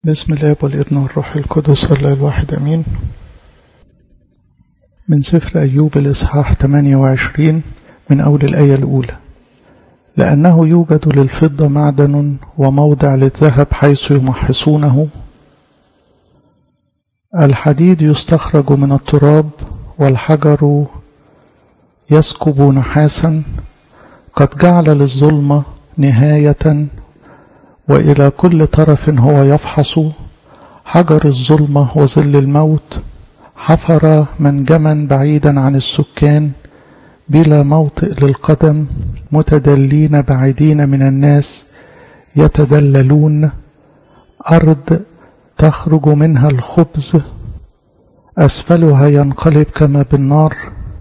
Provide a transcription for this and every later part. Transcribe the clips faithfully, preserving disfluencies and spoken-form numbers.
بسم الله والابن والروح القدس الله الواحد امين. من سفر أيوب الإصحاح ثمانية وعشرين من أول الآية الأولى. لأنه يوجد للفضة معدن وموضع للذهب حيث يمحصونه، الحديد يستخرج من التراب والحجر يسكب نحاسا، قد جعل للظلمة نهاية وإلى كل طرف هو يفحص، حجر الظلمة وظل الموت، حفر منجما بعيدا عن السكان بلا موطئ للقدم، متدلين بعيدين من الناس يتدللون، أرض تخرج منها الخبز، أسفلها ينقلب كما بالنار،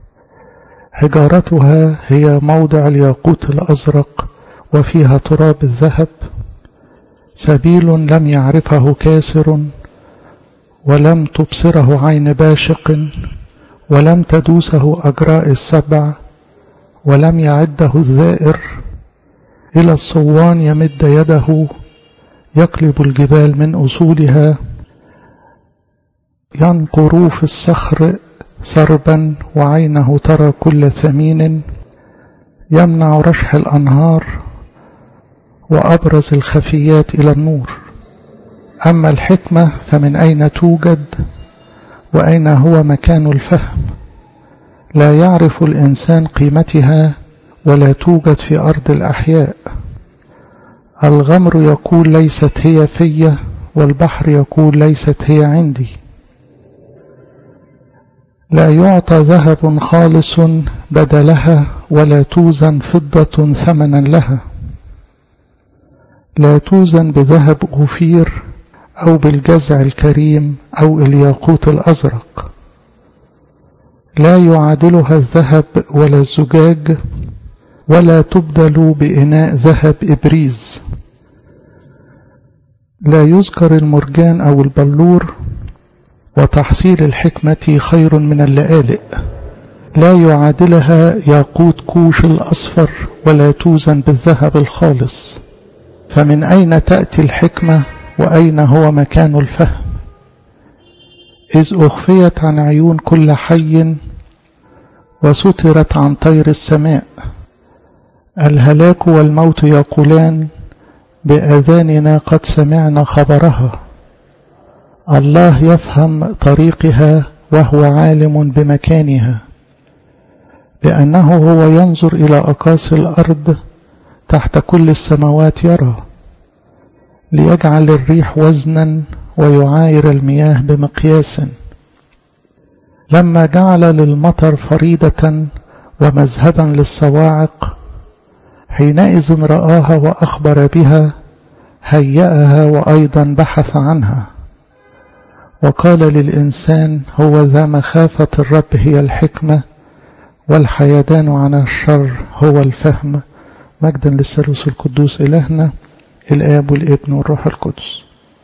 حجارتها هي موضع الياقوت الأزرق وفيها تراب الذهب، سبيل لم يعرفه كاسر ولم تبصره عين باشق، ولم تدوسه أجراء السبع ولم يعده الذائر، إلى الصوان يمد يده يقلب الجبال من أصولها، ينقر في الصخر سربا وعينه ترى كل ثمين، يمنع رشح الأنهار وأبرز الخفيات إلى النور. أما الحكمة فمن أين توجد وأين هو مكان الفهم؟ لا يعرف الإنسان قيمتها ولا توجد في أرض الأحياء. الغمر يقول ليست هي في، والبحر يقول ليست هي عندي. لا يعطى ذهب خالص بدلها ولا توزن فضة ثمنا لها. لا توزن بذهب أوفير أو بالجزع الكريم أو الياقوت الأزرق. لا يعادلها الذهب ولا الزجاج، ولا تبدل بإناء ذهب إبريز. لا يذكر المرجان أو البلور، وتحصيل الحكمة خير من اللآلئ. لا يعادلها ياقوت كوش الأصفر، ولا توزن بالذهب الخالص. فمن أين تأتي الحكمة وأين هو مكان الفهم؟ إذ أخفيت عن عيون كل حي وسترت عن طير السماء. الهلاك والموت يقولان بآذاننا قد سمعنا خبرها. الله يفهم طريقها وهو عالم بمكانها، لأنه هو ينظر إلى أقاصي الأرض، تحت كل السماوات يرى. ليجعل الريح وزنا ويعاير المياه بمقياس. لما جعل للمطر فريدة ومذهبا للصواعق، حينئذ رآها وأخبر بها، هيأها وأيضا بحث عنها. وقال للإنسان هو ذا مخافة الرب هي الحكمة، والحيدان عن الشر هو الفهم. مجدا للثالوث القدوس إلهنا الآب والابن والروح القدس.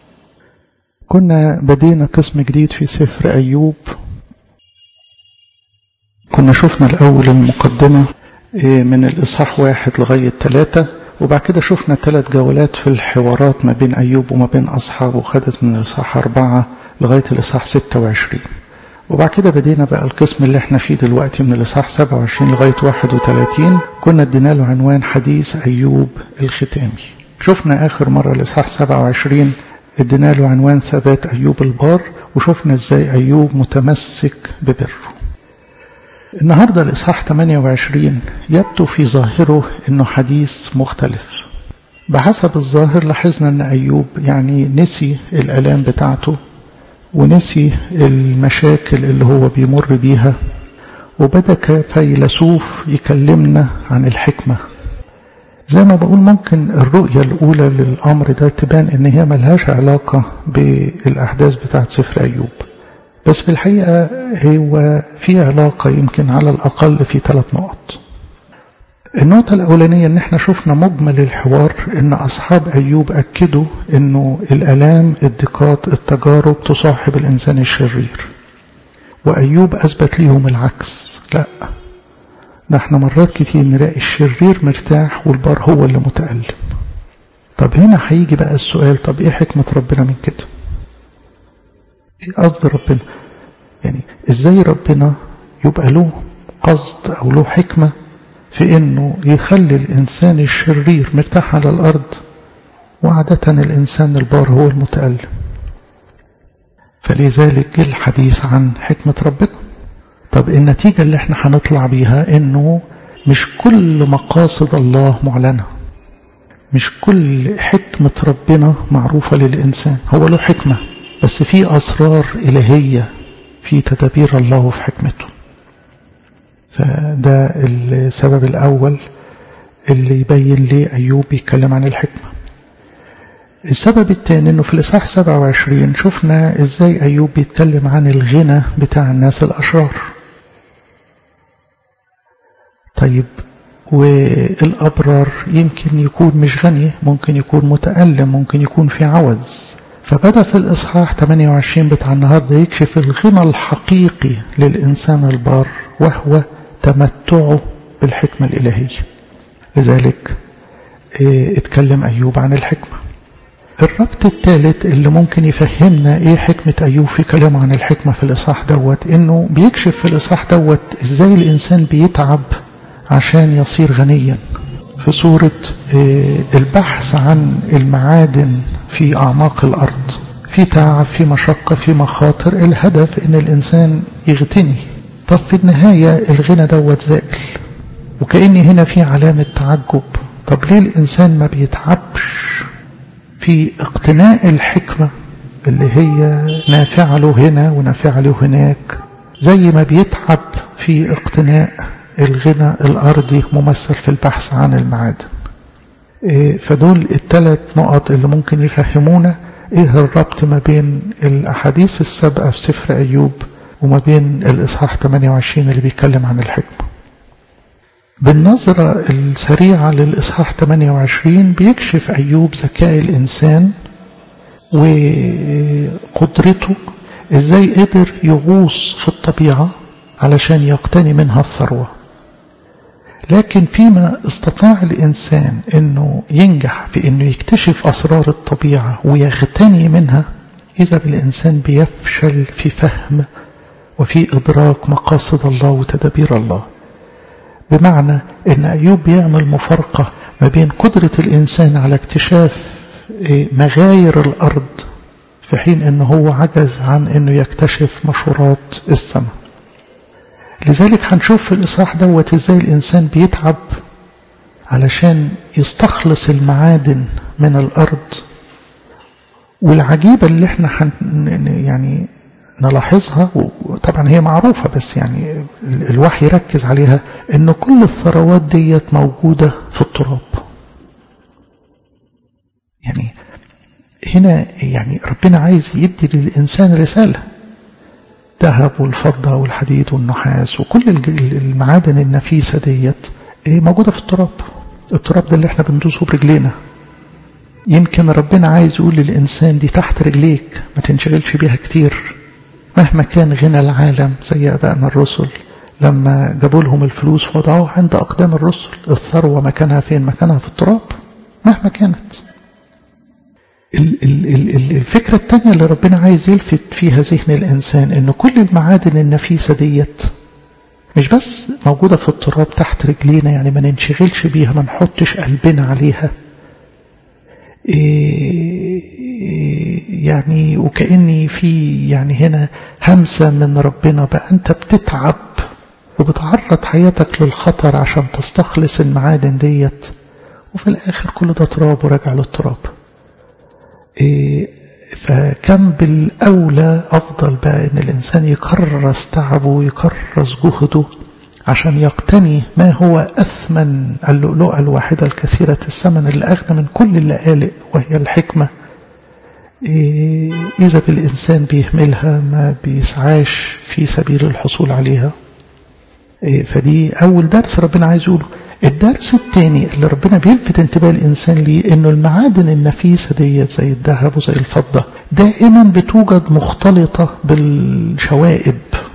كنا بدينا قسم جديد في سفر أيوب. كنا شفنا الأول المقدمة من الإصحاح واحد لغاية ثلاثة، وبعد كده شفنا ثلاث جولات في الحوارات ما بين أيوب وما بين أصحابه، خدت من الإصحاح أربعة لغاية الإصحاح ستة وعشرين. وبعد كده بدينا بقى القسم اللي احنا فيه دلوقتي من الإصحاح سبعة وعشرين لغاية واحد وثلاثين. كنا ادينا له عنوان حديث أيوب الختامي. شفنا آخر مرة الإصحاح سبعة وعشرين ادينا له عنوان ثبات أيوب البار، وشفنا ازاي أيوب متمسك ببره. النهاردة الإصحاح ثمانية وعشرين يبدو في ظاهره انه حديث مختلف. بحسب الظاهر لاحظنا ان أيوب يعني نسي الآلام بتاعته ونسي المشاكل اللي هو بيمر بيها، وبدأ كفيلسوف يكلمنا عن الحكمة. زي ما بقول ممكن الرؤية الأولى للأمر ده تبان إن هي ملهاش علاقة بالأحداث بتاعت سفر أيوب، بس في الحقيقة هو في علاقة يمكن على الأقل في ثلاث نقط. النقطة الأولانية إن احنا شفنا مجمل الحوار إن أصحاب أيوب أكدوا إنه الآلام الضيقات التجارب تصاحب الإنسان الشرير، وأيوب أثبت ليهم العكس. لا، ده احنا مرات كتير نلاقي الشرير مرتاح والبار هو اللي متألم. طب هنا هيجي بقى السؤال، طب ايه حكمة ربنا من كده؟ ايه قصد ربنا؟ يعني ازاي ربنا يبقى له قصد او له حكمة في انه يخلي الانسان الشرير مرتاح على الارض، وعادة الانسان البار هو المتألم؟ فلذلك جه الحديث عن حكمة ربنا. طب النتيجة اللي احنا هنطلع بيها انه مش كل مقاصد الله معلنة، مش كل حكمة ربنا معروفة للإنسان. هو له حكمة، بس في أسرار إلهية في تدابير الله في حكمته. فده السبب الأول اللي يبين ليه أيوب بيتكلم عن الحكمة. السبب الثاني انه في الإصحاح سبعة وعشرين شفنا ازاي أيوب بيتكلم عن الغنى بتاع الناس الأشرار. طيب والأبرار يمكن يكون مش غني، ممكن يكون متألم، ممكن يكون في عوز. فبدأ في الإصحاح ثمانية وعشرين بتاع النهاردة يكشف الغنى الحقيقي للإنسان البار، وهو تمتعه بالحكمة الإلهية. لذلك اتكلم أيوب عن الحكمة. الربط الثالث اللي ممكن يفهمنا ايه حكمة أيوب في كلامه عن الحكمة في الإصحاح دوت، انه بيكشف في الإصحاح دوت ازاي الإنسان بيتعب عشان يصير غنيا، في صورة البحث عن المعادن في أعماق الأرض، في تعب، في مشقة، في مخاطر، الهدف ان الإنسان يغتني. طب في النهاية الغنى دوت زائل، وكأني هنا في علامة تعجب. طب ليه الإنسان ما بيتعبش في اقتناء الحكمة اللي هي نافعة له هنا ونافعة له هناك، زي ما بيتعب في اقتناء الغنى الأرضي ممثل في البحث عن المعادن؟ إيه فدول الثلاث نقط اللي ممكن يفهمونا ايه الربط ما بين الأحاديث السابقة في سفر أيوب وما بين الإصحاح ثمانية وعشرين اللي بيتكلم عن الحكمة. بالنظرة السريعة للإصحاح ثمانية وعشرين بيكشف أيوب ذكاء الإنسان وقدرته، إزاي قدر يغوص في الطبيعة علشان يقتني منها الثروة. لكن فيما استطاع الإنسان أنه ينجح في أنه يكتشف أسرار الطبيعة ويغتني منها، إذا بالإنسان بيفشل في فهم وفي إدراك مقاصد الله وتدابير الله. بمعنى أن أيوب بيعمل مفارقة ما بين قدرة الإنسان على اكتشاف مغاير الأرض، في حين أنه هو عجز عن أنه يكتشف مشورات السماء. لذلك هنشوف في الإصحاح دوت إزاي الإنسان بيتعب علشان يستخلص المعادن من الأرض. والعجيبة اللي احنا حن يعني نلاحظها، وطبعا هي معروفة بس يعني الوحي يركز عليها، ان كل الثروات ديت موجودة في التراب. يعني هنا يعني ربنا عايز يدي للإنسان رسالة. ذهب والفضة والحديد والنحاس وكل المعادن النفيسة ديت موجودة في التراب. التراب ده اللي احنا بندوسه برجلينا. يمكن ربنا عايز يقول للإنسان دي تحت رجليك، ما تنشغلش بيها كتير. مهما كان غنى العالم، زي أبائنا الرسل لما جابوا لهم الفلوس وضعوها عند أقدام الرسل، الثروة مكانها فين؟ مكانها في التراب مهما كانت. الفكرة التانية اللي ربنا عايز يلفت فيها ذهن الإنسان، إن كل المعادن النفيسة ديت مش بس موجودة في التراب تحت رجلينا، يعني ما ننشغلش بيها، ما نحطش قلبنا عليها. يعني وكأني في يعني هنا همسة من ربنا بقى، أنت بتتعب وبتعرض حياتك للخطر عشان تستخلص المعادن ديت، وفي الآخر كل ده تراب وراجع للتراب. فكان بالأولى أفضل بقى إن الإنسان يكرس تعبه ويكرس جهده عشان يقتني ما هو أثمن، اللؤلؤة الواحدة الكثيرة الثمن اللي أغنى من كل اللآلئ، وهي الحكمة. إذا بالإنسان بيهملها ما بيسعاش في سبيل الحصول عليها. فدي أول درس ربنا عايز يقوله. الدرس الثاني اللي ربنا بيلفت انتباه الإنسان ليه، إنه المعادن النفيسة ديت زي الذهب وزي الفضة دائما بتوجد مختلطة بالشوائب،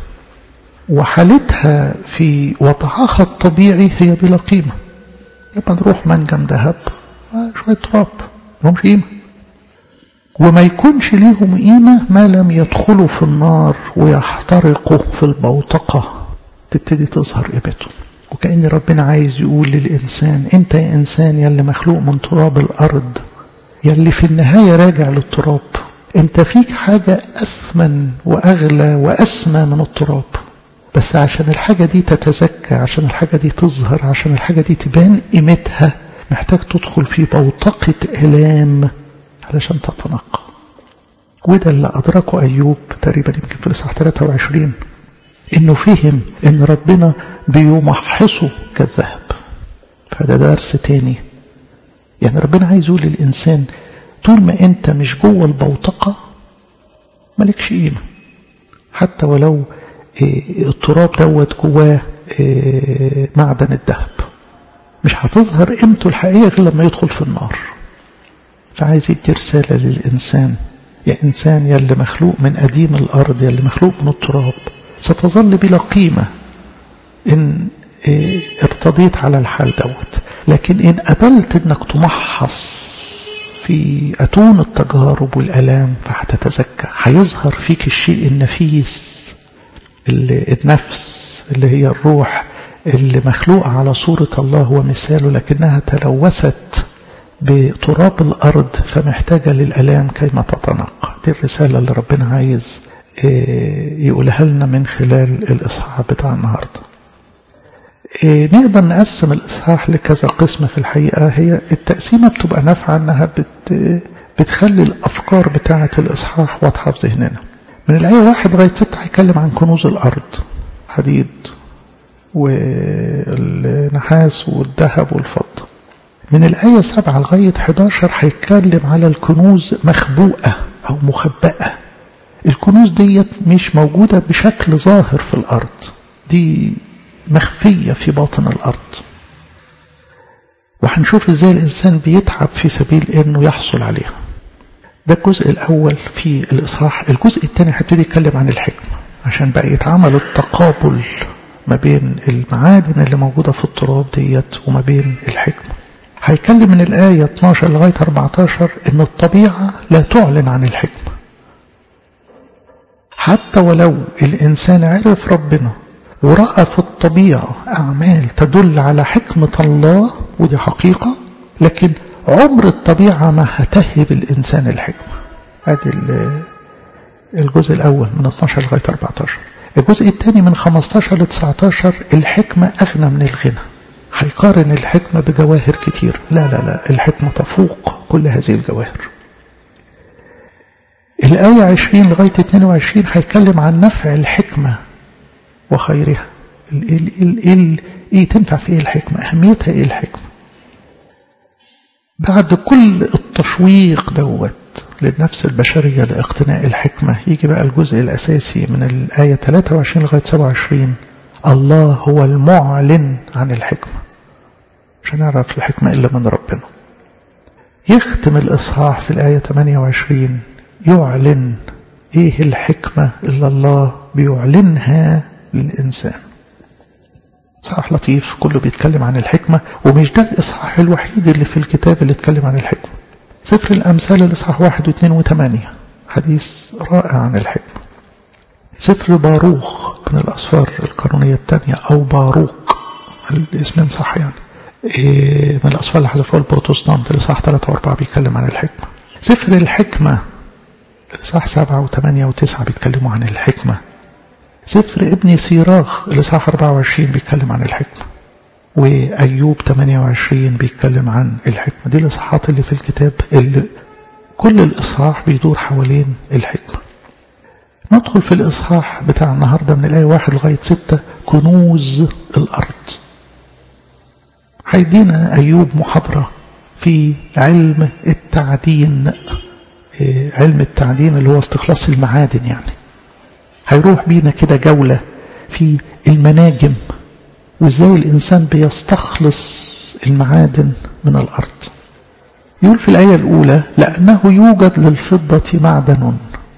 وحالتها في وضعها الطبيعي هي بلا قيمة. لما نروح منجم ذهب شوية تراب لهمش قيمة، وما يكونش ليهم قيمة ما لم يدخلوا في النار ويحترقوا في البوتقة تبتدي تظهر قيمتهم. وكأن ربنا عايز يقول للإنسان انت يا إنسان يلي مخلوق من تراب الأرض، يلي في النهاية راجع للتراب، انت فيك حاجة أثمن وأغلى وأسمى من التراب، بس عشان الحاجة دي تتزكى، عشان الحاجة دي تظهر، عشان الحاجة دي تبان قيمتها، محتاج تدخل في بوتقة إلام علشان تتنقى. وده اللي أدركه أيوب تقريبا يمكن في الإصحاح ثلاثة وعشرين، إنه فهم إن ربنا بيمحصه كالذهب. فده درس تاني، يعني ربنا عايز يقول للإنسان طول ما أنت مش جوه البوتقة مالكش قيمة، حتى ولو التراب دوت جواه معدن الذهب، مش هتظهر قيمته الحقيقية غير لما يدخل في النار. فعايز يدي رسالة للإنسان، يا إنسان يلي مخلوق من قديم الأرض، يلي مخلوق من التراب، ستظل بلا قيمة إن ارتضيت على الحال دوت، لكن إن قبلت إنك تمحص في أتون التجارب والألام فهتتزكى، هيظهر فيك الشيء النفيس، اللي النفس اللي هي الروح اللي مخلوقة على صورة الله ومثاله، لكنها تلوثت بتراب الأرض فمحتاجة للألام كيما تتنقى. دي الرسالة اللي ربنا عايز يقولها لنا من خلال الإصحاح بتاع النهاردة. نقدر نقسم الإصحاح لكذا قسم في الحقيقة، هي التقسيمة بتبقى نافعة أنها بت بتخلي الأفكار بتاعة الإصحاح واضحة في ذهننا. من الآية واحد لغاية ستة هيتكلم عن كنوز الأرض، حديد والنحاس والذهب والفضة. من الآية سبعة لغاية إحدى عشر هيتكلم على الكنوز مخبوءة أو مخبأة. الكنوز ديت مش موجودة بشكل ظاهر في الأرض، دي مخفية في باطن الأرض، وهنشوف ازاي الإنسان بيتعب في سبيل إنه يحصل عليها. ده الجزء الأول في الإصحاح. الجزء الثاني هيبتدي يتكلم عن الحكمة، عشان بقى يتعامل التقابل ما بين المعادن اللي موجودة في التراب ديت وما بين الحكمة. هيكلم من الآية اثناشر لغاية أربعة عشر إن الطبيعة لا تعلن عن الحكمة، حتى ولو الإنسان عرف ربنا ورأى في الطبيعة أعمال تدل على حكمة الله، ودي حقيقة، لكن عمر الطبيعة ما هتهب الإنسان الحكمة. هذا الجزء الأول من اثناشر لغاية أربعة عشر. الجزء الثاني من خمسة عشر ل تسعة عشر الحكمة أغنى من الغنى. هيقارن الحكمة بجواهر كتير، لا لا لا، الحكمة تفوق كل هذه الجواهر. الآية عشرين لغاية اثنين وعشرين هيتكلم عن نفع الحكمة وخيرها. ال ال ال ال ايه تنفع في ايه الحكمة، اهميتها ايه الحكمة. بعد كل التشويق دوت للنفس البشرية لاقتناء الحكمة، يجي بقى الجزء الأساسي من الآية ثلاثة وعشرين لغاية سبعة وعشرين. الله هو المعلن عن الحكمة، مش هنعرف الحكمة إلا من ربنا. يختم الإصحاح في الآية ثمانية وعشرين يعلن ايه الحكمة اللي الله بيعلنها للإنسان. إصحاح لطيف كله بيتكلم عن الحكمة، ومش ده الإصحاح الوحيد اللي في الكتاب اللي اتكلم عن الحكمة. سفر الأمثال الإصحاح واحد واثنين وثمانية حديث رائع عن الحكمة. سفر باروخ من الأسفار القانونية الثانية أو باروك، الاسمين صح يعني، إيه من الأسفار اللي حذفوها البروتستانت، الإصحاح ثلاثة وأربعة بيتكلم عن الحكمة. سفر الحكمة الإصحاح سبعة وثمانية وتسعة بيتكلموا عن الحكمة. سفر ابن سيراخ الإصحاح أربعة وعشرين بيتكلم عن الحكمة، وأيوب ثمانية وعشرين بيتكلم عن الحكمة. دي الإصحاحات اللي في الكتاب اللي كل الإصحاح بيدور حوالين الحكمة. ندخل في الإصحاح بتاع النهاردة من الآية واحد لغاية ستة، كنوز الأرض. هيدينا أيوب محاضرة في علم التعدين. علم التعدين اللي هو استخلاص المعادن، يعني هيروح بينا كده جولة في المناجم وازاي الإنسان بيستخلص المعادن من الأرض. يقول في الآية الأولى لأنه يوجد للفضة معدن.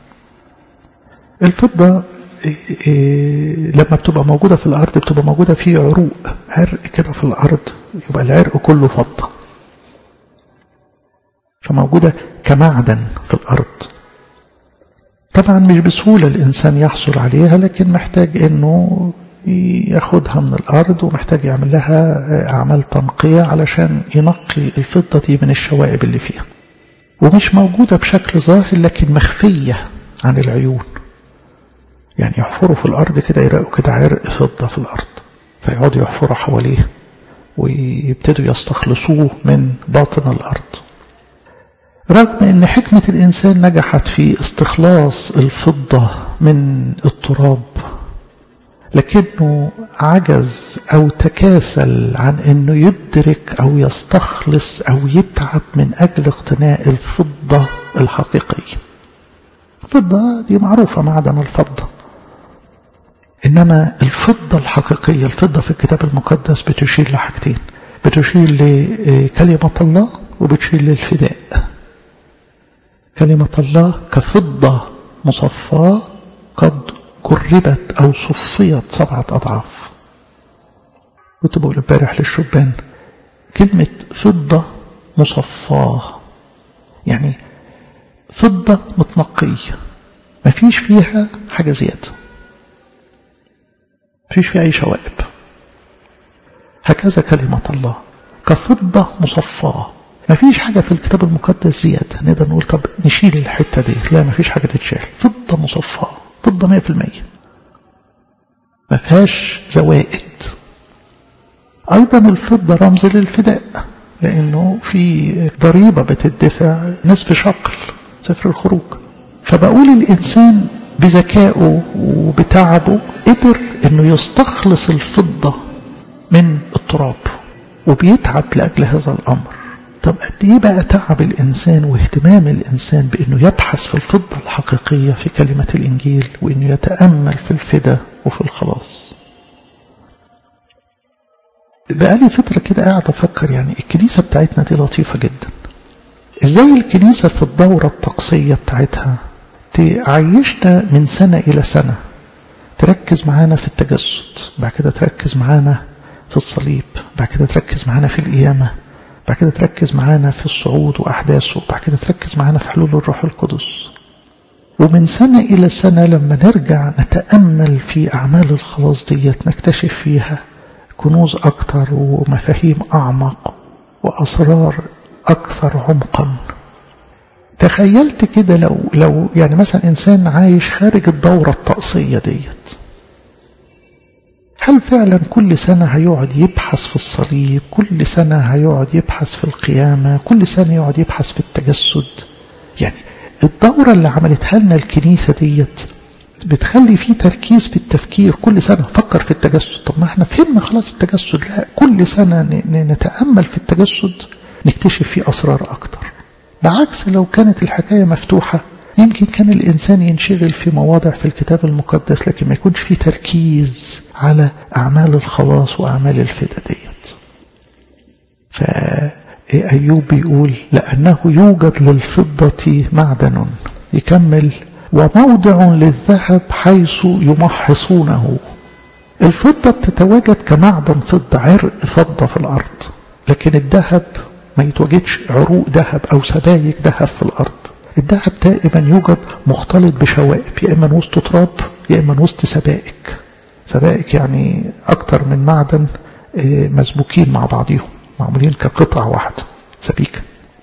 الفضة لما بتبقى موجودة في الأرض بتبقى موجودة في عروق، عرق كده في الأرض، يبقى العرق كله فضة. فموجودة كمعدن في الأرض. طبعا مش بسهولة الإنسان يحصل عليها، لكن محتاج أنه ياخدها من الأرض، ومحتاج يعمل لها أعمال تنقية علشان ينقي الفضة دي من الشوائب اللي فيها. ومش موجودة بشكل ظاهر، لكن مخفية عن العيون. يعني يحفروا في الأرض كده، يلاقوا كده عرق فضة في الأرض، فيقعدوا يحفروا حواليه ويبتدوا يستخلصوه من باطن الأرض. رغم أن حكمة الإنسان نجحت في استخلاص الفضة من التراب، لكنه عجز أو تكاسل عن أنه يدرك أو يستخلص أو يتعب من أجل اقتناء الفضة الحقيقية. الفضة دي معروفة معدن الفضة، إنما الفضة الحقيقية، الفضة في الكتاب المقدس بتشير لحاجتين، بتشير لكلمة الله وبتشير للفداء. كلمة الله كفضة مصفاة قد قربت أو صفيت سبعة أضعاف. كنت بقول امبارح للشبان كلمة فضة مصفاة، يعني فضة متنقية ما فيش فيها حاجة زيادة، ما فيش فيها أي شوائب. هكذا كلمة الله كفضة مصفاة، ما فيش حاجة في الكتاب المقدس زيادة نقدر نقول طب نشيل الحتة دي، لا ما فيش حاجة تتشال. فضة مصفاة، فضة مية في المية، ما فيهاش زوائد. أيضا الفضة رمز للفداء، لأنه في ضريبة بتدفع نصف شقل، سفر الخروج. فبقول الإنسان بذكائه وبتعبه قدر أنه يستخلص الفضة من التراب، وبيتعب لأجل هذا الأمر. طب قد ايه بقى تعب الإنسان واهتمام الإنسان بأنه يبحث في الفضة الحقيقية في كلمة الإنجيل، وأنه يتأمل في الفداء وفي الخلاص. بقالي فترة كده قاعد أفكر، يعني الكنيسة بتاعتنا دي لطيفة جدا. إزاي الكنيسة في الدورة الطقسية بتاعتها تعيشنا من سنة إلى سنة، تركز معانا في التجسد، بعد كده تركز معانا في الصليب، بعد كده تركز معانا في القيامة، بعد كده تركز معانا في الصعود وأحداثه، بعد كده تركز معانا في حلول الروح القدس. ومن سنة إلى سنة لما نرجع نتأمل في أعمال الخلاص ديت نكتشف فيها كنوز أكتر ومفاهيم أعمق وأسرار أكثر عمقا. تخيلت كده لو لو يعني مثلا إنسان عايش خارج الدورة الطقسية ديت، هل فعلا كل سنة هيقعد يبحث في الصليب، كل سنة هيقعد يبحث في القيامة، كل سنة يقعد يبحث في التجسد؟ يعني الدورة اللي عملتها لنا الكنيسة ديت بتخلي فيه تركيز في التفكير. كل سنة فكر في التجسد، طب ما احنا فهمنا خلاص التجسد، لا كل سنة نتأمل في التجسد نكتشف فيه أسرار أكتر. بعكس لو كانت الحكاية مفتوحة يمكن كان الإنسان ينشغل في مواضع في الكتاب المقدس، لكن ما يكونش فيه تركيز على أعمال الخلاص وأعمال الفداء ديت. فأيوب بيقول لأنه يوجد للفضة معدن، يكمل وموضع للذهب حيث يمحصونه. الفضة بتتواجد كمعدن فضة، عرق فضة في الأرض، لكن الذهب ما يتواجدش عروق ذهب أو سبايك ذهب في الأرض. الذهب دائما يوجد مختلط بشوائب، يا إما وسط تراب يا إما وسط سبائك. سبائك يعني أكتر من معدن مسبوكين مع بعضهم، معمولين كقطع واحدة سبيكة.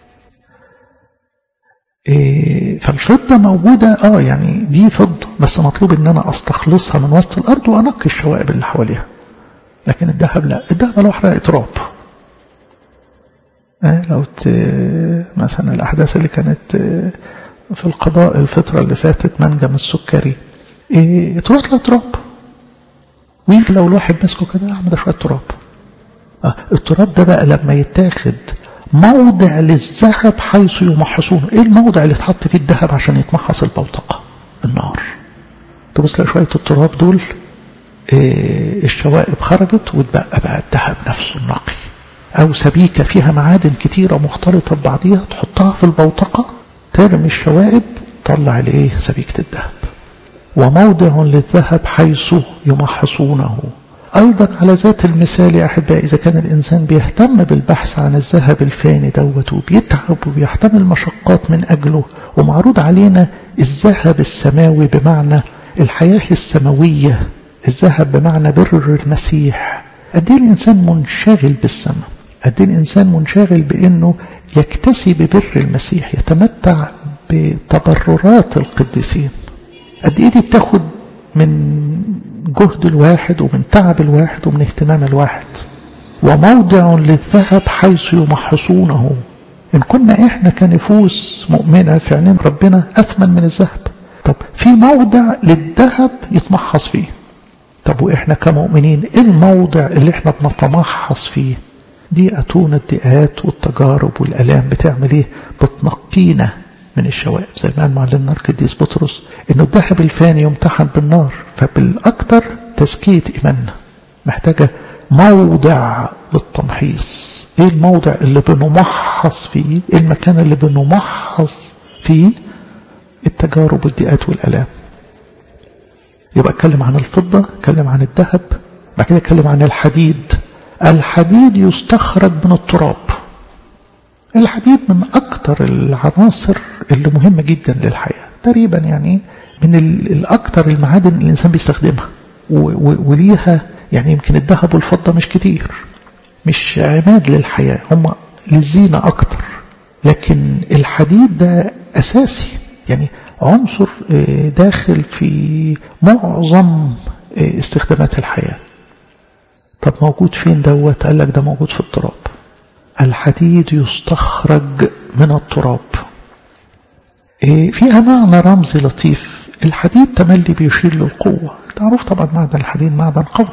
فالفضة موجودة اه يعني دي فضة، بس مطلوب ان انا استخلصها من وسط الارض وانقي الشوائب اللي حواليها. لكن الذهب لا، الذهب لو حرق تراب. اه لو مثلا الاحداث اللي كانت في القضاء الفترة اللي فاتت، منجم السكري، اه تروح لها تراب، ويجي لو الواحد مسكه كده يعمل شوية تراب. اه التراب ده بقى لما يتاخد موضع للذهب حيث يمحصونه. ايه الموضع اللي اتحط فيه الذهب عشان يتمحص البوتقة؟ النار. تبص لها شوية التراب دول، إيه الشوائب خرجت وتبقى بقى الذهب نفسه النقي. او سبيكة فيها معادن كتيرة مختلطة ببعضيها، تحطها في البوتقة، ترمي الشوائب، طلع الايه سبيكة الذهب. وموضع للذهب حيث يمحصونه أيضا على ذات المثال يا أحبائي، إذا كان الإنسان بيهتم بالبحث عن الذهب الفاني دوت وبيتعب وبيحتمل مشقات من أجله، ومعروض علينا الذهب السماوي بمعنى الحياة السماوية، الذهب بمعنى بر المسيح، قد ايه الإنسان منشغل بالسماء، قد ايه الإنسان منشغل بأنه يكتسي ببر المسيح، يتمتع بتبررات القديسين، قد ايه دي بتاخد من جهد الواحد ومن تعب الواحد ومن اهتمام الواحد. وموضع للذهب حيث يمحصونه. إن كنا إحنا كنفوس مؤمنة في عينين ربنا أثمن من الذهب، طب في موضع للذهب يتمحص فيه. طب وإحنا كمؤمنين إيه الموضع اللي إحنا بنتمحص فيه؟ دي أتون الضيقات والتجارب والألام بتعمل إيه؟ بتنقينا من الشوائب، زي ما قال معلمنا القديس بطرس إنه الذهب الفاني يمتحن بالنار، فبالأكثر تزكية إيماننا محتاجة موضع للتمحيص. إيه الموضع اللي بنمحص فيه؟ إيه المكان اللي بنمحص فيه؟ التجارب والضيقات والألام. يبقى اتكلم عن الفضة، اتكلم عن الذهب، بعد كده اتكلم عن الحديد. الحديد يستخرج من التراب. الحديد من أكثر العناصر اللي مهمة جدا للحياة، تقريبا يعني من الأكثر المعادن اللي الإنسان بيستخدمها، وليها يعني يمكن الذهب والفضة مش كتير، مش عماد للحياة، هم للزينة أكتر، لكن الحديد ده أساسي، يعني عنصر داخل في معظم استخدامات الحياة. طب موجود فين دوت؟ قال لك ده موجود في التراب. الحديد يستخرج من التراب. فيها معنى رمزي لطيف. الحديد تملي بيشير للقوة، تعرف طبعا معدن الحديد معدن قوي.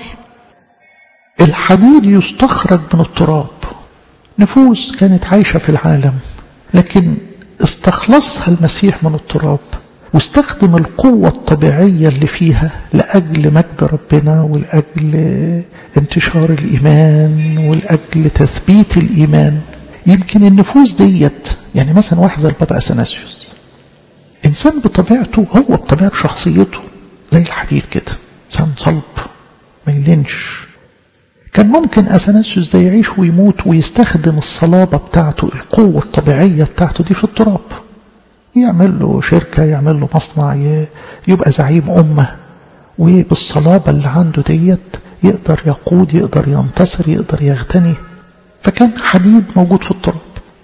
الحديد يستخرج من التراب. نفوس كانت عايشة في العالم لكن استخلصها المسيح من التراب، واستخدم القوة الطبيعية اللي فيها لأجل مجد ربنا ولأجل انتشار الإيمان ولأجل تثبيت الإيمان. يمكن النفوس ديت يعني مثلا واحد زي البابا أثناسيوس، إنسان بطبيعته، هو بطبيعة شخصيته زي الحديد كده، إنسان صلب ما يلينش. كان ممكن أثناسيوس ده يعيش ويموت ويستخدم الصلابة بتاعته، القوة الطبيعية بتاعته دي في التراب، يعمل له شركة، يعمل له مصنع، يبقى زعيم أمة، وبالصلابة اللي عنده ديت يقدر يقود، يقدر ينتصر، يقدر يغتني. فكان حديد موجود في التراب،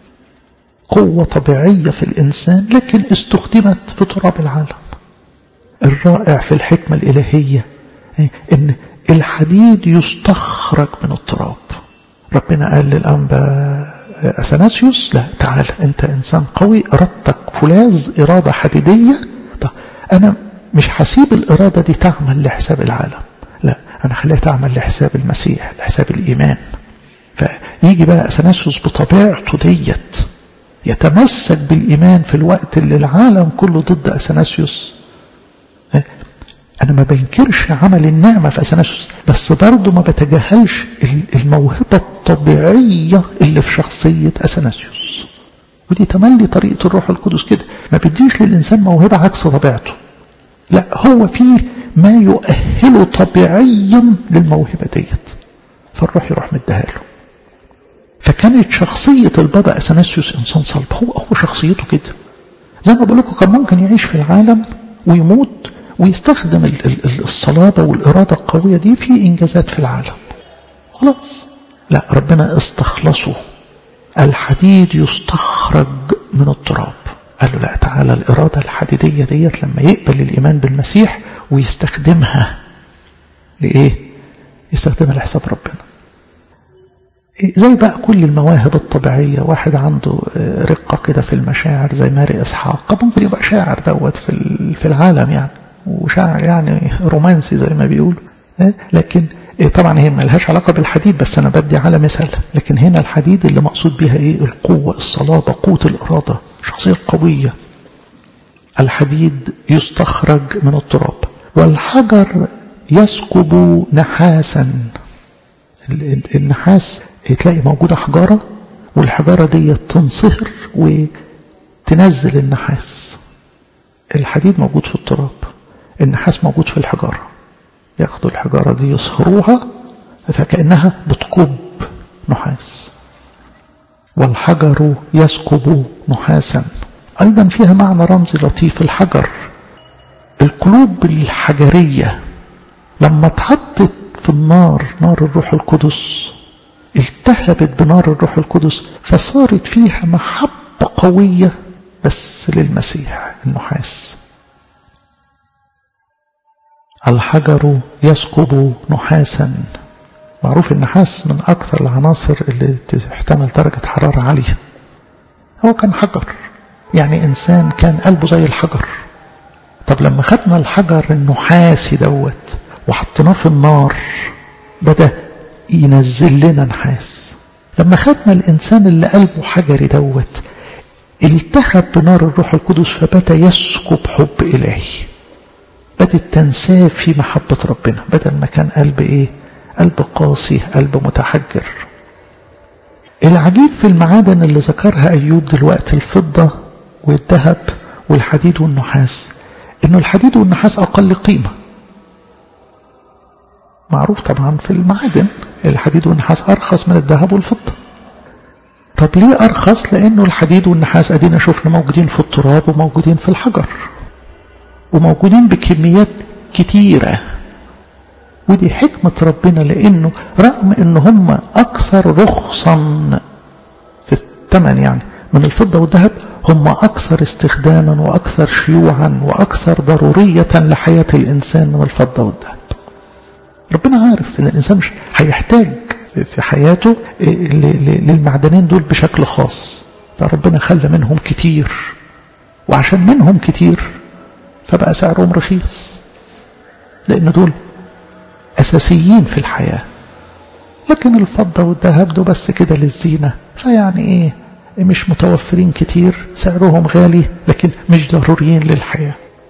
قوة طبيعية في الإنسان لكن استخدمت في تراب العالم. الرائع في الحكمة الإلهية إن الحديد يستخرج من التراب. ربنا قال للأنبا أثناسيوس لا، تعال أنت إنسان قوي، إرادتك فولاذ، إرادة حديدية، طب أنا مش هسيب الإرادة دي تعمل لحساب العالم، لا أنا خليها تعمل لحساب المسيح، لحساب الإيمان. فيجي بقى أثناسيوس بطبيعته ديت يتمسك بالإيمان في الوقت اللي العالم كله ضد أثناسيوس. أنا ما بنكرش عمل النعمة في أثناسيوس، بس برضه ما بتجاهلش الموهبة الطبيعية اللي في شخصية أثناسيوس. ودي تملي طريقة الروح القدس كده، ما بديش للإنسان موهبة عكس طبيعته، لا هو فيه ما يؤهله طبيعيا للموهبة ديت، فالروح يروح مديها له. فكانت شخصية البابا أثناسيوس إنسان صلب، هو هو شخصيته كده. زي ما بقول لكم كان ممكن يعيش في العالم ويموت ويستخدم الصلابة والإرادة القوية دي في إنجازات في العالم، خلاص لا، ربنا استخلصه. الحديد يستخرج من التراب. قال له لا، تعالى الإرادة الحديدية ديت لما يقبل الإيمان بالمسيح ويستخدمها لإيه؟ يستخدمها لحساب ربنا. زي بقى كل المواهب الطبيعية، واحد عنده رقة كده في المشاعر زي ماري إسحاق، ممكن يبقى شاعر دوت في في العالم يعني، وشاعر يعني رومانسي زي ما بيقولوا، لكن طبعا هي ما لهاش علاقة بالحديد، بس أنا بدي على مثال. لكن هنا الحديد اللي مقصود بها إيه؟ القوة، الصلابة، قوة الإرادة، شخصية قوية. الحديد يستخرج من التراب. والحجر يسكب نحاسا. النحاس تلاقي موجودة حجارة، والحجارة دي تنصهر وتنزل النحاس. الحديد موجود في التراب، النحاس موجود في الحجارة. ياخدوا الحجارة دي يصهروها فكأنها بتكب نحاس. والحجر يسكب نحاسا، أيضا فيها معنى رمزي لطيف. الحجر، القلوب الحجرية لما اتحطت في النار، نار الروح القدس، التهبت بنار الروح القدس، فصارت فيها محبة قوية بس للمسيح النحاس. الحجر يسكب نحاسا. معروف النحاس من أكثر العناصر اللي تحتمل درجة حرارة عالية. هو كان حجر، يعني إنسان كان قلبه زي الحجر. طب لما خدنا الحجر النحاسي دوت وحطيناه في النار بدأ ينزل لنا نحاس. لما خدنا الإنسان اللي قلبه حجري دوت التهب بنار الروح القدس فبدأ يسكب حب إلهي، بدأت تنساب في محبة ربنا، بدل ما كان قلب إيه؟ قلب قاسي، قلب متحجر. العجيب في المعادن اللي ذكرها أيوب دلوقتي، الفضة والذهب والحديد والنحاس، إنه الحديد والنحاس أقل قيمة. معروف طبعا في المعادن الحديد والنحاس أرخص من الذهب والفضة. طب ليه أرخص؟ لأنه الحديد والنحاس أدينا شفنا موجودين في التراب وموجودين في الحجر وموجودين بكميات كتيرة. ودي حكمة ربنا، لأنه رغم أنه هم أكثر رخصا في الثمن يعني من الفضة والذهب، هم أكثر استخداما وأكثر شيوعا وأكثر ضرورية لحياة الإنسان من الفضة والذهب. ربنا عارف أن الإنسان مش هيحتاج في حياته للمعدنين دول بشكل خاص، فربنا خلى منهم كتير، وعشان منهم كتير فبقى سعرهم رخيص، لأن دول أساسيين في الحياة. لكن الفضة والذهب دول بس كده للزينة، فيعني إيه مش متوفرين كتير، سعرهم غالي لكن مش ضروريين للحياة.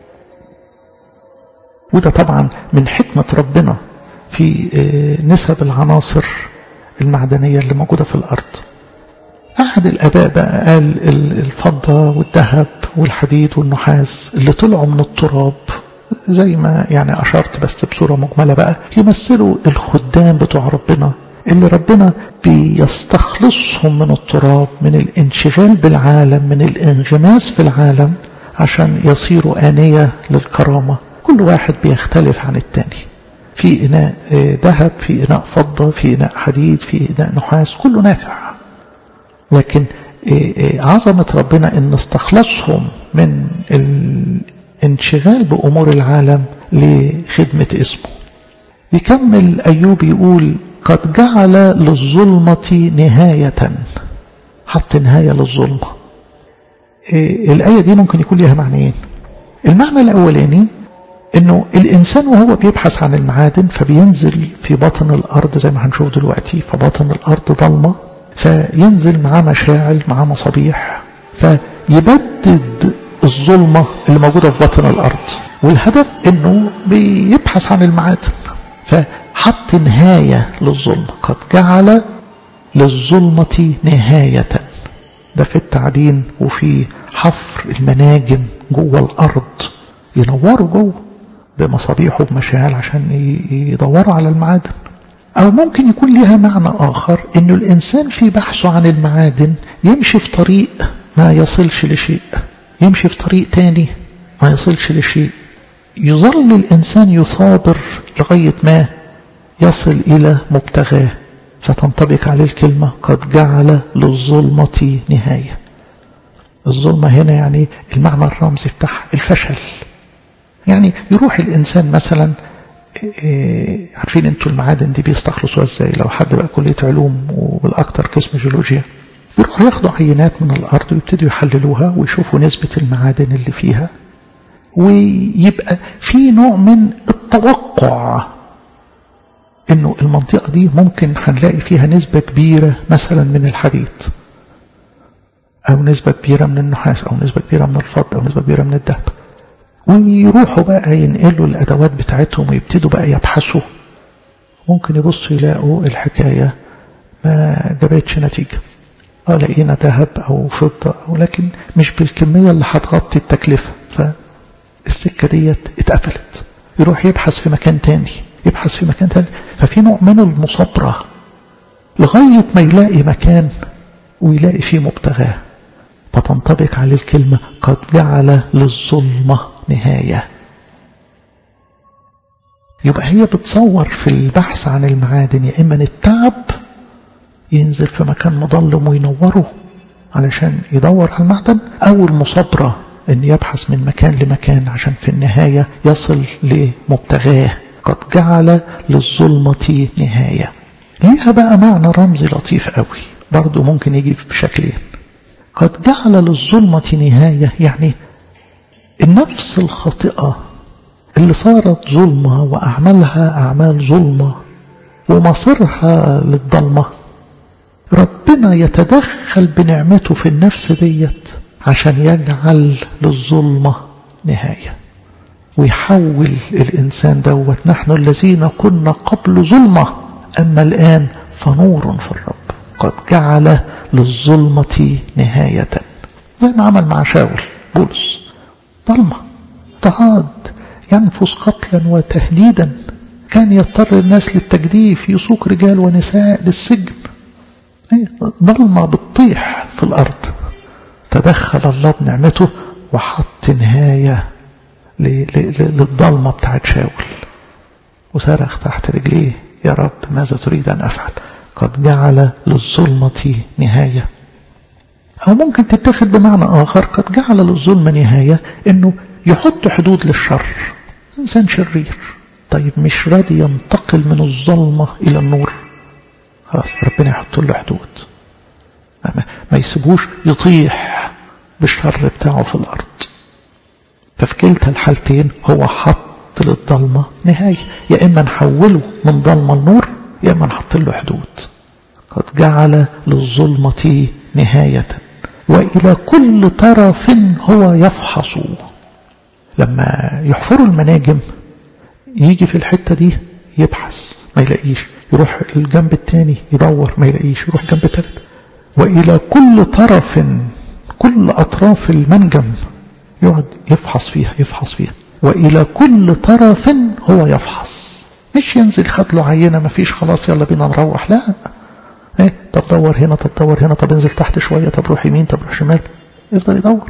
وده طبعا من حكمة ربنا في نسب العناصر المعدنية اللي موجودة في الأرض. أحد الآباء بقى قال الفضة والذهب والحديد والنحاس اللي طلعوا من التراب، زي ما يعني أشرت بس بصورة مجملة بقى، يمثلوا الخدام بتوع ربنا اللي ربنا بيستخلصهم من التراب، من الانشغال بالعالم، من الانغماس في العالم، عشان يصيروا آنية للكرامة. كل واحد بيختلف عن التاني، في إناء ذهب، في إناء فضة، في إناء حديد، في إناء نحاس، كله نافع. لكن عظمة ربنا إن استخلصهم من الانشغال بأمور العالم لخدمة اسمه. يكمل أيوب يقول قد جعل للظلمة نهاية، حط نهاية للظلمة. الآية دي ممكن يكون لها معنيين. المعنى الأولاني إنه الإنسان وهو بيبحث عن المعادن فبينزل في باطن الأرض زي ما هنشوف دلوقتي، فباطن الأرض ضلمة، فينزل معاه مشاعل، معاه مصابيح، فيبدد الظلمة اللي موجودة في باطن الأرض. والهدف إنه بيبحث عن المعادن، فحط نهاية للظلمة. قد جعل للظلمة نهاية، ده في التعدين وفي حفر المناجم جوه الأرض، ينوروا جوه بمصابيح وبمشاعل عشان يدوروا على المعادن. أو ممكن يكون لها معنى آخر، إنه الإنسان في بحثه عن المعادن يمشي في طريق ما يصلش لشيء، يمشي في طريق تاني ما يصلش لشيء، يظل الإنسان يثابر لغاية ما يصل إلى مبتغاه، فتنطبق عليه الكلمة قد جعل للظلمة نهاية. الظلمة هنا يعني المعنى الرمزي بتاعها الفشل. يعني يروح الإنسان مثلا، إيه عارفين انتوا المعادن دي بيستخلصوها ازاي؟ لو حد بقى كلية علوم وبالأكثر قسم جيولوجيا، يروحوا ياخدوا عينات من الأرض ويبتدوا يحللوها ويشوفوا نسبة المعادن اللي فيها، ويبقى في نوع من التوقع انه المنطقة دي ممكن هنلاقي فيها نسبة كبيرة مثلا من الحديد، او نسبة كبيرة من النحاس، او نسبة كبيرة من الفضة، او نسبة كبيرة من الذهب. ويروحوا بقى ينقلوا الأدوات بتاعتهم ويبتدوا بقى يبحثوا، ممكن يبصوا يلاقوا الحكاية ما جابتش نتيجة. اه لقينا ذهب أو فضة، ولكن مش بالكمية اللي هتغطي التكلفة، فالسكة ديت اتقفلت. يروح يبحث في مكان تاني، يبحث في مكان تاني. ففي نوع من المصابرة لغاية ما يلاقي مكان ويلاقي فيه مبتغاه، فتنطبق عليه الكلمة قد جعل للظلمة نهاية. يبقى هي بتصور في البحث عن المعادن يا إما التعب ينزل في مكان مظلم وينوره علشان يدور على المعدن، أو المصابرة أن يبحث من مكان لمكان عشان في النهاية يصل لمبتغاه. قد جعل للظلمة نهاية. ليها بقى معنى رمزي لطيف قوي برضو ممكن يجي بشكلين. قد جعل للظلمة نهاية يعني النفس الخاطئة اللي صارت ظلمة وأعمالها أعمال ظلمة ومصيرها للظلمة، ربنا يتدخل بنعمته في النفس ديت عشان يجعل للظلمة نهاية ويحول الإنسان دوت. نحن الذين كنا قبل ظلمة أما الآن فنور في الرب. قد جعل للظلمة نهاية، زي ما عمل مع شاول بولس، ظلمة، اضطهاد، ينفس قتلا وتهديدا، كان يضطر الناس للتجديف، يسوق رجال ونساء للسجن، ظلمة بتطيح في الأرض. تدخل الله بنعمته وحط نهاية للظلمة بتاعت شاول وصرخ تحت رجليه يا رب ماذا تريد أن أفعل؟ قد جعل للظلمة نهاية. أو ممكن تتخذ بمعنى آخر قد جعل للظلمة نهاية إنه يحط حدود للشر. إنسان شرير طيب مش راضي ينتقل من الظلمة إلى النور، خلاص ربنا يحط له حدود، ما يسيبوش يطيح بالشر بتاعه في الأرض. ففي كلتا الحالتين هو حط للظلمة نهاية، يا إما نحوله من ظلمة لنور يا إما نحط له حدود. قد جعل للظلمة نهاية وإلى كل طرف هو يفحص. لما يحفروا المناجم يجي في الحتة دي يبحث ما يلاقيش، يروح الجنب التاني يدور ما يلاقيش، يروح الجنب التالت. وإلى كل طرف، كل أطراف المنجم يقعد يفحص فيها يفحص فيها وإلى كل طرف هو يفحص. مش ينزل خد له عينة ما فيش خلاص يلا بينا نروح، لا. ايه طب دور هنا، طب دور هنا، طب انزل تحت شوية، طب روح يمين، طب روح شمال، يفضل يدور.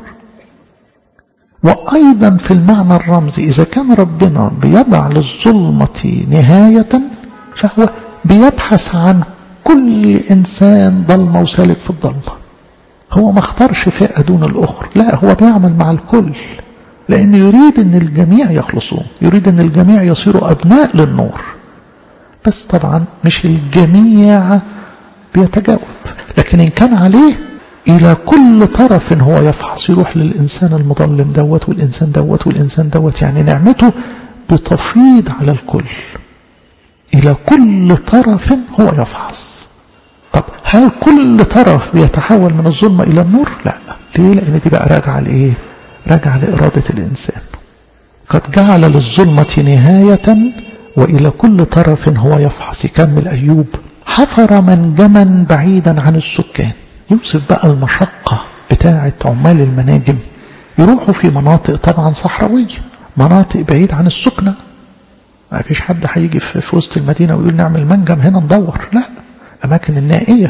وأيضا في المعنى الرمزي إذا كان ربنا بيضع للظلمة نهاية فهو بيبحث عن كل إنسان ضلمة وسالك في الضلمة. هو ما اختارش فئة دون الأخرى، لا هو بيعمل مع الكل لأنه يريد أن الجميع يخلصون، يريد أن الجميع يصيروا أبناء للنور. بس طبعا مش الجميع بيتجاوب، لكن إن كان عليه إلى كل طرف هو يفحص، يروح للإنسان المظلم دوت والإنسان دوت والإنسان دوت، يعني نعمته بتفيض على الكل. إلى كل طرف هو يفحص. طب هل كل طرف بيتحول من الظلمة إلى النور؟ لا. ليه؟ لأن دي بقى راجعة لإيه؟ راجعة لإرادة الإنسان. قد جعل للظلمة نهاية وإلى كل طرف هو يفحص. يكمل أيوب حفر منجما بعيدا عن السكان. يوصف بقى المشقة بتاعة عمال المناجم، يروحوا في مناطق طبعا صحراوية، مناطق بعيد عن السكنة. ما فيش حد هيجي في وسط المدينة ويقول نعمل منجم هنا ندور، لا، أماكن النائية.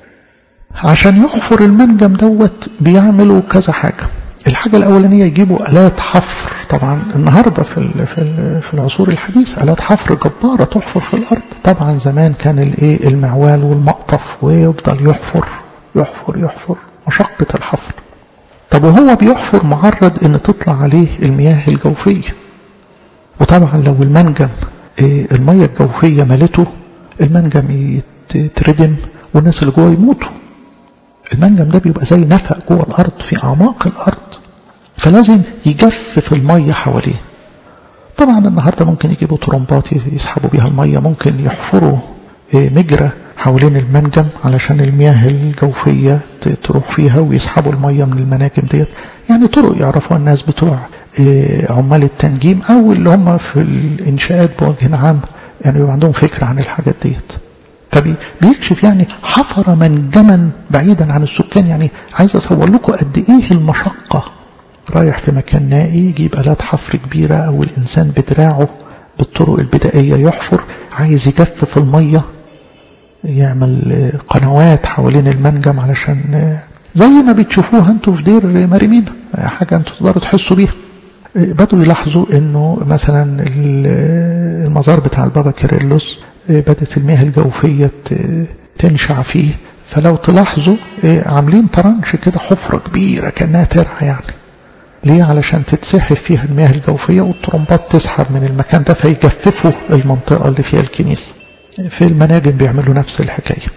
عشان يحفر المنجم دوت بيعملوا كذا حاجة. الحاجة الأولانية يجيبوا آلات حفر. طبعا النهاردة في في العصور الحديثة آلات حفر جبارة تحفر في الأرض. طبعا زمان كان الايه المعوال والمقطف ويفضل يحفر يحفر يحفر، مشقة الحفر. طب وهو بيحفر معرض ان تطلع عليه المياه الجوفية، وطبعا لو المنجم المياه الجوفية ملته المنجم يتردم والناس اللي جوه يموتوا. المنجم ده بيبقى زي نفق جوه الأرض في أعماق الأرض، فلازم يجفف المية حواليه. طبعا النهاردة ممكن يجيبوا طرمبات يسحبوا بيها المية، ممكن يحفروا مجرى حوالين المنجم علشان المياه الجوفية تروح فيها ويسحبوا المية من المناجم ديت. يعني طرق يعرفوها الناس بتوع عمال التنجيم أو اللي هم في الإنشاءات بوجه عام، يعني يبقى عندهم فكرة عن الحاجات ديت. فبيكشف يعني حفر منجما بعيدا عن السكان. يعني عايز أصور لكم قد إيه المشقة. رايح في مكان نائي يجيب آلات حفر كبيرة أو الإنسان بدراعه بالطرق البدائية يحفر، عايز يجفف المية يعمل قنوات حوالين المنجم علشان زي ما بتشوفوها انتوا في دير مريمينا، حاجة انتوا تقدروا تحسوا بيها. بدوا يلاحظوا انه مثلا المزار بتاع البابا كيرلس بدت المياه الجوفية تنشع فيه، فلو تلاحظوا عاملين طرنش كده، حفرة كبيرة كأنها ترعى يعني. ليه؟ علشان تتسحب فيها المياه الجوفية والطرمبات تسحب من المكان ده فيجففوا المنطقة اللي فيها الكنيسة. في المناجم بيعملوا نفس الحكاية.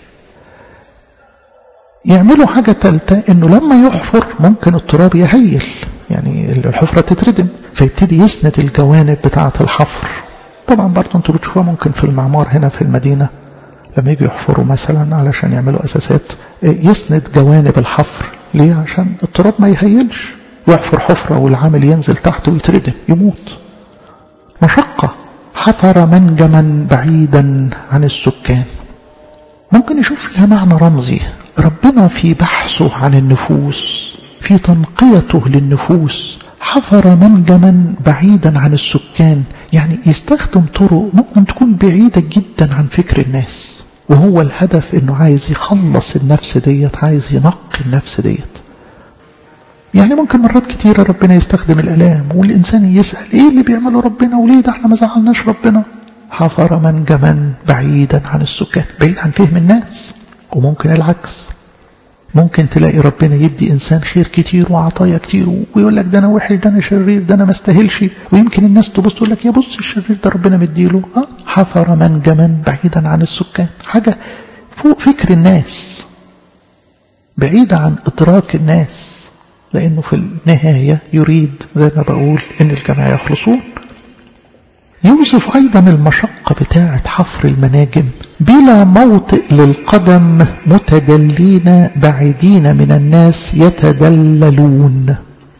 يعملوا حاجة ثالثة، انه لما يحفر ممكن التراب يهيل، يعني الحفرة تتردم فيبتدي يسند الجوانب بتاعة الحفر. طبعا برضو انتوا بتشوفوها ممكن في المعمار هنا في المدينة لما يجوا يحفروا مثلا علشان يعملوا أساسات، يسند جوانب الحفر. ليه؟ عشان التراب ما يهيلش. يحفر حفرة والعامل ينزل تحته ويتردم يموت. مشقة. حفر منجما بعيدا عن السكان. ممكن يشوف فيها معنى رمزي، ربنا في بحثه عن النفوس، في تنقيته للنفوس، حفر منجما بعيدا عن السكان، يعني يستخدم طرق ممكن تكون بعيدة جدا عن فكر الناس، وهو الهدف انه عايز يخلص النفس ديت، عايز ينقي النفس ديت. يعني ممكن مرات كتيرة ربنا يستخدم الآلام والإنسان يسأل ايه اللي بيعمله ربنا وليه ده احنا ما زعلناش ربنا. حفر منجما بعيدا عن السكان، بعيد عن فهم الناس. وممكن العكس، ممكن تلاقي ربنا يدي إنسان خير كتير وعطايا كتير ويقول لك ده أنا وحش، ده أنا شرير، ده أنا ما استاهلش، ويمكن الناس تبص تقول لك يا بص الشرير ده ربنا مديله. آه حفر منجما بعيدا عن السكان، حاجة فوق فكر الناس، بعيدة عن إدراك الناس، لأنه في النهاية يريد زي ما بقول إن الجميع يخلصون. يوصف أيضا المشقة بتاعة حفر المناجم، بلا موطئ للقدم متدلين بعيدين من الناس يتدللون.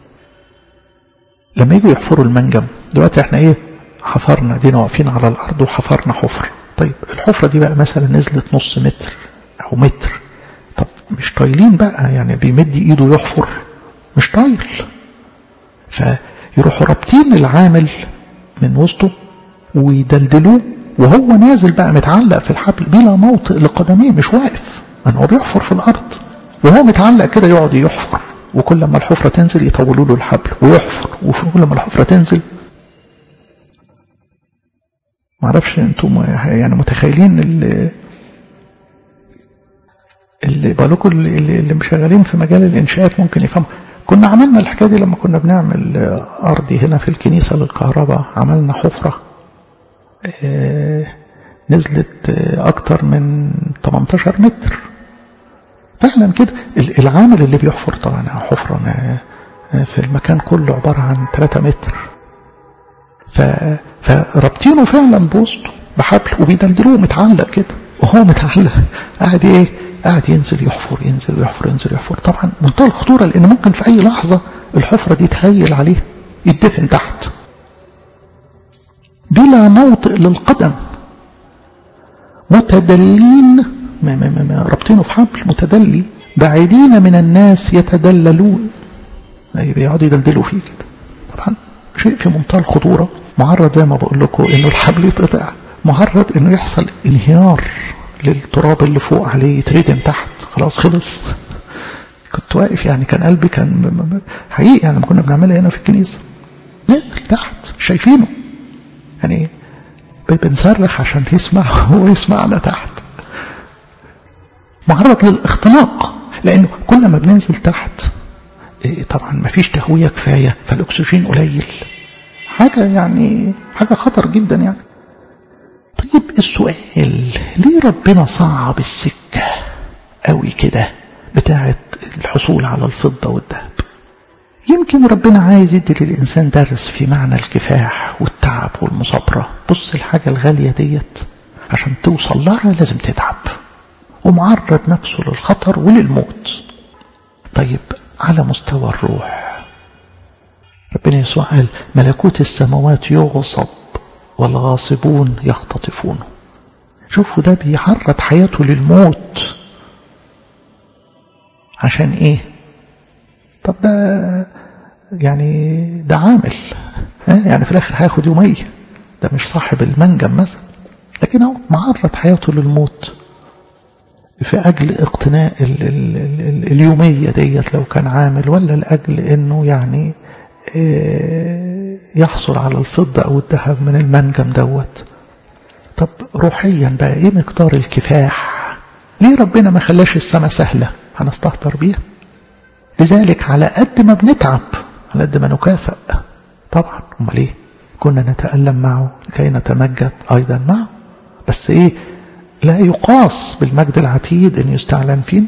لما يجوا يحفروا المنجم دلوقتي احنا ايه حفرنا، دينا واقفين على الأرض وحفرنا حفر. طيب الحفرة دي بقى مثلا نزلت نص متر أو متر، طب مش طايلين بقى، يعني بيمد إيده يحفر مش طايل، فيروحوا رابطين العامل من وسطه ويدلدلوه وهو نازل بقى متعلق في الحبل بلا موطئ لقدميه، مش واقف، يعني هو بيحفر في الأرض وهو متعلق كده، يقعد يحفر، وكل ما الحفرة تنزل يطولوا له الحبل ويحفر، وكل ما الحفرة تنزل. معرفش انتم يعني متخيلين اللي اللي بالكم اللي, اللي مشغلين في مجال الإنشاءات ممكن يفهموا. كنا عملنا الحكاية دي لما كنا بنعمل أرضي هنا في الكنيسة للكهرباء، عملنا حفرة نزلت أكتر من ثمانية عشر متر فعلا كده. العامل اللي بيحفر طبعا حفرة في المكان كله عبارة عن ثلاثة متر، فربطينه فعلا بوسطه بحبل وبيدلدلوه متعلق كده، وهو متعلق قاعد ايه قاعد ينزل يحفر ينزل ويحفر ينزل يحفر. طبعا منتهى الخطورة، لأن ممكن في أي لحظة الحفرة دي تهيل عليه يدفن تحت. بلا موطئ للقدم متدلين، ربطينه في حبل متدلي، بعيدين من الناس يتدللون، بيقعدوا يدلدلوا فيه كده. طبعا شيء في منتهى الخطورة، معرض زي ما بقول لكم انه الحبل يتقطع، معرض انه يحصل انهيار للتراب اللي فوق عليه، يتردم تحت، خلاص خلص. كنت واقف يعني كان قلبي كان حقيقي، يعني ما كنا بنعملها هنا في الكنيسة، نزل تحت شايفينه، يعني بنصرخ عشان يسمع هو يسمعنا تحت. معرض للاختناق، لأنه كل ما بننزل تحت طبعا ما فيش تهوية كفاية، فالأكسجين قليل، حاجة يعني حاجة خطر جدا يعني. طيب السؤال، ليه ربنا صعب السكة قوي كده بتاعت الحصول على الفضة والذهب؟ يمكن ربنا عايز يدي للإنسان درس في معنى الكفاح والتعب والمصابرة. بص الحاجة الغالية ديت عشان توصل لها لازم تتعب، ومعرض نفسه للخطر وللموت. طيب على مستوى الروح، ربنا يسوع قال ملكوت السماوات يغصب والغاصبون يختطفونه. شوفوا ده بيعرض حياته للموت عشان ايه؟ طب ده يعني ده عامل، يعني في الاخر هياخد يومية، ده مش صاحب المنجم مثلا، لكن هو معرض حياته للموت في أجل اقتناء ال ال ال اليومية ديت لو كان عامل، ولا لأجل أنه يعني يحصل على الفضة أو الذهب من المنجم دوت. طب روحيا بقى إيه مقدار الكفاح؟ ليه ربنا ما خلاش السماء سهلة هنستهتر بيها؟ لذلك على قد ما بنتعب على قد ما نكافئ طبعا. امال ايه؟ كنا نتألم معه لكي نتمجد أيضا معه، بس إيه؟ لا يقاس بالمجد العتيد أن يستعلن فينا.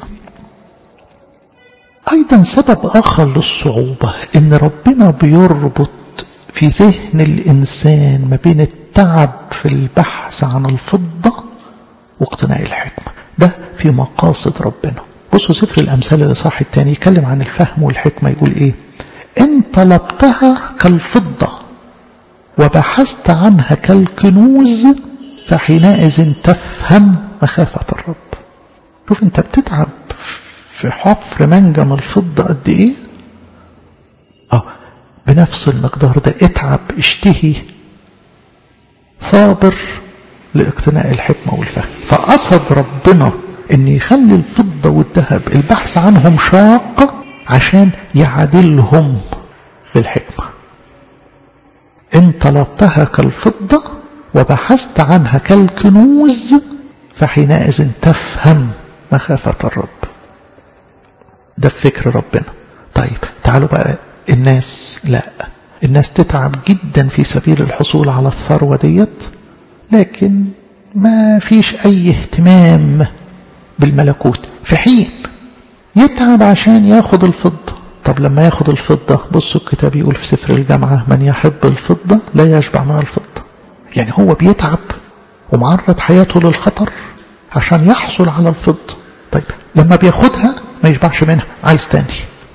أيضا سبب آخر للصعوبة أن ربنا بيربط في ذهن الإنسان ما بين التعب في البحث عن الفضة واقتناء الحكمة. ده في مقاصد ربنا. بصوا سفر الأمثال الإصحاح الثاني يتكلم عن الفهم والحكمة، يقول إيه؟ إن طلبتها كالفضة وبحثت عنها كالكنوز فحينئذ تفهم مخافة الرب. شوف أنت بتتعب في حفر منجم الفضة قد إيه؟ آه بنفس المقدار ده اتعب اشتهي صابر لاقتناء الحكمة والفهم. فقصد ربنا ان يخلي الفضة والذهب البحث عنهم شاق عشان يعادلهم للحكمة. ان طلبتها كالفضة وبحثت عنها كالكنوز فحينئذ تفهم مخافة الرب. ده فكر ربنا. طيب تعالوا بقى الناس، لا الناس تتعب جدا في سبيل الحصول على الثروة ديت، لكن ما فيش اي اهتمام بالملكوت، في حين يتعب عشان ياخد الفضة. طب لما ياخد الفضة، بصوا الكتاب يقول في سفر الجامعة من يحب الفضة لا يشبع من الفضة. يعني هو بيتعب ومعرض حياته للخطر عشان يحصل على الفضة. طيب لما بياخدها ما يشبعش منها، عايز تاني.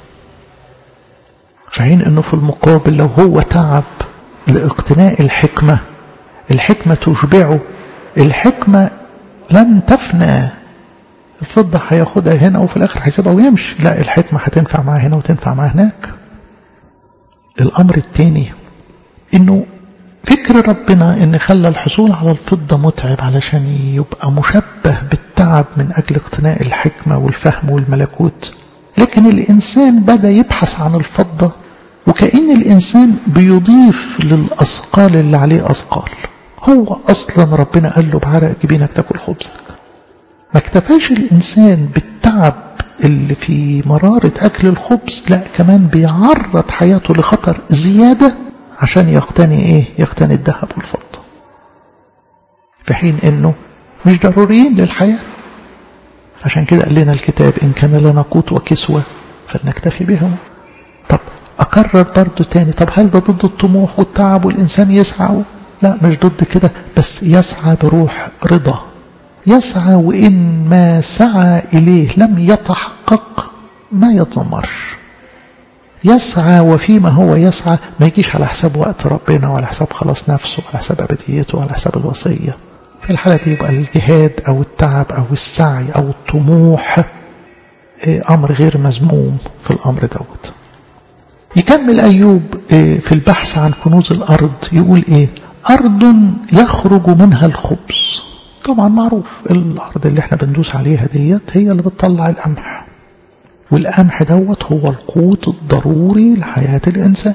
في حين انه في المقابل لو هو تعب لاقتناء الحكمة، الحكمة تشبعه، الحكمة لن تفنى. الفضة هياخدها هنا وفي الآخر هيسيبها ويمشي، لا الحكمة هتنفع معاه هنا وتنفع معاه هناك. الأمر الثاني إنه فكر ربنا إن خلى الحصول على الفضة متعب علشان يبقى مشبه بالتعب من أجل اقتناء الحكمة والفهم والملكوت. لكن الإنسان بدأ يبحث عن الفضة وكأن الإنسان بيضيف للأثقال اللي عليه أثقال. هو أصلا ربنا قال له بعرق جبينك تاكل خبزك. ما اكتفاش الإنسان بالتعب اللي في مرارة أكل الخبز، لا كمان بيعرض حياته لخطر زيادة عشان يقتني إيه؟ يقتني الذهب والفضة، في حين إنه مش ضروريين للحياة. عشان كده قال لنا الكتاب إن كان لنا قوت وكسوة فلنكتفي بهم. طب أكرر برضو تاني، طب هل ده ضد الطموح والتعب والإنسان يسعى؟ لا مش ضد كده، بس يسعى بروح رضا. يسعى وإن ما سعى إليه لم يتحقق ما يتذمرش. يسعى وفيما هو يسعى ما يجيش على حساب وقت ربنا ولا حساب خلاص نفسه ولا حساب أبديته ولا حساب الوصية. في الحالة دي يبقى الجهاد أو التعب أو السعي أو الطموح أمر غير مذموم في الأمر دوت. يكمل أيوب في البحث عن كنوز الأرض يقول إيه؟ أرض يخرج منها الخبز. طبعا معروف الأرض اللي احنا بندوس عليها ديت هي اللي بتطلع القمح، والقمح دوت هو القوت الضروري لحياة الإنسان.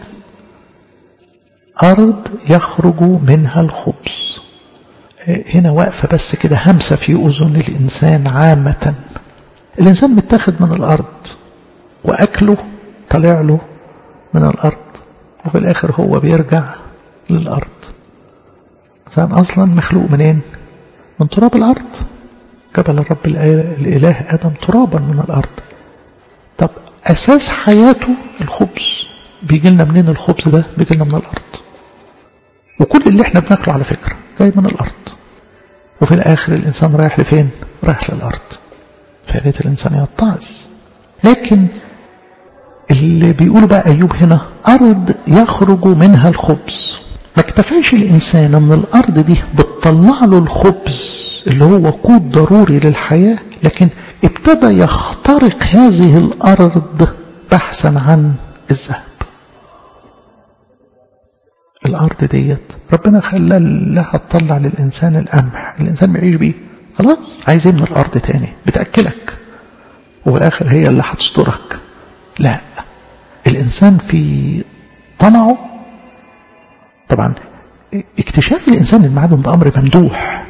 أرض يخرج منها الخبز. هنا واقفة بس كده همسة في أذن الإنسان عامة. الإنسان متاخد من الأرض وأكله طلع له من الأرض، وفي الآخر هو بيرجع للأرض. الإنسان أصلا مخلوق منين؟ من تراب الأرض. جبل الرب الإله آدم ترابا من الأرض. طب أساس حياته الخبز. بيجي لنا منين الخبز ده؟ بيجي لنا من الأرض. وكل اللي احنا بناكله على فكرة جاي من الأرض. وفي الآخر الإنسان رايح لفين؟ رايح للأرض. فياريت الإنسان يتعظ. لكن اللي بيقولوا بقى أيوب هنا أرض يخرج منها الخبز. ما اكتفاش الإنسان أن الأرض دي بتطلع له الخبز اللي هو قوت ضروري للحياة، لكن ابتدى يخترق هذه الأرض بحثا عن الذهب. الأرض ديت ربنا خلى لها تطلع للإنسان القمح، الإنسان بيعيش بيه، خلاص عايز ايه من الأرض تاني؟ بتأكلك وفي الآخر هي اللي هتسترك. لا، الإنسان في طمعه، طبعا اكتشاف الإنسان المعادن ده أمر ممدوح،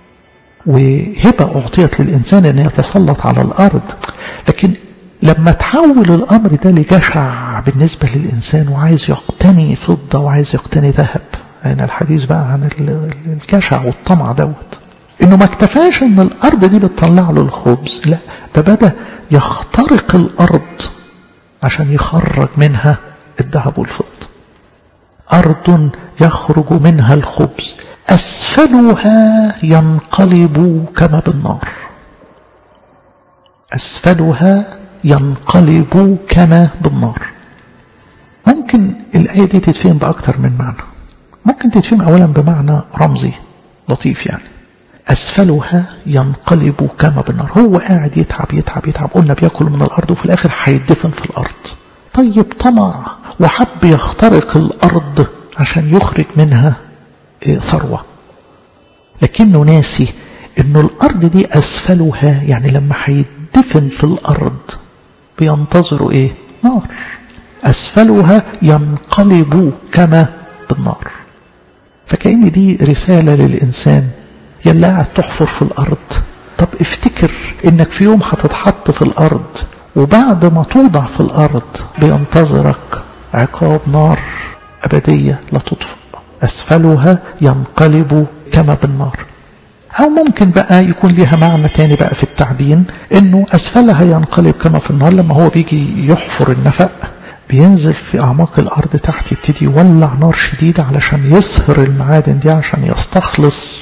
وهبة أعطيت للإنسان أن يتسلط على الأرض، لكن لما تحول الأمر ده لجشع بالنسبة للإنسان وعايز يقتني فضة وعايز يقتني ذهب، يعني الحديث بقى عن الجشع والطمع دوت، إنه ما اكتفاش أن الأرض دي بتطلع له الخبز، لا ده بدأ يخترق الأرض عشان يخرج منها الذهب والفضة. أرض يخرج منها الخبز أسفلها ينقلب كما بالنار. أسفلها ينقلب كما بالنار. ممكن الآية دي تتفهم بأكتر من معنى. ممكن تتفهم أولا بمعنى رمزي لطيف، يعني أسفلها ينقلب كما بالنار، هو قاعد يتعب يتعب يتعب، قلنا بيأكل من الأرض وفي الآخر هيدفن في الأرض. طيب طمع وحب يخترق الأرض عشان يخرج منها ثروة، لكنه ناسي إنه الأرض دي أسفلها، يعني لما هيدفن في الأرض بينتظروا إيه؟ نار. أسفلها ينقلب كما بالنار. فكأن دي رسالة للإنسان يلا قاعد تحفر في الأرض، طب افتكر إنك في يوم هتتحط في الأرض، وبعد ما توضع في الأرض بينتظرك عقاب نار أبدية لا تطفئ. أسفلها ينقلب كما بالنار. أو ممكن بقى يكون لها معنى تاني بقى في التعدين، إنه أسفلها ينقلب كما في النار، لما هو بيجي يحفر النفق بينزل في أعماق الأرض تحت، يبتدي يولع نار شديدة علشان يصهر المعادن دي، عشان يستخلص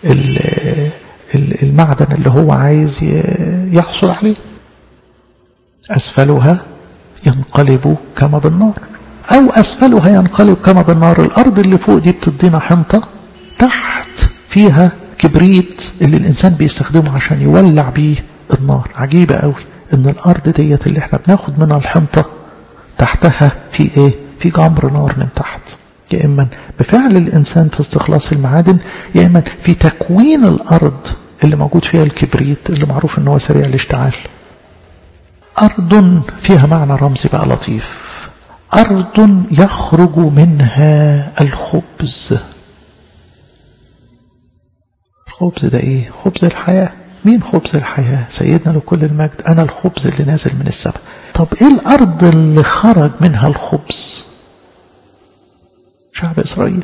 المعدن اللي هو عايز يحصل عليه. أسفلها ينقلب كما بالنار. أو أسفلها ينقلب كما بالنار، الأرض اللي فوق دي بتدينا حنطة، تحت فيها كبريت اللي الإنسان بيستخدمه عشان يولع بيه النار. عجيبة قوي إن الأرض ديت اللي احنا بناخد منها الحنطة تحتها في إيه؟ في جمر نار من تحت، يا إما بفعل الإنسان في استخلاص المعادن، يا إما في تكوين الأرض اللي موجود فيها الكبريت اللي معروف إنه سريع الاشتعال. أرض فيها معنى رمزي بقى لطيف، أرض يخرج منها الخبز. الخبز ده إيه؟ خبز الحياة. مين خبز الحياة؟ سيدنا لكل المجد، أنا الخبز اللي نازل من السماء. طب إيه الأرض اللي خرج منها الخبز؟ شعب إسرائيل،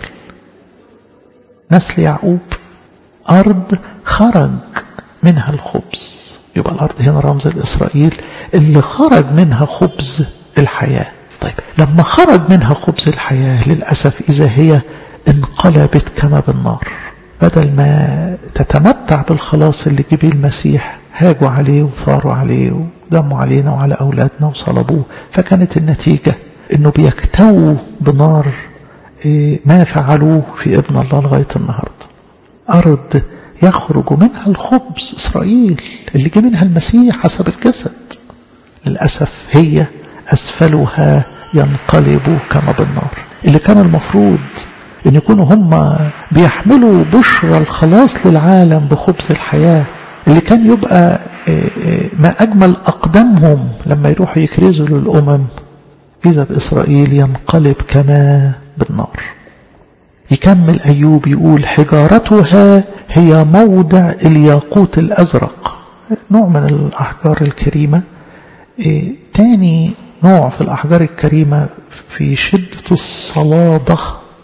نسل يعقوب. أرض خرج منها الخبز، يبقى الأرض هنا رمز لإسرائيل اللي خرج منها خبز الحياة. طيب لما خرج منها خبز الحياة للأسف إذا هي انقلبت كما بالنار. بدل ما تتمتع بالخلاص اللي جبه المسيح، هاجوا عليه وثاروا عليه ودموا علينا وعلى أولادنا وصلبوه، فكانت النتيجة إنه بيكتووا بنار ما فعلوه في ابن الله لغاية النهاردة. أرض يخرج منها الخبز إسرائيل اللي جه منها المسيح حسب الجسد، للأسف هي أسفلها ينقلب كما بالنار. اللي كان المفروض أن يكونوا هم بيحملوا بشرى الخلاص للعالم بخبز الحياة، اللي كان يبقى ما أجمل أقدامهم لما يروحوا يكرزوا للأمم، إذا بإسرائيل ينقلب كما بالنار. يكمل أيوب يقول حجارتها هي موضع الياقوت الأزرق، نوع من الأحجار الكريمة. إيه تاني نوع في الأحجار الكريمة في شدة الصلادة،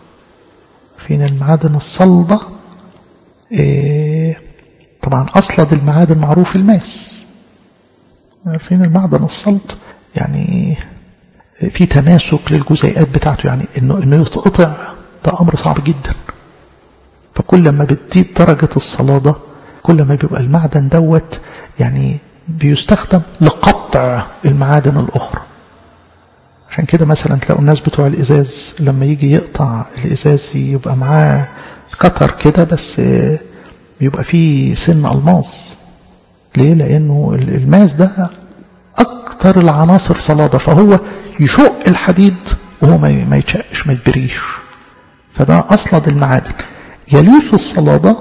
فين المعادن الصلدة. إيه طبعا أصلد المعادن معروف الماس، عارفين المعدن الصلد يعني في تماسك للجزيئات بتاعته، يعني إنه إنه يتقطع ده أمر صعب جدا. فكل ما بتزيد درجة الصلادة كل ما بيبقى المعدن دوت يعني بيستخدم لقطع المعادن الأخرى. عشان كده مثلا تلاقوا الناس بتوع الإزاز لما يجي يقطع الإزاز يبقى معاه قطر كده، بس بيبقى فيه سن ألماس. ليه؟ لأنه الماس ده أكتر العناصر صلادة، فهو يشق الحديد وهو ما يتشقش ما يتبريش. فده أصلد المعادن. يليه في الصلادة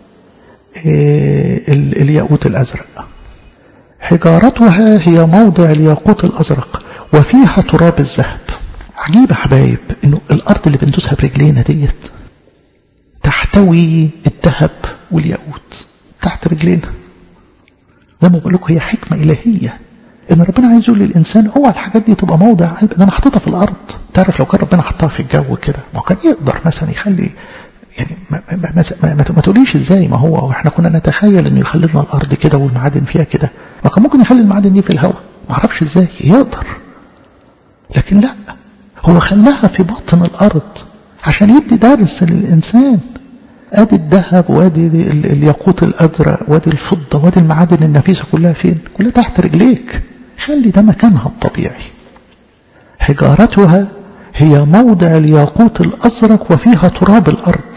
الياقوت الأزرق. حجارتها هي موضع الياقوت الأزرق وفيها تراب الذهب. عجيب حبايب إنه الأرض اللي بندوسها برجلينا ديت تحتوي الذهب والياقوت تحت رجلينا. زي ما بقول لكم هي حكمة إلهية إن ربنا عايز يقول للإنسان اوعى الحاجات دي تبقى موضع قلب. ده أنا حطيتها في الأرض. تعرف لو كان ربنا حطها في الجو كده ما كان يقدر مثلا يخلي يعني ما, ما, ما, ما, ما, ما تقوليش إزاي. ما هو إحنا كنا نتخيل إنه يخلي لنا الأرض كده والمعادن فيها كده. ما كان ممكن يخلي المعادن دي في الهواء. ما أعرفش إزاي يقدر. لكن لا هو خلاها في باطن الأرض عشان يدي درس للإنسان. ادي الذهب وادي الياقوت الازرق وادي الفضه وادي المعادن النفيسه كلها فين؟ كلها تحت رجليك. خلي ده مكانها الطبيعي. حجارتها هي موضع الياقوت الازرق وفيها تراب الارض.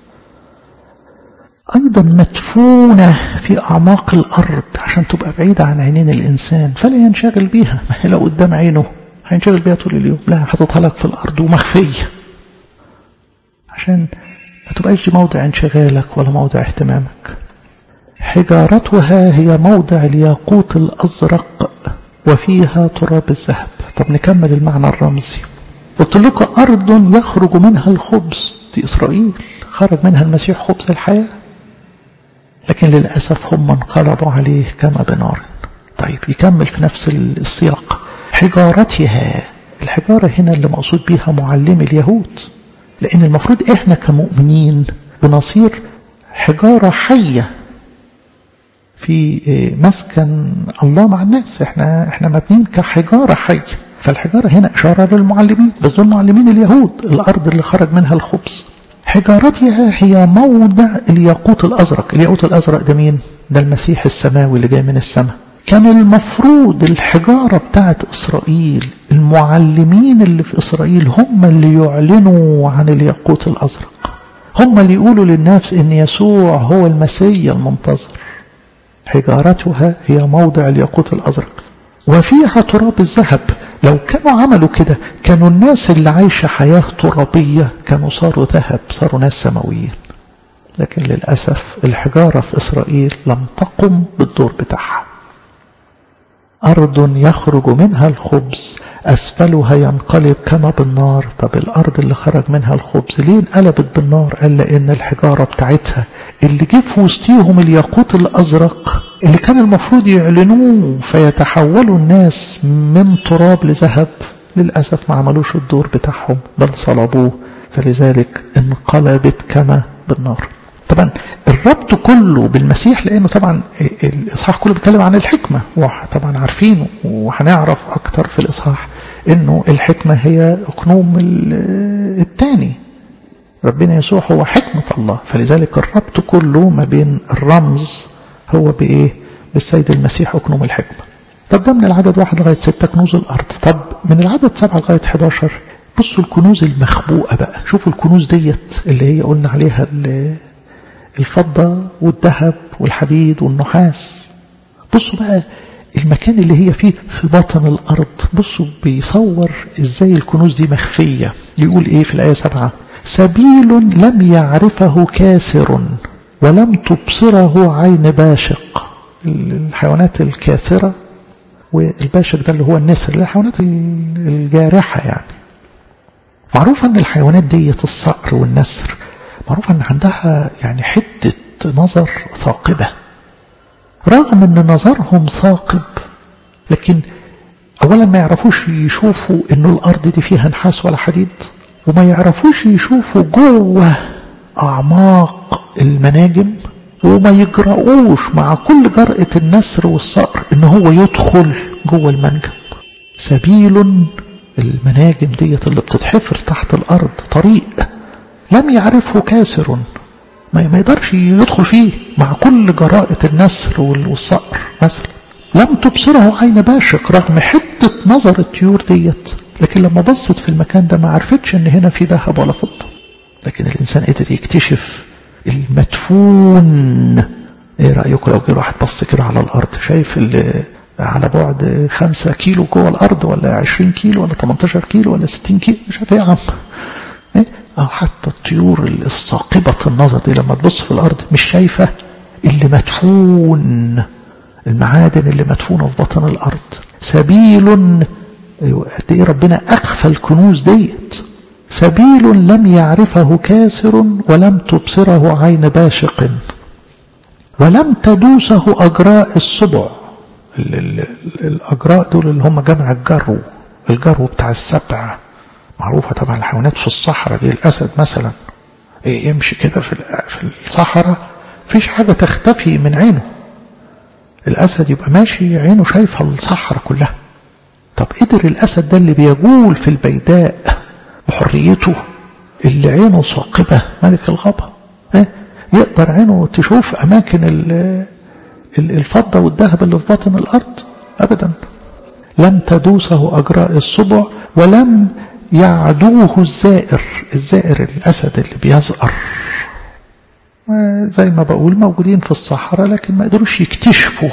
ايضا مدفونه في اعماق الارض عشان تبقى بعيده عن عينين الانسان فلا ينشغل بيها. ما هي لو قدام عينه هينشغل بيها طول اليوم. لا حاططها لك في الارض ومخفيه عشان ما تبقاش دي موضع انشغالك ولا موضع اهتمامك. حجارتها هي موضع الياقوت الأزرق وفيها تراب الذهب. طب نكمل المعنى الرمزي. قلت لكم أرض يخرج منها الخبز. دي إسرائيل خرج منها المسيح خبز الحياة. لكن للأسف هم انقلبوا عليه كما بنار. طيب يكمل في نفس السياق. حجارتها. الحجارة هنا اللي مقصود بها معلم اليهود. لأن المفروض إحنا كمؤمنين بنصير حجارة حية في مسكن الله مع الناس. إحنا إحنا مبنين كحجارة حية. فالحجارة هنا إشارة للمعلمين بس دول معلمين اليهود الأرض اللي خرج منها الخبز. حجارتها هي موضع الياقوت الأزرق. الياقوت الأزرق ده مين؟ ده المسيح السماوي اللي جاي من السماء. كان المفروض الحجارة بتاعت إسرائيل المعلمين اللي في إسرائيل هم اللي يعلنوا عن الياقوت الأزرق. هم اللي يقولوا للناس إن يسوع هو المسيح المنتظر. حجارتها هي موضع الياقوت الأزرق وفيها تراب الذهب. لو كانوا عملوا كده كانوا الناس اللي عايشة حياة ترابية كانوا صاروا ذهب صاروا ناس سماويين. لكن للأسف الحجارة في إسرائيل لم تقم بالدور بتاعها. أرض يخرج منها الخبز أسفلها ينقلب كما بالنار. طب الأرض اللي خرج منها الخبز ليه انقلبت بالنار؟ قال لأن الحجارة بتاعتها اللي جه في وسطيهم الياقوت الأزرق اللي كان المفروض يعلنوه فيتحولوا الناس من تراب لذهب للأسف ما عملوش الدور بتاعهم بل صلبوه فلذلك انقلبت كما بالنار. طبعا الربط كله بالمسيح لأنه طبعا الإصحاح كله بيتكلم عن الحكمة وطبعا عارفينه وهنعرف أكتر في الإصحاح إنه الحكمة هي أقنوم الثاني. ربنا يسوع هو حكمة الله فلذلك الربط كله ما بين الرمز هو بإيه؟ بالسيد المسيح أقنوم الحكمة. طب ده من العدد واحد لغاية ستة كنوز الأرض. طب من العدد سبعة لغاية حداشر بصوا الكنوز المخبوءة بقى. شوفوا الكنوز ديت اللي هي قلنا عليها الفضة والذهب والحديد والنحاس. بصوا بقى المكان اللي هي فيه في باطن الأرض. بصوا بيصور ازاي الكنوز دي مخفية. يقول ايه في الآية سبعة؟ سبيل لم يعرفه كاسر ولم تبصره عين باشق. الحيوانات الكاسرة والباشق ده اللي هو النسر الحيوانات الجارحة يعني. معروف ان الحيوانات ديت الصقر والنسر معروف ان عندها يعني حدة نظر ثاقبة. رغم ان نظرهم ثاقب لكن اولا ما يعرفوش يشوفوا انه الارض دي فيها نحاس ولا حديد وما يعرفوش يشوفوا جوه اعماق المناجم وما يجرؤوش مع كل جرأة النسر والصقر ان هو يدخل جوه المنجم. سبيل المناجم ديت اللي بتتحفر تحت الارض طريق لم يعرفه كاسر ما يقدرش يدخل فيه مع كل جراءة النسر والصقر مثلا. لم تبصره عين باشق رغم حدة نظر الطيور ديت لكن لما بصت في المكان ده ما عرفتش ان هنا في ذهب ولا فضة. لكن الانسان قدر يكتشف المدفون. ايه رأيكم لو جه واحد بص كده على الارض شايف على بعد خمسة كيلو جوه الارض ولا عشرين كيلو ولا تمنتاشر كيلو ولا ستين كيلو مش عارف ايه يا عم. أو حتى الطيور الثاقبة النظر دي لما تبص في الأرض مش شايفة اللي مدفون، المعادن اللي مدفونة في بطن الأرض. سبيل، قد إيه ربنا أخفى الكنوز ديت. سبيل لم يعرفه كاسر ولم تبصره عين باشق ولم تدوسه أجراء السبع. الأجراء دول اللي هم جمع الجرو، الجرو بتاع السبع معروفة طبعا. الحيوانات في الصحراء دي الأسد مثلا إيه يمشي كده في في الصحراء فيش حاجة تختفي من عينه. الأسد يبقى ماشي عينه شايفة الصحراء كلها. طب قدر الأسد ده اللي بيجول في البيداء بحريته، اللي عينه ثاقبة ملك الغابة، يقدر عينه تشوف أماكن الفضة والذهب اللي في باطن الأرض؟ أبدا. لم تدوسه أجراء السبع ولم يعدوه الزائر. الزائر الأسد اللي بيزأر، زي ما بقول موجودين في الصحراء لكن ما قدروش يكتشفوا.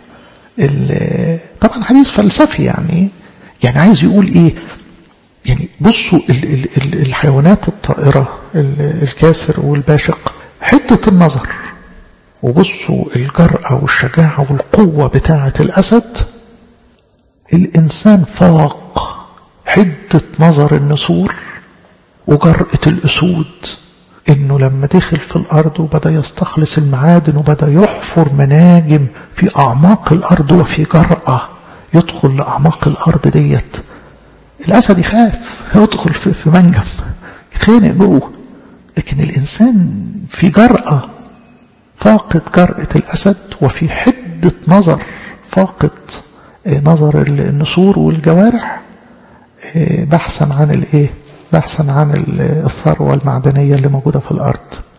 طبعا حديث فلسفي يعني يعني عايز يقول ايه؟ يعني بصوا الحيوانات الطائرة الكاسر والباشق حدة النظر، وبصوا الجرأة والشجاعة والقوة بتاعة الأسد. الإنسان فاق حدة نظر النسور وجرأة الأسود، إنه لما دخل في الأرض وبدأ يستخلص المعادن وبدأ يحفر مناجم في أعماق الأرض، وفي جرأة يدخل لأعماق الأرض ديت. الأسد يخاف يدخل في منجم يتخانق جوه، لكن الإنسان في جرأة فاقد جرأة الأسد، وفي حدة نظر فاقد نظر النسور والجوارح، بحثا عن الايه بحثا عن الثروة المعدنية اللي موجودة في الأرض.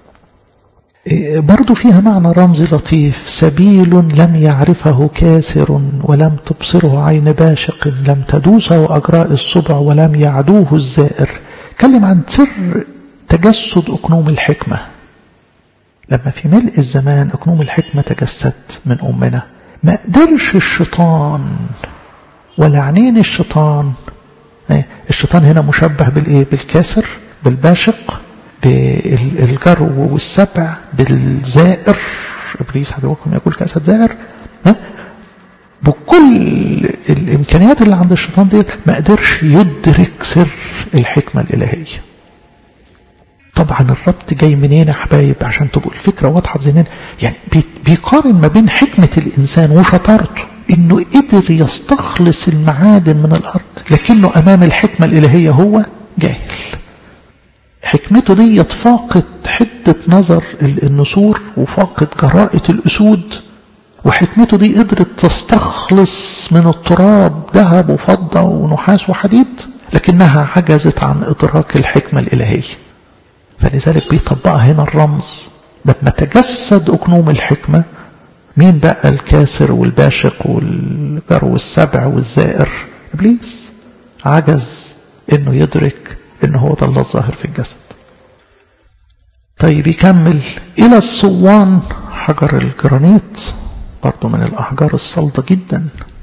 برضو فيها معنى رمزي لطيف. سبيل لم يعرفه كاسر ولم تبصره عين باشق لم تدوسه أجراء السبع ولم يعدوه الزائر. كلم عن سر تجسد أكنوم الحكمة. لما في ملء الزمان أكنوم الحكمة تجسد من أمنا، ما قدرش الشيطان ولا عينين الشيطان. الشيطان هنا مشبه بالإيه؟ بالكاسر، بالباشق، بالجرو والسبع، بالزائر. إبليس عدوكم يقول كأسد زائر. بكل الإمكانيات اللي عند الشيطان ديت ما قدرش يدرك سر الحكمة الإلهية. طبعا الربط جاي منين يا حبايب عشان تبقوا الفكرة واضحة بذهننا؟ يعني بيقارن ما بين حكمة الإنسان وشطارته، إنه قدر يستخلص المعادن من الأرض، لكنه أمام الحكمة الإلهية هو جاهل. حكمته دي فاقت حدة نظر النسور وفاقت جراءة الأسود، وحكمته دي قدرت تستخلص من التراب ذهب وفضة ونحاس وحديد، لكنها عجزت عن إدراك الحكمة الإلهية. فلذلك بيطبقها هنا الرمز. لما تجسد أكنوم الحكمة، مين بقى الكاسر والباشق والجرو السبع والزائر؟ إبليس عجز إنه يدرك إنه هو ده الله الظاهر في الجسد. طيب يكمل إلى الصوان، حجر الجرانيت برضو من الأحجار الصلدة جدا.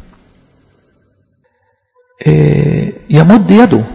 إيه يمد يده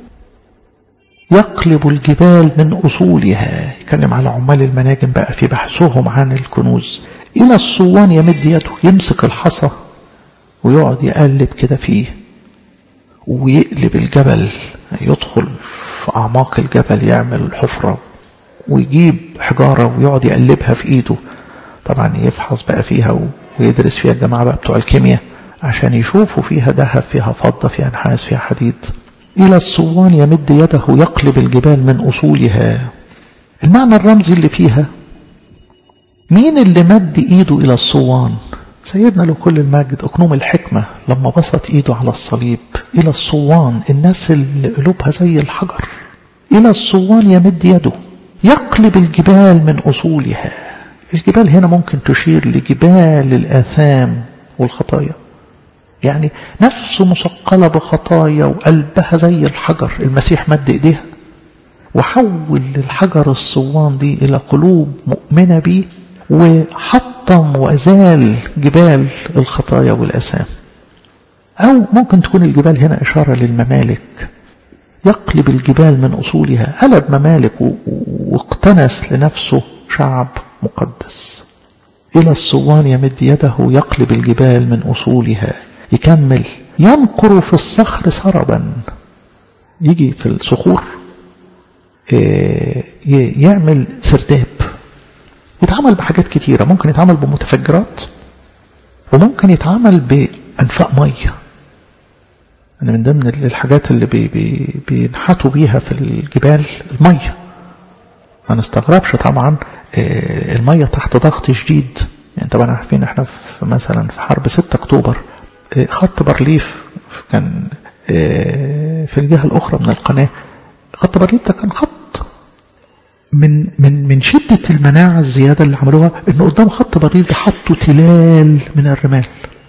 يقلب الجبال من أصولها. يتكلم على عمال المناجم بقى في بحثهم عن الكنوز. إلى الصوان يمد يده، يمسك الحصى ويقعد يقلب كده فيه ويقلب الجبل، يدخل في أعماق الجبل يعمل حفرة ويجيب حجارة ويقعد يقلبها في إيده. طبعا يفحص بقى فيها ويدرس فيها الجماعة بقى بتوع الكيمياء عشان يشوفوا فيها ذهب، فيها فضة، فيها نحاس، فيها حديد. إلى الصوان يمد يده يقلب الجبال من أصولها. المعنى الرمزي اللي فيها، مين اللي مد إيده إلى الصوان؟ سيدنا له كل المجد أكنوم الحكمة لما بسط إيده على الصليب. إلى الصوان، الناس اللي قلوبها زي الحجر. إلى الصوان يمد يده يقلب الجبال من أصولها. الجبال هنا ممكن تشير لجبال الآثام والخطايا، يعني نفسه مثقلة بخطايا وقلبها زي الحجر. المسيح مد إيديها وحول الحجر الصوان دي إلى قلوب مؤمنة به، وحطم وأزال جبال الخطايا والآثام. أو ممكن تكون الجبال هنا إشارة للممالك. يقلب الجبال من أصولها، قلب ممالك واقتنس لنفسه شعب مقدس. إلى الصوان يمد يده يقلب الجبال من أصولها. يكمل ينقر في الصخر سربا، يجي في الصخور يعمل سرداب. يتعامل بحاجات كتيرة، ممكن يتعامل بمتفجرات وممكن يتعامل بأنفاق مية. أنا من ضمن الحاجات اللي بي بي بينحتوا بيها في الجبال المية. ما نستغربش طبعا المية تحت ضغط شديد. يعني طبعا عارفين احنا في مثلا في حرب ستة أكتوبر خط بارليف كان في الجهة الأخرى من القناة. خط بارليف ده كان خط من من من شدة المناعة الزيادة اللي عملوها، إنه قدام خط بارليف ده حطوا تلال من الرمال.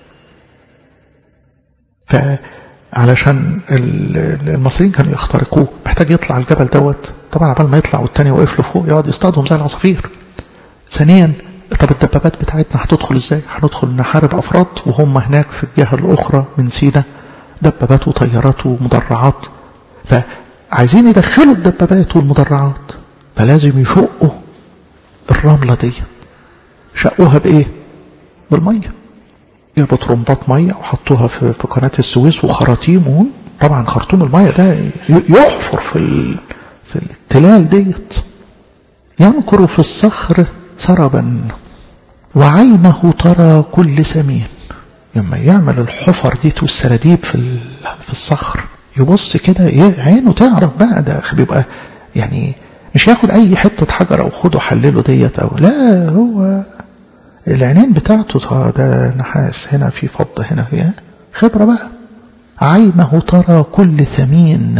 فعلشان المصريين كانوا يخترقوه محتاج يطلع الجبل دوت. طبعا عبال ما يطلع والتاني واقف له فوق يقعد يصطادهم زي العصافير. ثانيا طب الدبابات بتاعتنا هتدخل ازاي؟ هندخل نحارب افراد وهم هناك في الجهة الاخرى من سيناء دبابات وطيارات ومدرعات. فعايزين يدخلوا الدبابات والمدرعات، فلازم يشقوا الرملة دي. شقوها بايه؟ بالمية. جابوا طرمبات مية وحطوها في قناة السويس وخراطيم. طبعا خرطوم المية ده يحفر في في التلال ديت. ينقر في الصخر سربا وعينه ترى كل سمين. لما يعمل الحفر دي والسراديب في في الصخر يبص كده عينه تعرف بقى. ده بيبقى يعني مش ياخد اي حتة حجر او خده حلله ديت او لا، هو العينين بتاعته ده نحاس، هنا في فضة هنا في خبرة بقى. عينه ترى كل ثمين.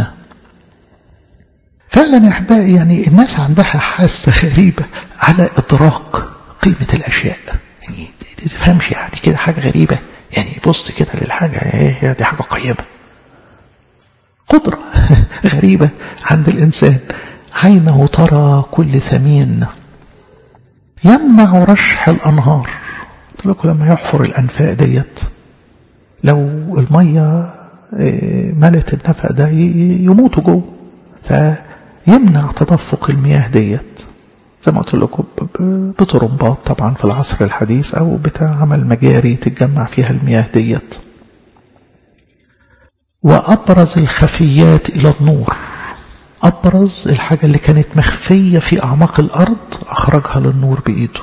فعلا يا احبائي يعني الناس عندها حاسة غريبة على ادراك قيمة الاشياء. يعني تفهمش يعني كده حاجة غريبة. يعني بص كده للحاجة ايه دي حاجة قيمة. قدرة غريبة عند الانسان. عينه ترى كل ثمين. يمنع رشح الانهار. قلت لكم لما يحفر الانفاق ديت لو المية ملت النفق ده يموتوا جوه، فيمنع تدفق المياه ديت زي ما قلت لكم بطرمبات طبعا في العصر الحديث او بتعمل مجاري تتجمع فيها المياه ديت. وابرز الخفيات الى النور. ابرز الحاجة اللي كانت مخفية في اعماق الارض اخرجها للنور بايده.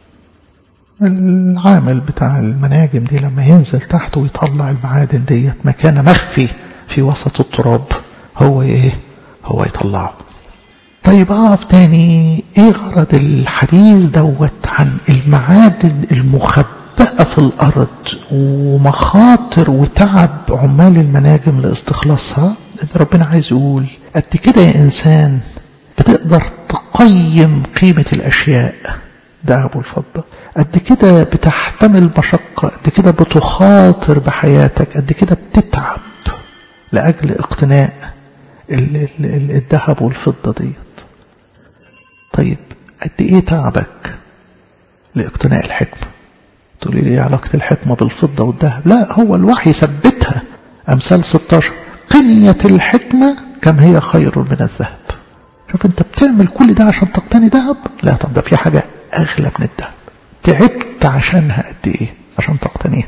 العامل بتاع المناجم دي لما ينزل تحت ويطلع المعادن ديت مكان مخفي في وسط التراب هو ايه هو يطلعه. طيب اقف تاني، ايه غرض الحديث دوت عن المعادن المخبأة في الارض ومخاطر وتعب عمال المناجم لاستخلاصها؟ ربنا عايز يقول قد كده يا انسان بتقدر تقيم قيمة الاشياء ذهب والفضة، قد كده بتحتمل مشقة، قد كده بتخاطر بحياتك، قد كده بتتعب لأجل اقتناء الذهب والفضة ديت. طيب قد ايه تعبك لاقتناء الحكمة؟ تقولي لي ايه علاقة الحكمة بالفضة والذهب؟ لا، هو الوحي ثبتها. أمثال ستة عشر قنية الحكمة كم هي خير من الذهب. شوف انت بتعمل كل ده عشان تقتني ذهب؟ لا، طب ده في حاجة أغلى من الذهب تعبت عشانها قد ايه عشان تقتنيها.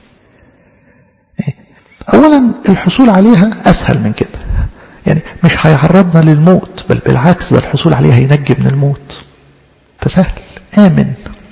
أولا الحصول عليها أسهل من كده، يعني مش هيعرضنا للموت، بل بالعكس ده الحصول عليها ينجي من الموت، فسهل آمن.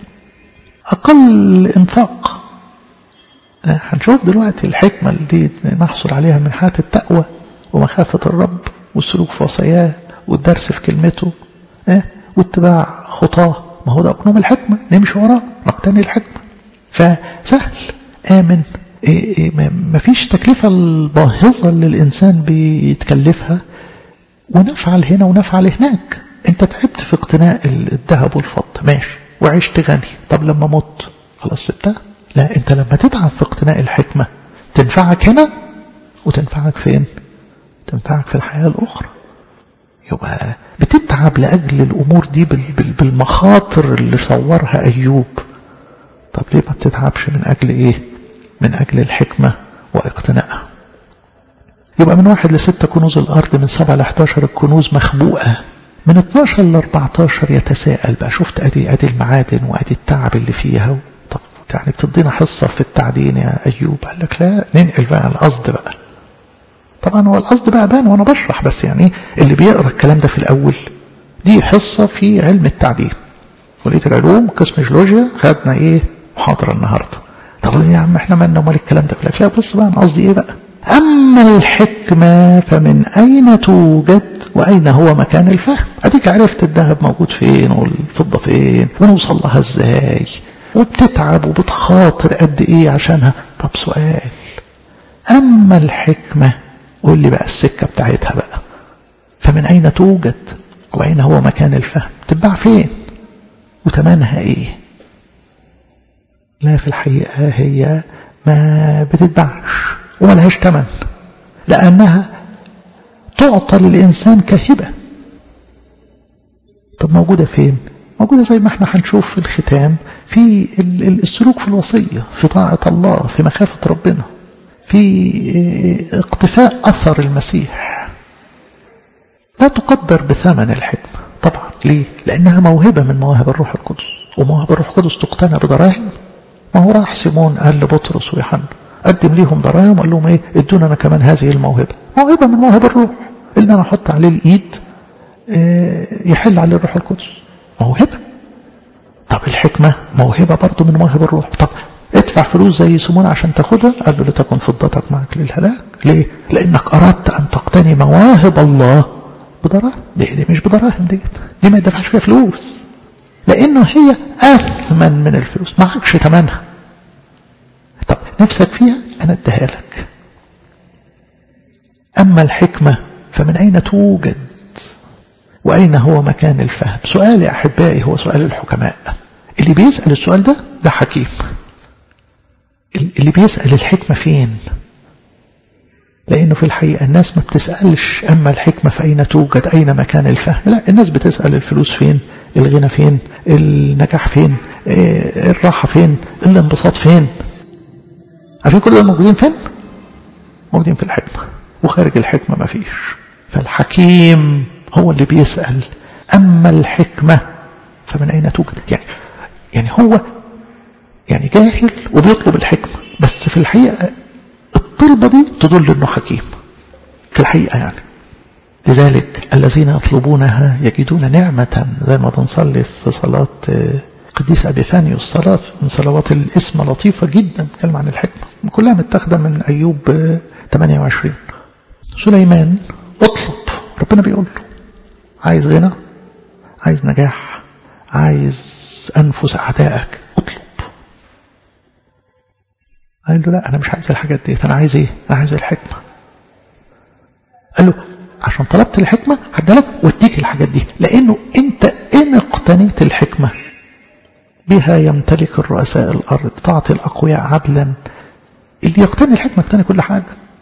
أقل إنفاق. هنشوف دلوقتي الحكمة اللي نحصل عليها من حياة التقوى ومخافة الرب والسلوك في وصاياه والدرس في كلمته واتباع خطاه. ما هو ده أقنوم الحكمة، نمشي وراه نقتني الحكمة. فسهل آمن. ما فيش تكلفة الباهظة اللي الإنسان بيتكلفها، ونفعل هنا ونفعل هناك. انت تعبت في اقتناء الذهب والفضة ماشي وعشت غني، طب لما مت خلاص سبتها؟ لا، انت لما تتعب في اقتناء الحكمة تنفعك هنا وتنفعك فين؟ تنفعك في الحياة الأخرى. يبقى بتتعب لأجل الأمور دي بالمخاطر اللي صورها أيوب. طب ليه ما بتتعبش من أجل إيه؟ من أجل الحكمة واقتنائها. يبقى من واحد لستة كنوز الأرض، من سبعة لحداشر الكنوز مخبوءة، من اتناشر لأربعتاشر يتساءل بقى. شفت أدي أدي المعادن وأدي التعب اللي فيها. طب يعني بتدينا حصة في التعدين يا أيوب؟ قال لك لا، ننقل بقى القصد بقى. طبعا هو القصد بقى بان وأنا بشرح، بس يعني اللي بيقرأ الكلام ده في الأول دي حصة في علم التعدين. كلية العلوم قسم جيولوجيا خدنا إيه محاضرة النهاردة. طب يا عم احنا مالنا ومال الكلام ده؟ لا بص بقى، أنا قصدي إيه بقى. أما الحكمة فمن أين توجد وأين هو مكان الفهم؟ أديك عرفت الذهب موجود فين والفضة فين ونوصل لها إزاي، وبتتعب وبتخاطر قد إيه عشانها. طب سؤال، أما الحكمة قول لي بقى السكة بتاعتها بقى. فمن أين توجد وأين هو مكان الفهم؟ تتباع فين وتمنها إيه؟ لا، في الحقيقة هي ما بتتباعش وما لهاش تمن، لأنها تعطى للإنسان كهبة. طب موجودة فين؟ موجودة زي ما احنا هنشوف في الختام، في السلوك في الوصية، في طاعة الله، في مخافة ربنا، في اقتفاء أثر المسيح. لا تقدر بثمن الحكمة طبعا. ليه؟ لأنها موهبة من مواهب الروح القدس، ومواهب الروح القدس تقتنى بدراهم. ما هو راح سيمون قال لبطرس ويوحنا قدم ليهم دراهم وقال لهم ايه؟ ادونا انا كمان هذه الموهبة. موهبة من مواهب الروح، اللي انا احط عليه الايد اه يحل عليه الروح القدس، موهبة. طب الحكمة موهبة برضو من مواهب الروح. طب ادفع فلوس زي سيمون عشان تاخدها، قال له لتكن فضتك معك للهلاك. ليه؟ لانك اردت ان تقتني مواهب الله بدراهم. دي, دي مش بدراهم، دي دي ما يدفعش فيها فلوس، لانه هي اثمن من الفلوس، معكش ثمنها. طب نفسك فيها، انا اديها لك. اما الحكمة فمن اين توجد واين هو مكان الفهم؟ سؤال يا احبائي هو سؤال الحكماء. اللي بيسأل السؤال ده ده حكيم. اللي بيسأل الحكمة فين؟ لانه في الحقيقة الناس ما بتسألش اما الحكمة فاين توجد اين مكان الفهم. لا، الناس بتسأل الفلوس فين، الغنى فين، النجاح فين، الراحة فين، الانبساط فين. عارفين كل ده موجودين فين؟ موجودين في الحكمة، وخارج الحكمة ما فيش. فالحكيم هو اللي بيسأل أما الحكمة فمن أين توجد. يعني يعني هو يعني جاهل وبيطلب الحكمة، بس في الحقيقة الطلبة دي تدل أنه حكيم في الحقيقة. يعني لذلك الذين يطلبونها يجدون نعمة، زي ما بنصلي في صلاة قديس أبيفانيوس، صلاة من صلوات الاسم لطيفة جدا تتكلم عن الحكمة، كلها متاخدة من أيوب ثمانية وعشرين. سليمان اطلب، ربنا بيقول له عايز غنى، عايز نجاح، عايز أنفس أعدائك، اطلب. قال له لا، أنا مش عايز الحاجات دي، أنا عايز إيه؟ أنا عايز الحكمة. قال له عشان طلبت الحكمة هدالك واديك الحاجات دي، لأنه أنت إن اقتنيت الحكمة بها يمتلك الرؤساء الأرض، تعطي الأقوياء عدلا. اللي يقتني الحكمة يقتني كل حاجة.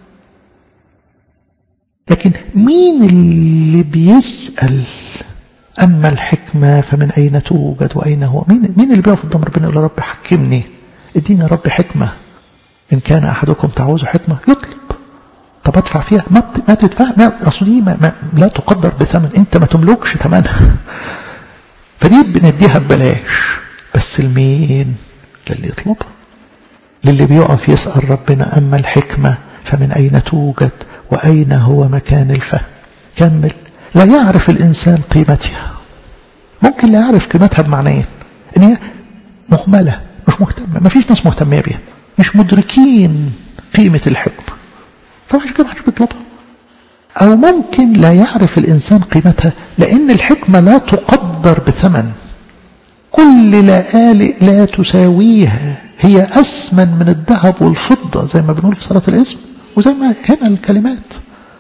لكن مين اللي بيسأل أما الحكمة فمن أين توجد وأين هو؟ مين مين اللي بيقف قدام ربنا يقول يا رب حكمني، اديني يا رب حكمة. إن كان أحدكم تعوز حكمة يطلب. طب أدفع فيها؟ ما ما تدفع، ما أصل دي ما ما لا تقدر بثمن، أنت ما تملكش ثمنها. فدي بنديها ببلاش، بس لمين؟ للي يطلبها، للي بيقف يسأل ربنا أما الحكمة فمن أين توجد وأين هو مكان الفهم. كمل. لا يعرف الإنسان قيمتها. ممكن لا يعرف قيمتها بمعنيين، إن هي مهملة، مش مهتمة، ما فيش ناس مهتمية بها، مش مدركين قيمة الحكمة، فمش كده محدش بيطلبها. أو ممكن لا يعرف الإنسان قيمتها لأن الحكمة لا تقدر بثمن. كل لآلئ لا تساويها، هي أثمن من الذهب والفضة زي ما بنقول في صلاة الاسم، وزي ما هنا الكلمات.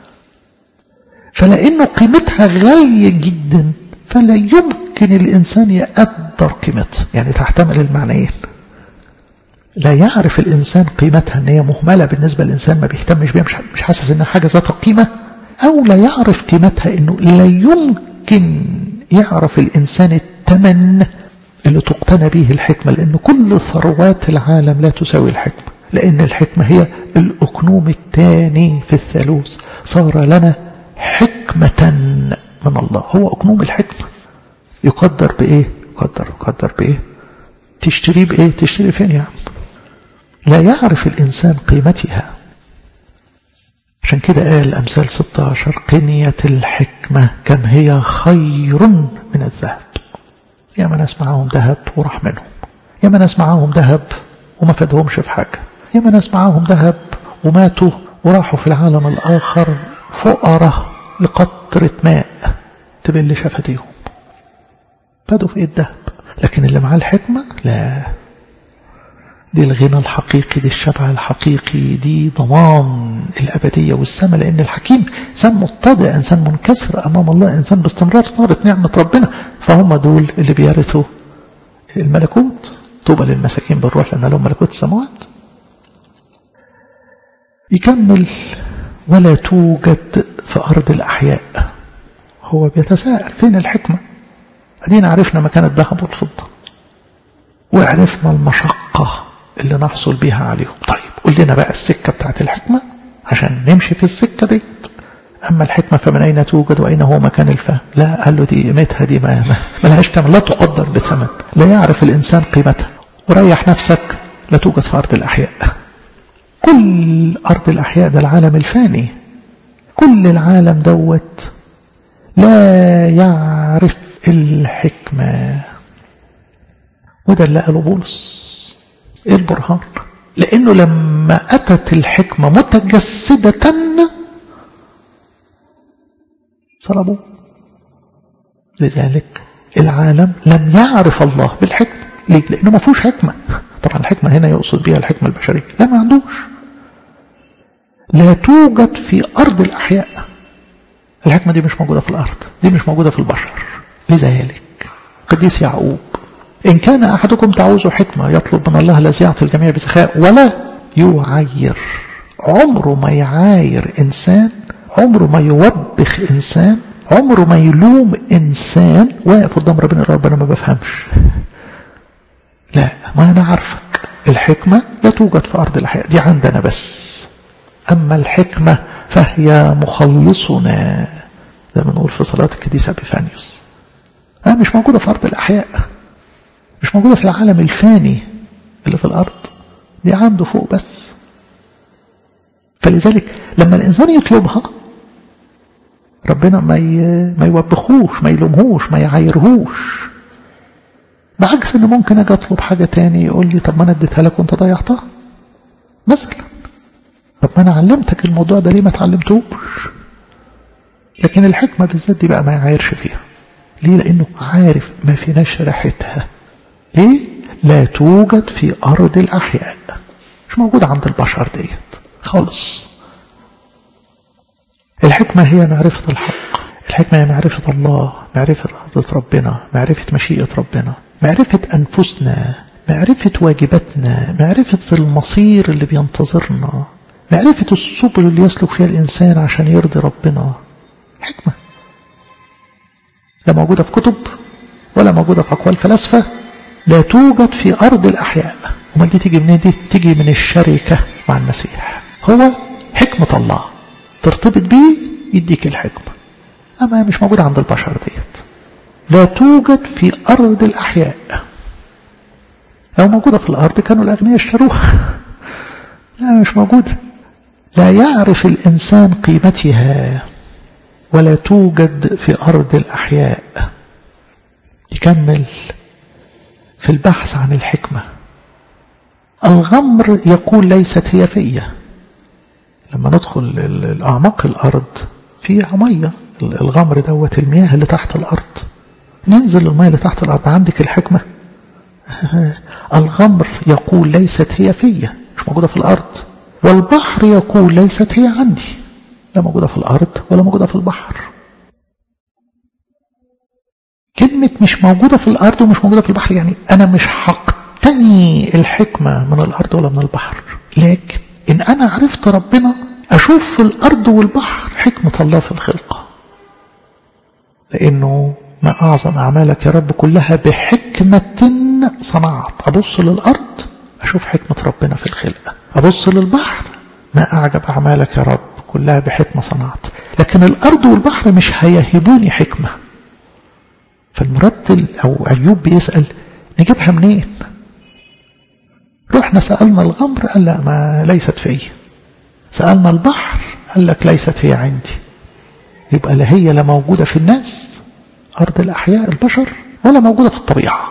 فلأنه قيمتها غالية جدا فلا يمكن الإنسان يقدر قيمتها، يعني تحتمل المعنيين. لا يعرف الإنسان قيمتها، أن هي مهملة بالنسبة للإنسان، ما بيهتمش بيها، مش حاسس أنها حاجة ذات قيمة. أو لا يعرف قيمتها، أنه لا يمكن يعرف الإنسان الثمن اللي تقتنى به الحكمة، لأن كل ثروات العالم لا تساوي الحكمة. لأن الحكمة هي الأقنوم الثاني في الثالوث، صار لنا حكمة من الله. هو أقنوم الحكمة. يقدر بإيه؟ يقدر يقدر بإيه؟ تشتري بإيه؟ تشتري فين يا عم؟ لا يعرف الإنسان قيمتها. عشان كده قال الأمثال ستة عشر قنية الحكمة كم هي خير من الذهب. يا ما ناس معاهم ذهب وراح منهم، يا ما ناس معاهم ذهب وما فادهمش في حاجة، يا ما ناس معاهم ذهب وماتوا وراحوا في العالم الآخر فقراء لقطرة ماء تبل شفتيهم، فادوا في ايه الذهب. لكن اللي معاه الحكمة لا، دي الغنى الحقيقي، دي الشبع الحقيقي، دي ضمان الأبدية والسماء. لأن الحكيم إنسان متضع، إنسان منكسر أمام الله، إنسان باستمرار صارت نعمة ربنا. فهم دول اللي بيرثوا الملكوت. طوبى للمساكين بالروح لأن لهم ملكوت السماوات. يكمل ولا توجد في أرض الأحياء. هو بيتساءل فين الحكمة؟ أدينا عرفنا مكان الذهب والفضة، وعرفنا المشقة اللي نحصل بها عليهم. طيب قل لنا بقى السكة بتاعت الحكمة عشان نمشي في السكة دي. أما الحكمة فمن أين توجد وأين هو مكان الفهم؟ لا، قال له دي قيمتها دي ما, ما لهاش ثمن، لا تقدر بثمن، لا يعرف الإنسان قيمتها. وريح نفسك، لا توجد في أرض الأحياء. كل أرض الأحياء ده العالم الفاني، كل العالم دوت لا يعرف الحكمة. وده اللي قاله بولس. ايه البرهان؟ لأنه لما أتت الحكمة متجسدة صلبوه. لذلك العالم لم يعرف الله بالحكمة. ليه؟ لأنه ما فيهوش حكمة. طبعا الحكمة هنا يقصد بها الحكمة البشرية. لا، ما عندوش. لا توجد في أرض الأحياء. الحكمة دي مش موجودة في الأرض، دي مش موجودة في البشر. لذلك قديس يعقوب إن كان أحدكم تعوز حكمة يطلب من الله الذي يعطي الجميع بسخاء ولا يعاير. عمره ما يعاير إنسان، عمره ما يوبخ إنسان، عمره ما يلوم إنسان واقف قدام ربنا ربنا ما بفهمش. لا، ما أنا عارفك. الحكمة لا توجد في أرض الأحياء، دي عندنا بس. أما الحكمة فهي مخلصنا، زي ما نقول في صلاة القديس أبيفانيوس. أه مش موجودة في أرض الأحياء، مش موجودة في العالم الفاني اللي في الأرض، دي عنده فوق بس. فلذلك لما الإنسان يطلبها ربنا ما ما يوبخوش، ما يلومهوش، ما يعايرهوش. بعكس إنه ممكن أجي أطلب حاجة تاني يقول لي طب ما أنا اديتها لك وأنت ضيعتها مثلا. طب ما أنا علمتك الموضوع ده ليه ما تعلمتوش؟ لكن الحكمة بالذات دي بقى ما يعايرش فيها. ليه؟ لأنه عارف ما فيناش ريحتها. ليه؟ لا توجد في أرض الأحياء، مش موجودة عند البشر ديت خالص. الحكمة هي معرفة الحق، الحكمة هي معرفة الله، معرفة إرادة ربنا، معرفة مشيئة ربنا، معرفة أنفسنا، معرفة واجباتنا، معرفة المصير اللي بينتظرنا، معرفة السبل اللي يسلك فيها الإنسان عشان يرضي ربنا. حكمة لا موجودة في كتب ولا موجودة في أقوال فلاسفة، لا توجد في أرض الأحياء. وما دي تيجي منين؟ دي تيجي من الشركة مع المسيح. هو حكمة الله، ترتبط بيه يديك الحكمة. أما مش موجودة عند البشر ديت. لا توجد في أرض الأحياء. لو موجودة في الأرض كانوا الأغنياء اشتروها. لا، مش موجودة. لا يعرف الإنسان قيمتها ولا توجد في أرض الأحياء. يكمل في البحث عن الحكمة. الغمر يقول ليست هي فيا. لما ندخل الأعماق الأرض فيها مية، الغمر دوت المياه اللي تحت الأرض. ننزل المياه اللي تحت الأرض، عندك الحكمة. الغمر يقول ليست هي فيا، مش موجودة في الأرض. والبحر يقول ليست هي عندي، لا موجودة في الأرض ولا موجودة في البحر. كلمة مش موجودة في الأرض ومش موجودة في البحر يعني أنا مش هقتني الحكمة من الأرض ولا من البحر. لكن إن أنا عرفت ربنا أشوف في الأرض والبحر حكمة الله في الخلقة. لأنه ما أعظم أعمالك يا رب كلها بحكمة صنعت. أبص للأرض أشوف حكمة ربنا في الخلقة. أبص للبحر، ما أعجب أعمالك يا رب، كلها بحكمة صنعت. لكن الأرض والبحر مش هيهبوني حكمة. فالمرتل أو أيوب بيسأل نجيبها منين؟ رحنا سألنا الغمر قال لا ما ليست فيه، سألنا البحر قال لك ليست هي عندي. يبقى لا هي لا موجودة في الناس أرض الأحياء البشر ولا موجودة في الطبيعة.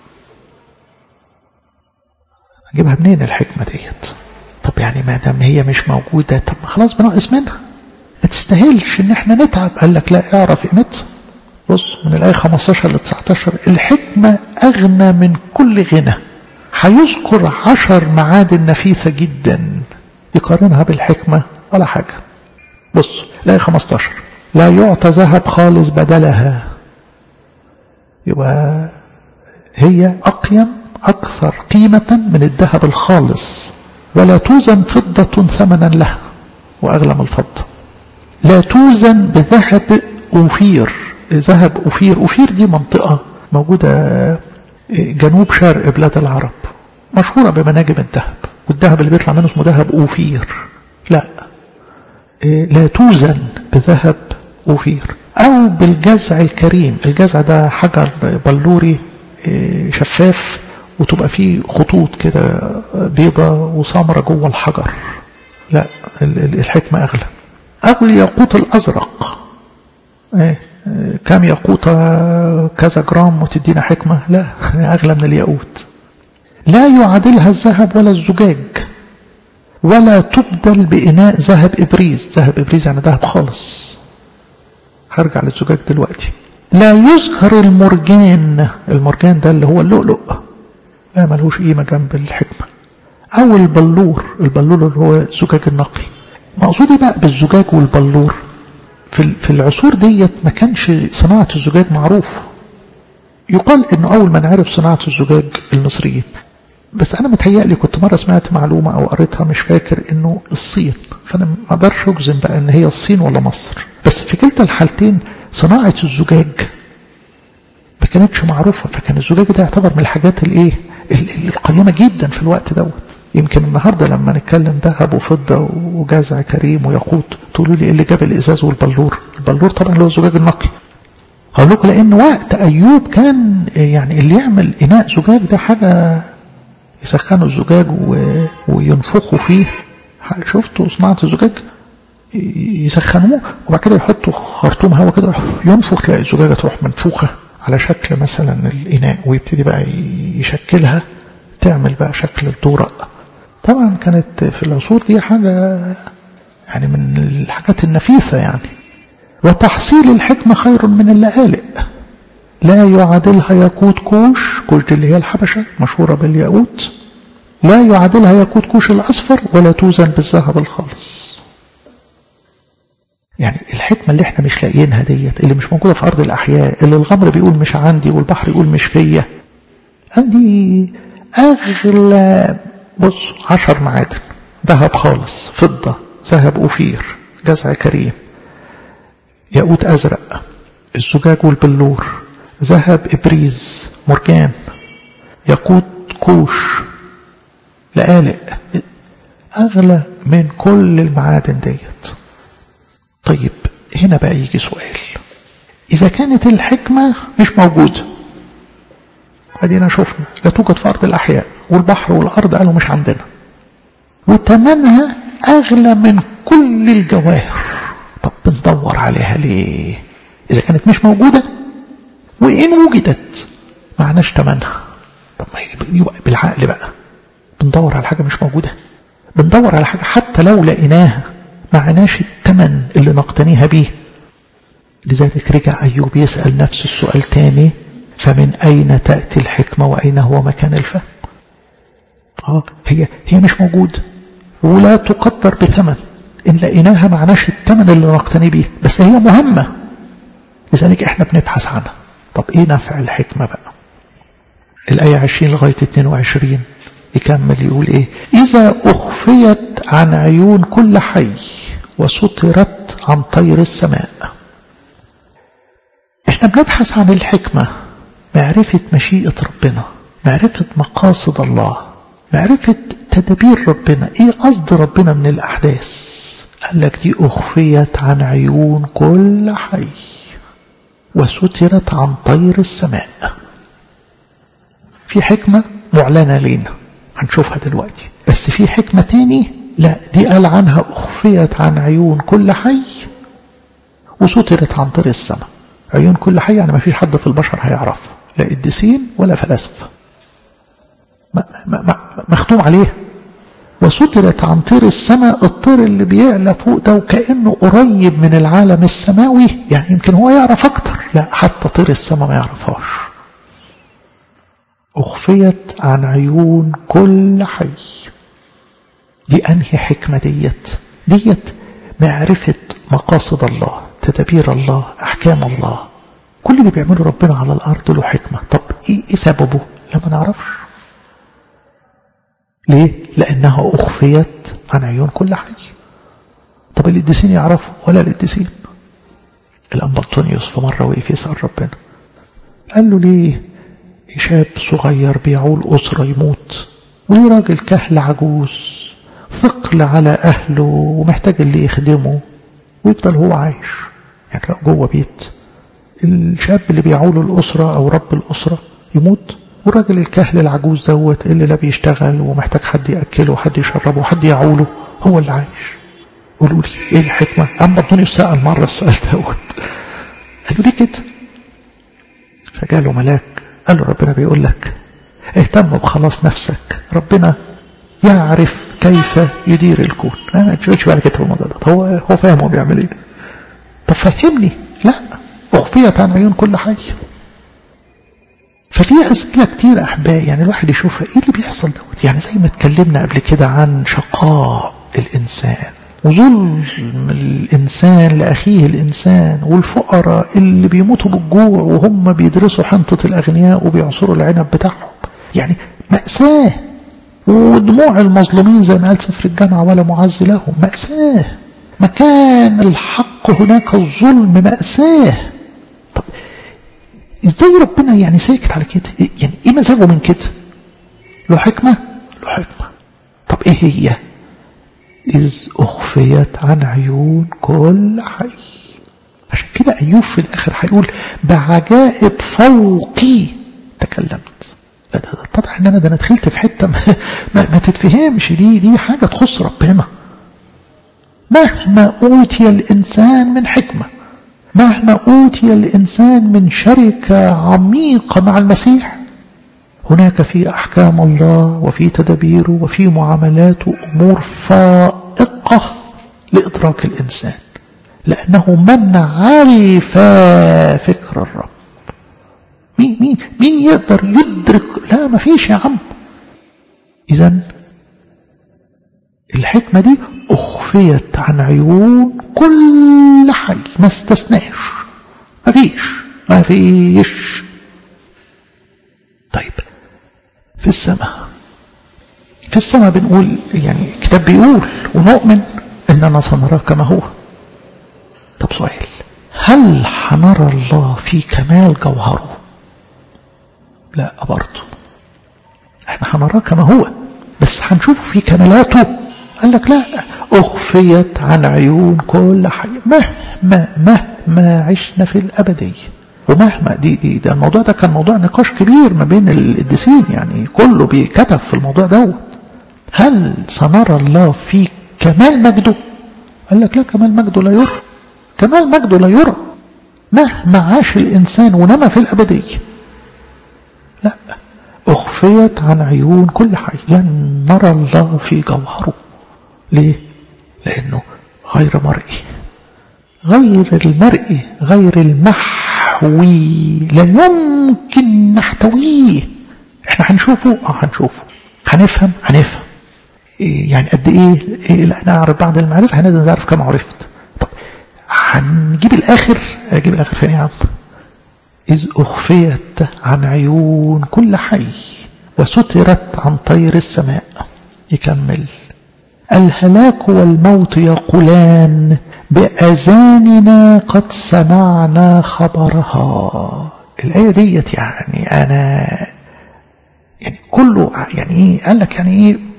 أجيبها منين الحكمة ديت؟ طب يعني ما دام هي مش موجودة، طب خلاص بنقص منها، ما تستاهلش ان احنا نتعب. قال لك لا، اعرف قيمتها. بص من الآية خمستاشر ل تسعتاشر، الحكمة أغنى من كل غنى. هيذكر عشر معادن نفيسة جدا يقارنها بالحكمة ولا حاجة. بص الآية خمستاشر، لا يعطى ذهب خالص بدلها. يبقى هي أقيم أكثر قيمة من الذهب الخالص، ولا توزن فضة ثمنا لها، وأغلى من الفضة. لا توزن بذهب أوفير. ذهب أوفير، أوفير دي منطقة موجودة جنوب شرق بلاد العرب، مشهورة بمناجم الذهب، والذهب اللي بيطلع منه اسمه ذهب أوفير. لا لا توزن بذهب أوفير أو بالجزع الكريم. الجزع ده حجر بلوري شفاف وتبقى فيه خطوط كده بيضة وسمرة جوه الحجر. لا الحكمة أغلى. أو الياقوت الأزرق، ايه كم ياقوتة كذا جرام وتدينا حكمة؟ لا، أغلى من الياقوت. لا يعادلها الذهب ولا الزجاج، ولا تبدل بإناء ذهب إبريز. ذهب إبريز يعني ذهب خالص، هرجع للزجاج دلوقتي. لا يذكر المرجان. المرجان ده اللي هو اللؤلؤ، لا ملهوش قيمة جنب الحكمة. أو البلور. البلور اللي هو الزجاج النقي. مقصودي بقى بالزجاج والبلور، في العصور ديت ما كانش صناعة الزجاج معروف. يقال انه اول من عرف صناعة الزجاج المصريين، بس انا متهيألي كنت مرة سمعت معلومة او قريتها مش فاكر انه الصين، فانا ما اقدرش اجزم بقى ان هي الصين ولا مصر. بس في كلتا الحالتين صناعة الزجاج ما كانتش معروفة، فكان الزجاج ده يعتبر من الحاجات الايه القيمة جدا في الوقت دوت. يمكن النهاردة لما نتكلم ذهب وفضة وجزع كريم وياقوت تقولوا لي اللي جاب الإزاز والبلور. البلور طبعا اللي هو الزجاج النقي. هقول لكم لأن وقت أيوب كان يعني اللي يعمل إناء زجاج ده حاجة، يسخنوا الزجاج وينفخوا فيه. شفتوا صناعة الزجاج؟ يسخنوه وبعد كده يحطوا خرطوم هواء كده ينفخ، تلاقي الزجاجة تروح منفوخة على شكل مثلا الإناء، ويبتدي بقى يشكلها تعمل بقى شكل الدورق. طبعا كانت في العصور دي حاجة يعني من الحاجات النفيسة يعني. وتحصيل الحكمة خير من اللآلئ. لا يعادلها ياقوت كوش. كوش دي اللي هي الحبشة مشهورة بالياقوت. لا يعادلها ياقوت كوش الأصفر، ولا توزن بالذهب الخالص. يعني الحكمة اللي احنا مش لاقيينها ديت، اللي مش موجودة في أرض الأحياء، اللي الغمر بيقول مش عندي والبحر يقول مش فيا، عندي أغلى. بص عشر معادن، ذهب خالص، فضة، ذهب أوفير، جزع كريم، ياقوت أزرق، الزجاج والبلور، ذهب إبريز، مرجان، ياقوت كوش، لآلئ، أغلى من كل المعادن ديت. طيب هنا بقى يجي سؤال، إذا كانت الحكمة مش موجودة، ادينا شفنا لا توجد في أرض الأحياء، والبحر والأرض قالوا مش عندنا، وثمنها أغلى من كل الجواهر، طب بندور عليها ليه؟ إذا كانت مش موجودة، وإن وجدت معناش ثمنها. طب ما يبقى بالعقل بقى، بندور على حاجة مش موجودة، بندور على حاجة حتى لو لقيناها معناش الثمن اللي نقتنيها بيه. لذلك رجع أيوب يسأل نفس السؤال تاني، فمن أين تأتي الحكمة وأين هو مكان الفهم؟ آه هي هي مش موجودة ولا تقدر بثمن، إن لقيناها معناش الثمن اللي نقتني بيه، بس هي مهمة، لذلك إحنا بنبحث عنها. طب إيه نفع الحكمة بقى؟ الآية عشرين لغاية اتنين وعشرين يكمل يقول إيه؟ إذا أخفيت عن عيون كل حي وسترت عن طير السماء. إحنا بنبحث عن الحكمة، معرفة مشيئة ربنا، معرفة مقاصد الله، معرفة تدابير ربنا، ايه قصد ربنا من الأحداث؟ قال لك دي أخفيت عن عيون كل حي وسترت عن طير السماء. في حكمة معلنة لنا هنشوفها دلوقتي، بس في حكمة تاني لا، دي قال عنها أخفيت عن عيون كل حي وسترت عن طير السماء. عيون كل حي يعني ما فيش حد في البشر هيعرفها، لا قديسين ولا فلاسفة، مختوم عليه. وسترت عن طير السماء، الطير اللي بيعلى فوق ده وكأنه قريب من العالم السماوي، يعني يمكن هو يعرف أكتر، لا حتى طير السماء ما يعرفهاش. أخفيت عن عيون كل حي. دي أنهي حكمة ديت؟ ديت معرفة مقاصد الله، تدابير الله، أحكام الله. كل اللي بيعمله ربنا على الأرض له حكمة. طب إيه, إيه سببه؟ لا ما نعرفش. ليه؟ لأنها أخفيت عن عيون كل حي. طب القديسين يعرفوا ولا القديسين؟ الأنبا أنطونيوس في مرة وقف يسأل ربنا، قال له ليه شاب صغير بيعول أسرة يموت، وليه راجل كهل عجوز ثقل على أهله ومحتاج اللي يخدمه ويفضل هو عايش؟ يعني تلاقوا جوه بيت الشاب اللي بيعول الأسرة أو رب الأسرة يموت، والراجل الكهل العجوز دوت اللي لا بيشتغل ومحتاج حد يأكله وحد يشربه وحد يعوله هو اللي عايش. قولوا لي ايه الحكمة؟ أما أنطونيوس سأل مرة السؤال دوت، قالوا ليه كده؟ فجاله ملاك قال له ربنا بيقول لك اهتم بخلاص نفسك، ربنا يعرف كيف يدير الكون. انا ما تشغلش بالك كده الموضوع ده، هو هو فاهم هو بيعمل ايه. طب فهمني. لا، أخفيت عن عيون كل حي. ففي أسئلة كتير أحبائي، يعني الواحد يشوفها ايه اللي بيحصل دوت. يعني زي ما اتكلمنا قبل كده عن شقاء الإنسان وظلم الإنسان لأخيه الإنسان، والفقراء اللي بيموتوا بالجوع وهم بيدرسوا حنطة الأغنياء وبيعصروا العنب بتاعهم، يعني مأساة. ودموع المظلومين زي ما قال سفر الجامعة ولا معز لهم، مأساة. مكان الحق هناك الظلم، مأساة. طب ازاي ربنا يعني ساكت على كده؟ يعني ايه مزاجه من كده؟ له حكمة؟ له حكمة. طب ايه هي؟ إذ أخفيت عن عيون كل حي. عشان كده أيوب في الآخر هيقول بعجائب فوقي تكلمت. لا ده اتضح ان انا ده انا دخلت في حته ما, ما, ما تتفهمش. دي دي حاجه تخص ربنا. مهما اوتي الانسان من حكمه، مهما اوتي الانسان من شركه عميقه مع المسيح، هناك في احكام الله وفي تدابيره وفي معاملاته امور فائقه لادراك الانسان، لانه من عرف فكر الرب. مين مين مين يقدر يدرك؟ لا ما فيش يا عم. إذن الحكمة دي أخفيت عن عيون كل حي، ما استثناش، ما فيش ما فيش. طيب في السماء، في السماء بنقول يعني الكتاب بيقول ونؤمن إننا سنراه كما هو. طب سؤال، هل هنرى الله في كمال جوهره؟ لا برضه، احنا هنراه كما هو بس هنشوفه في كمالاته. قال لك لا، أخفيت عن عيون كل حي. مهما مهما عشنا في الأبدية ومهما دي دي ده الموضوع ده كان موضوع نقاش كبير ما بين القديسين، يعني كله بيكتب في الموضوع دوت. هل سنرى الله في كمال مجده؟ قال لك لا، كمال مجده لا يرى، كمال مجده لا يرى مهما عاش الإنسان ونما في الأبدية. لا، أخفيت عن عيون كل حي، لن نرى الله في جوهره. ليه؟ لأنه غير مرئي، غير المرئي، غير المحوي، لا يمكن نحتويه. احنا هنشوفه اه هنشوفه، هنفهم هنفهم إيه يعني قد ايه, إيه لا نعرف بعد المعرفة هنقدر نعرف كما عرفت. طب هنجيب الآخر، اجيب الآخر فين يا عم؟ إذ أخفيت عن عيون كل حي وسترت عن طير السماء. يكمل، الهلاك والموت يقولان بأذاننا قد سمعنا خبرها. الآية ديت يعني أنا يعني كله يعني إيه قال لك يعني إيه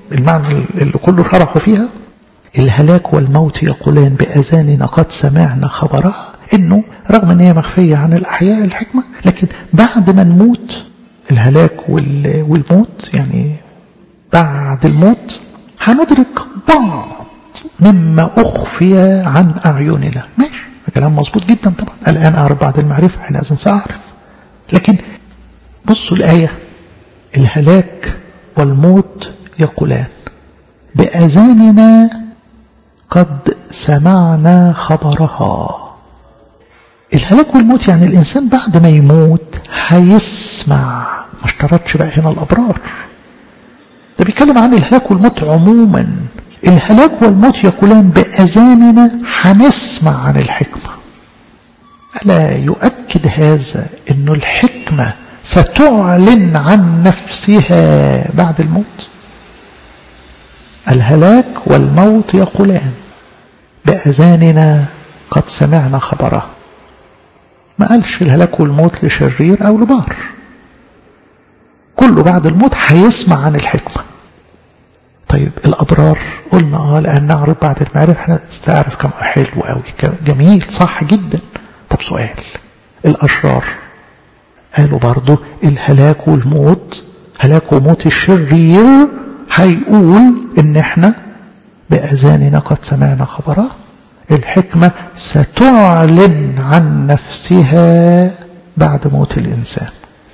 المعنى اللي كله شرحه فيها. الهلاك والموت يقولان بأذاننا قد سمعنا خبرها، انه رغم ان هي مخفية عن الأحياء الحكمة، لكن بعد ما نموت الهلاك والموت يعني بعد الموت هندرك بعض مما أخفي عن أعيننا. ماشي، كلام مظبوط جدا طبعا. الآن أعرف بعد المعرفة، حينئذ سأعرف. لكن بصوا الآية، الهلاك والموت يقولان بأذاننا قد سمعنا خبرها. الهلاك والموت يعني الإنسان بعد ما يموت هيسمع. ما اشترطش بقى هنا الأبرار، ده بيتكلم عن الهلاك والموت عموما. الهلاك والموت يقولان بأذاننا هنسمع عن الحكمة. ألا يؤكد هذا أن الحكمة ستعلن عن نفسها بعد الموت؟ الهلاك والموت يقولان بأذاننا قد سمعنا خبره. ما قالش الهلاك والموت لشرير أو لبار، كله بعد الموت هيسمع عن الحكمة. طيب الأبرار قلنا اه لأن نعرف بعد المعرفة. احنا تعرف كم حلو قوي، جميل، صح جدا. طب سؤال، الأشرار قالوا برضو الهلاك والموت، هلاك وموت الشرير هيقول ان احنا بأذاننا قد سمعنا خبره. الحكمة ستعلن عن نفسها بعد موت الإنسان.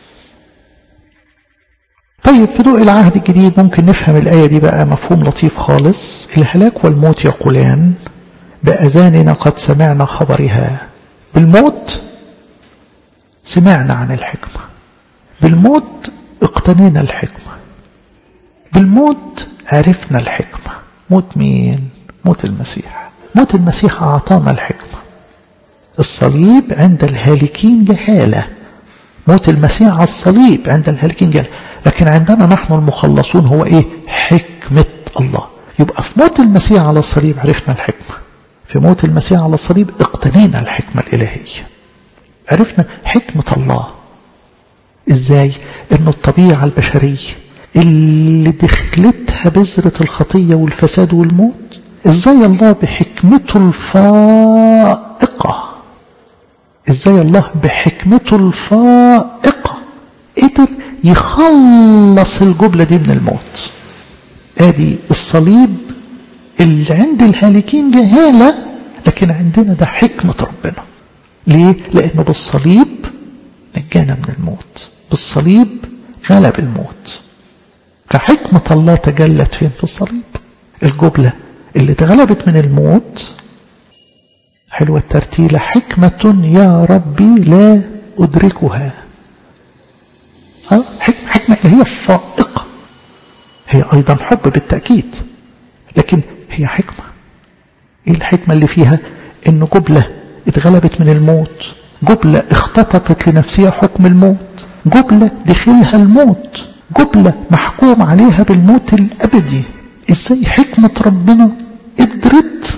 طيب في ضوء العهد الجديد ممكن نفهم الآية دي بقى مفهوم لطيف خالص. الهلاك والموت يقولان بأذاننا قد سمعنا خبرها. بالموت سمعنا عن الحكمة، بالموت اقتنينا الحكمة، بالموت عرفنا الحكمة. موت مين؟ موت المسيح. موت المسيح أعطانا الحكمة. الصليب عند الهالكين جهالة، موت المسيح على الصليب عند الهالكين جهالة، لكن عندنا نحن المخلصون هو ايه؟ حكمة الله. يبقى في موت المسيح على الصليب عرفنا الحكمة، في موت المسيح على الصليب اقتنينا الحكمة الإلهية، عرفنا حكمة الله. ازاي؟ انه الطبيعة البشرية اللي دخلتها بذرة الخطية والفساد والموت، ازاي الله بحكمته الفائقة، ازاي الله بحكمته الفائقة قدر يخلص الجبلة دي من الموت. ادي الصليب اللي عند الهالكين جهالة، لكن عندنا ده حكمة ربنا. ليه؟ لأنه بالصليب نجانا من الموت، بالصليب غلب الموت. فحكمة الله تجلت فين؟ في الصليب. الجبلة اللي اتغلبت من الموت، حلوة الترتيلة، حكمة يا ربي لا أدركها. أه؟ حكمة هي فائقة، هي أيضا حب بالتأكيد، لكن هي حكمة. إيه الحكمة اللي فيها؟ إنه جبلة اتغلبت من الموت، جبلة اختطفت لنفسها حكم الموت، جبلة دخلها الموت، جبلة محكوم عليها بالموت الأبدي. إزاي حكمة ربنا قدرت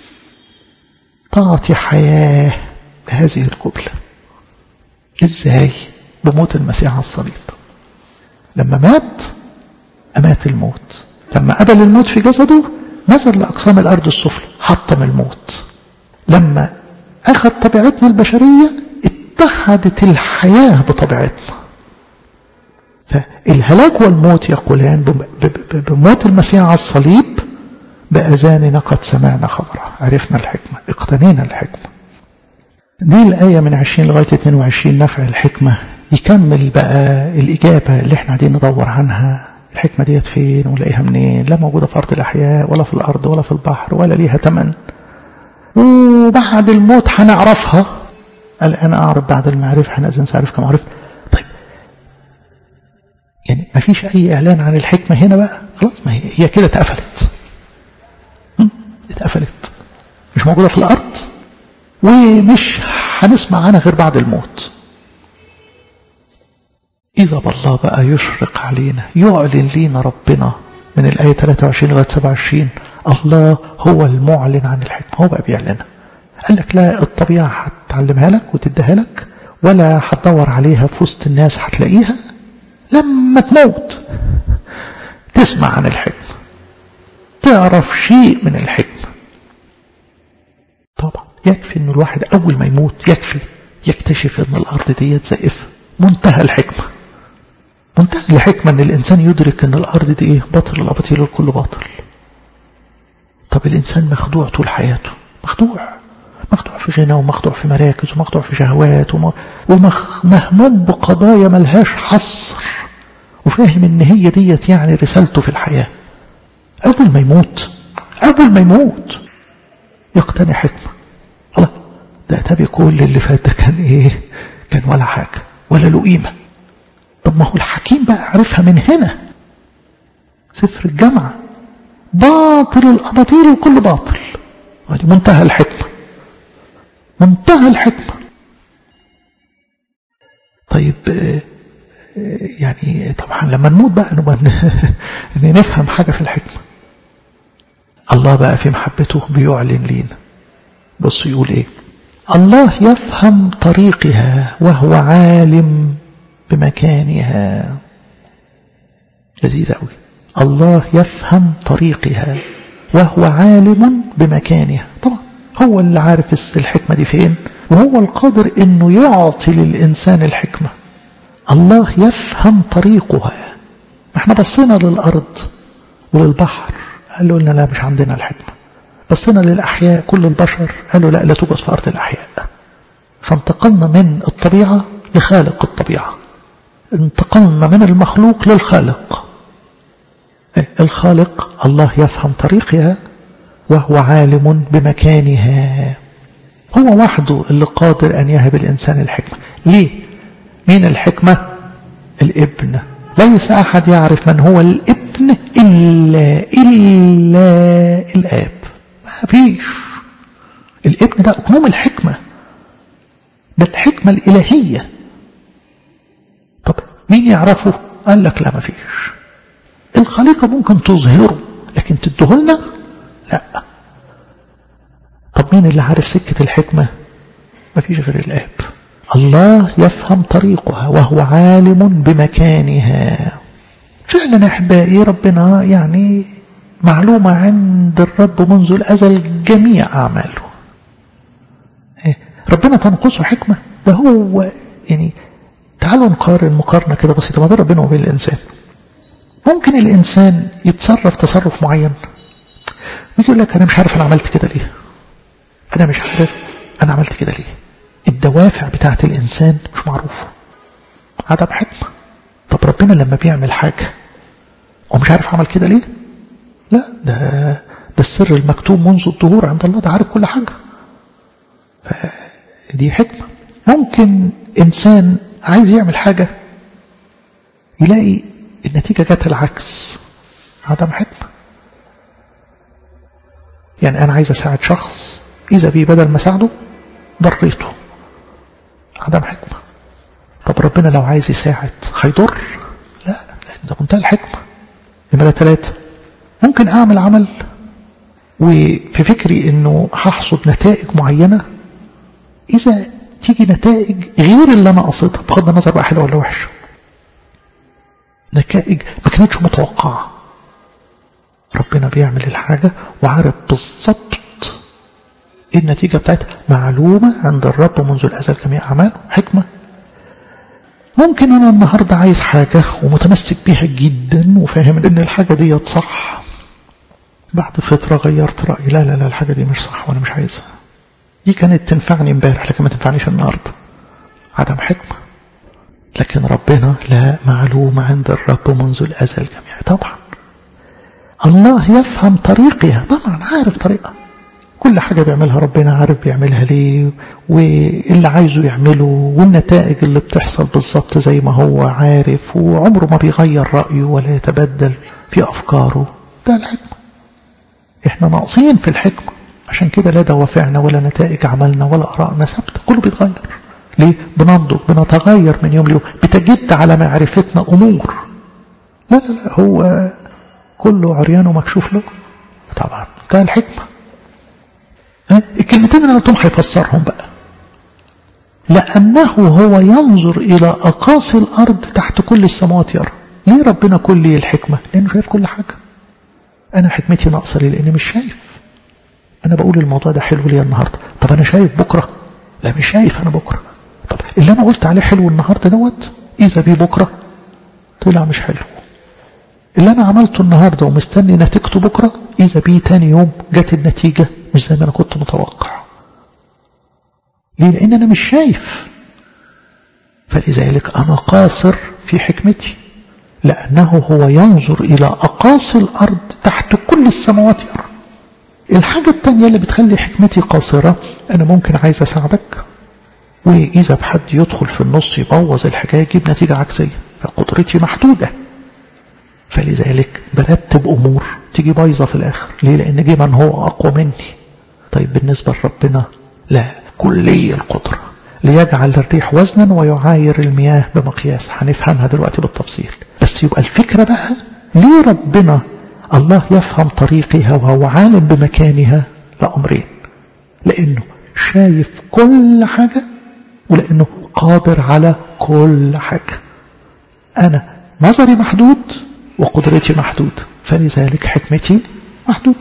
تعطي حياة لهذه الجبلة؟ إزاي؟ بموت المسيح على الصليب. لما مات أمات الموت، لما قبل الموت في جسده نزل لأقسام الأرض السفلى حطم الموت. لما أخذ طبيعتنا البشرية اتحدت الحياة بطبيعتنا. فالهلاك والموت يقولان بموت المسيح على الصليب بأذاننا قد سمعنا خبره، عرفنا الحكمة، اقتنينا الحكمة. دي الآية من عشرين لغاية اثنين وعشرين، نفع الحكمة. يكمل بقى الإجابة اللي احنا قاعدين ندور عنها. الحكمة ديت فين ونلاقيها منين؟ لا موجودة في أرض الأحياء ولا في الأرض ولا في البحر ولا ليها تمن، وبعد الموت هنعرفها. قال أنا أعرف بعد المعرفة، حينئذ سأعرف كما عرفت. طيب يعني ما فيش أي إعلان عن الحكمة هنا بقى؟ خلاص، ما هي, هي كده اتقفلت، اتقفلت، مش موجودة في الأرض، ومش هنسمع عنها غير بعد الموت. إذا بالله بقى يشرق علينا، يعلن لينا ربنا من الآية ثلاثة وعشرين لغاية سبعة وعشرين. الله هو المعلن عن الحكمة، هو بقى بيعلنها. قال لك لا الطبيعة هتعلمها لك وتديها لك، ولا هتدور عليها في وسط الناس هتلاقيها. لما تموت تسمع عن الحكمة. تعرف شيء من الحكمة. طبعا يكفي ان الواحد اول ما يموت يكفي يكتشف ان الارض دي زائفة. منتهى الحكمة، منتهى الحكمة ان الانسان يدرك ان الارض دي ايه؟ باطل الاباطيل الكل باطل. طب الانسان مخدوع طول حياته، مخدوع مخدوع في غنى ومخدوع في مراكز ومخدوع في شهوات ومهموم بقضايا ملهاش حصر، وفاهم ان هي ديت يعني رسالته في الحياة. اول ما يموت اول ما يموت يقتني حكمة. الله، ده تبي كل اللي فات ده كان ايه؟ كان ولا حاجة ولا له قيمة. طب ما هو الحكيم بقى عرفها من هنا. سفر الجامعة باطل الأباطيل وكل باطل. ودي منتهى الحكمة، منتهى الحكمة. طيب يعني طبعا لما نموت بقى نبقى نفهم حاجة في الحكمة. الله بقى في محبته بيعلن لينا. بص يقول ايه؟ الله يفهم طريقها وهو عالم بمكانها. لذيذ قوي. الله يفهم طريقها وهو عالم بمكانها. طبعا هو اللي عارف الحكمة دي فين، وهو القادر انه يعطي للإنسان الحكمة. الله يفهم طريقها. احنا بصينا للأرض وللبحر قالوا لنا لا مش عندنا الحكمة. بصينا للأحياء كل البشر قالوا لا لا توجد في أرض الأحياء. فانتقلنا من الطبيعة لخالق الطبيعة، انتقلنا من المخلوق للخالق. الخالق الله يفهم طريقها وهو عالم بمكانها. هو وحده اللي قادر أن يهب الإنسان الحكمة. ليه؟ مين الحكمة؟ الابن. ليس أحد يعرف من هو الابن إلا إلا الآب. ما فيش. الابن ده أكموم الحكمة، ده الحكمة الإلهية. طب مين يعرفه؟ قال لك لا ما فيش. الخليقة ممكن تظهره لكن تدهلنا لا. طب مين اللي عارف سكة الحكمة؟ ما فيش غير الآب. الله يفهم طريقها وهو عالم بمكانها. فعلا يا أحبائي ربنا يعني معلومة عند الرب منذ الأزل جميع أعماله. ربنا تنقصه حكمة؟ ده هو يعني تعالوا نقارن مقارنة كده بسيطة ما بين ربنا وبين الإنسان. ممكن الإنسان يتصرف تصرف معين ويقول لك أنا مش عارف أنا عملت كده ليه، أنا مش عارف أنا عملت كده ليه. الدوافع بتاعت الإنسان مش معروفة، عدم حكمة. طب ربنا لما بيعمل حاجة ومش عارف عمل كده ليه؟ لا، ده ده السر المكتوم منذ الظهور عند الله، ده عارف كل حاجة. فدي حكمة. ممكن إنسان عايز يعمل حاجة يلاقي النتيجة جات العكس، عدم حكمة. يعني أنا عايز أساعد شخص إذا بيه بدل ما أساعده ضريته، عدم حكمة. طب ربنا لو عايز يساعد هيضر؟ لا، ده منتهى الحكمة. نمرة ثلاثة، ممكن أعمل عمل وفي فكري إنه هحصد نتائج معينة، إذا تيجي نتائج غير اللي أنا قصدها بغض النظر بقى حلوة ولا وحشة، نتائج ما كانتش متوقعة. ربنا بيعمل الحاجة وعارف بالضبط إيه النتيجة بتاعتها، معلومة عند الرب منذ الأزل جميع أعماله. حكمة. ممكن أنا النهاردة عايز حاجة ومتمسك بيها جدا وفاهم إن الحاجة دي صح، بعد فترة غيرت رأيي، لا لا لا الحاجة دي مش صح وأنا مش عايزها، دي كانت تنفعني امبارح لكن ما تنفعنيش النهاردة، عدم حكمة. لكن ربنا لا، معلومة عند الرب منذ الأزل جميع. طبعا الله يفهم طريقها، طبعا عارف طريقها، كل حاجة بيعملها ربنا عارف بيعملها ليه واللي عايزه يعمله، والنتائج اللي بتحصل بالضبط زي ما هو عارف، وعمره ما بيغير رأيه ولا يتبدل في أفكاره. ده الحكمة. احنا ناقصين في الحكمة، عشان كده لا دوافعنا ولا نتائج عملنا ولا آرائنا ثابتة، كله بيتغير. ليه؟ بننضج، بنتغير من يوم ليوم، بتجد على معرفتنا أمور. لا لا لا هو كله عريان ومكشوف له. طبعا ده الحكمة. الكلمتين اللي قلتهم هيفسرهم بقى. لأنه هو ينظر إلى أقاصي الأرض تحت كل السماوات يرى. ليه ربنا كل الحكمة؟ لأنه شايف كل حاجة. أنا حكمتي ناقصة ليه؟ لأني مش شايف. أنا بقول الموضوع ده حلو ليه النهاردة، طب أنا شايف بكرة؟ لا مش شايف أنا بكرة. طب اللي أنا قلت عليه حلو النهاردة دوت إذا بيه بكرة طلع مش حلو. اللي أنا عملته النهاردة ومستني نتيجته بكرة إذا بيه تاني يوم جت النتيجة مش زي ما أنا كنت متوقع. ليه؟ لأن أنا مش شايف. فلذلك أنا قاصر في حكمتي، لأنه هو ينظر إلى أقاصي الأرض تحت كل السماوات يرى. الحاجة التانية اللي بتخلي حكمتي قاصرة، أنا ممكن عايز أساعدك، وإذا بحد يدخل في النص يبوظ الحكاية يجيب نتيجة عكسية، فقدرتي محدودة. فلذلك برتب أمور تيجي بايظة في الآخر. ليه؟ لأن جه من هو أقوى مني. طيب بالنسبة لربنا لا، كلي القدرة ليجعل الريح وزنا ويعاير المياه بمقياس. هنفهمها دلوقتي بالتفصيل. بس يبقى الفكرة بقى ليه ربنا الله يفهم طريقها وهو عالم بمكانها؟ لأمرين: لأنه شايف كل حاجة، ولأنه قادر على كل حاجة. أنا نظري محدود وقدرتي محدود، فلذلك حكمتي محدودة.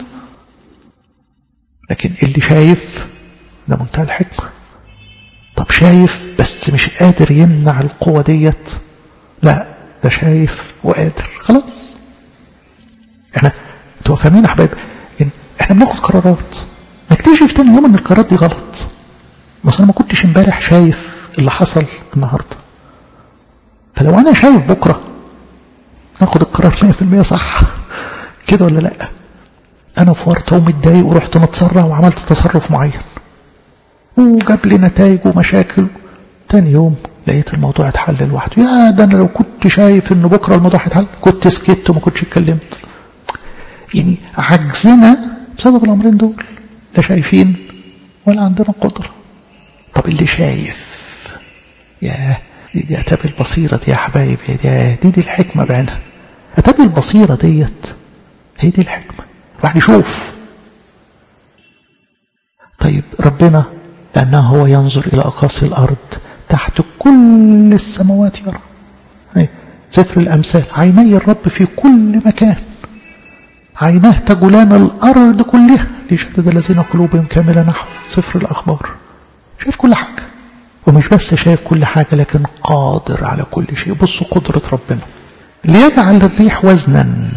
لكن اللي شايف ده منتهى الحكمة. طب شايف بس مش قادر يمنع القوة ديت؟ لا، ده شايف وقادر. خلاص. احنا انتوا فاهمين يا حبايب؟ احنا بناخد قرارات نكتشف تاني يوم ان القرارات دي غلط. بس انا ما كنتش امبارح شايف اللي حصل النهارده. فلو انا شايف بكره ناخد القرار مية في المية صح كده ولا لا؟ انا فورت ومتضايق ورحت متسرع وعملت تصرف معين وجاب لي نتائج ومشاكل. تاني يوم لقيت الموضوع اتحل لوحده. يا ده انا لو كنت شايف ان بكره الموضوع هيتحل كنت سكت وما كنتش اتكلمت. يعني عجزنا بسبب الامرين دول، لا شايفين ولا عندنا قدره. طب اللي شايف، يا دي, دي اتابع البصيره دي يا حبايب، دي دي, دي الحكمه بعينها. اتابع البصيره ديت هي دي الحكمه. واحد يشوف. طيب ربنا لأنه هو ينظر إلى أقاصي الأرض تحت كل السماوات يرى. سفر الأمثال: عيني الرب في كل مكان، عيناه تجولان الأرض كلها ليشدد الذين قلوبهم كاملة نحو. سفر الأخبار. شايف كل حاجة، ومش بس شايف كل حاجة لكن قادر على كل شيء. بصوا قدرة ربنا. ليجعل الريح وزنا،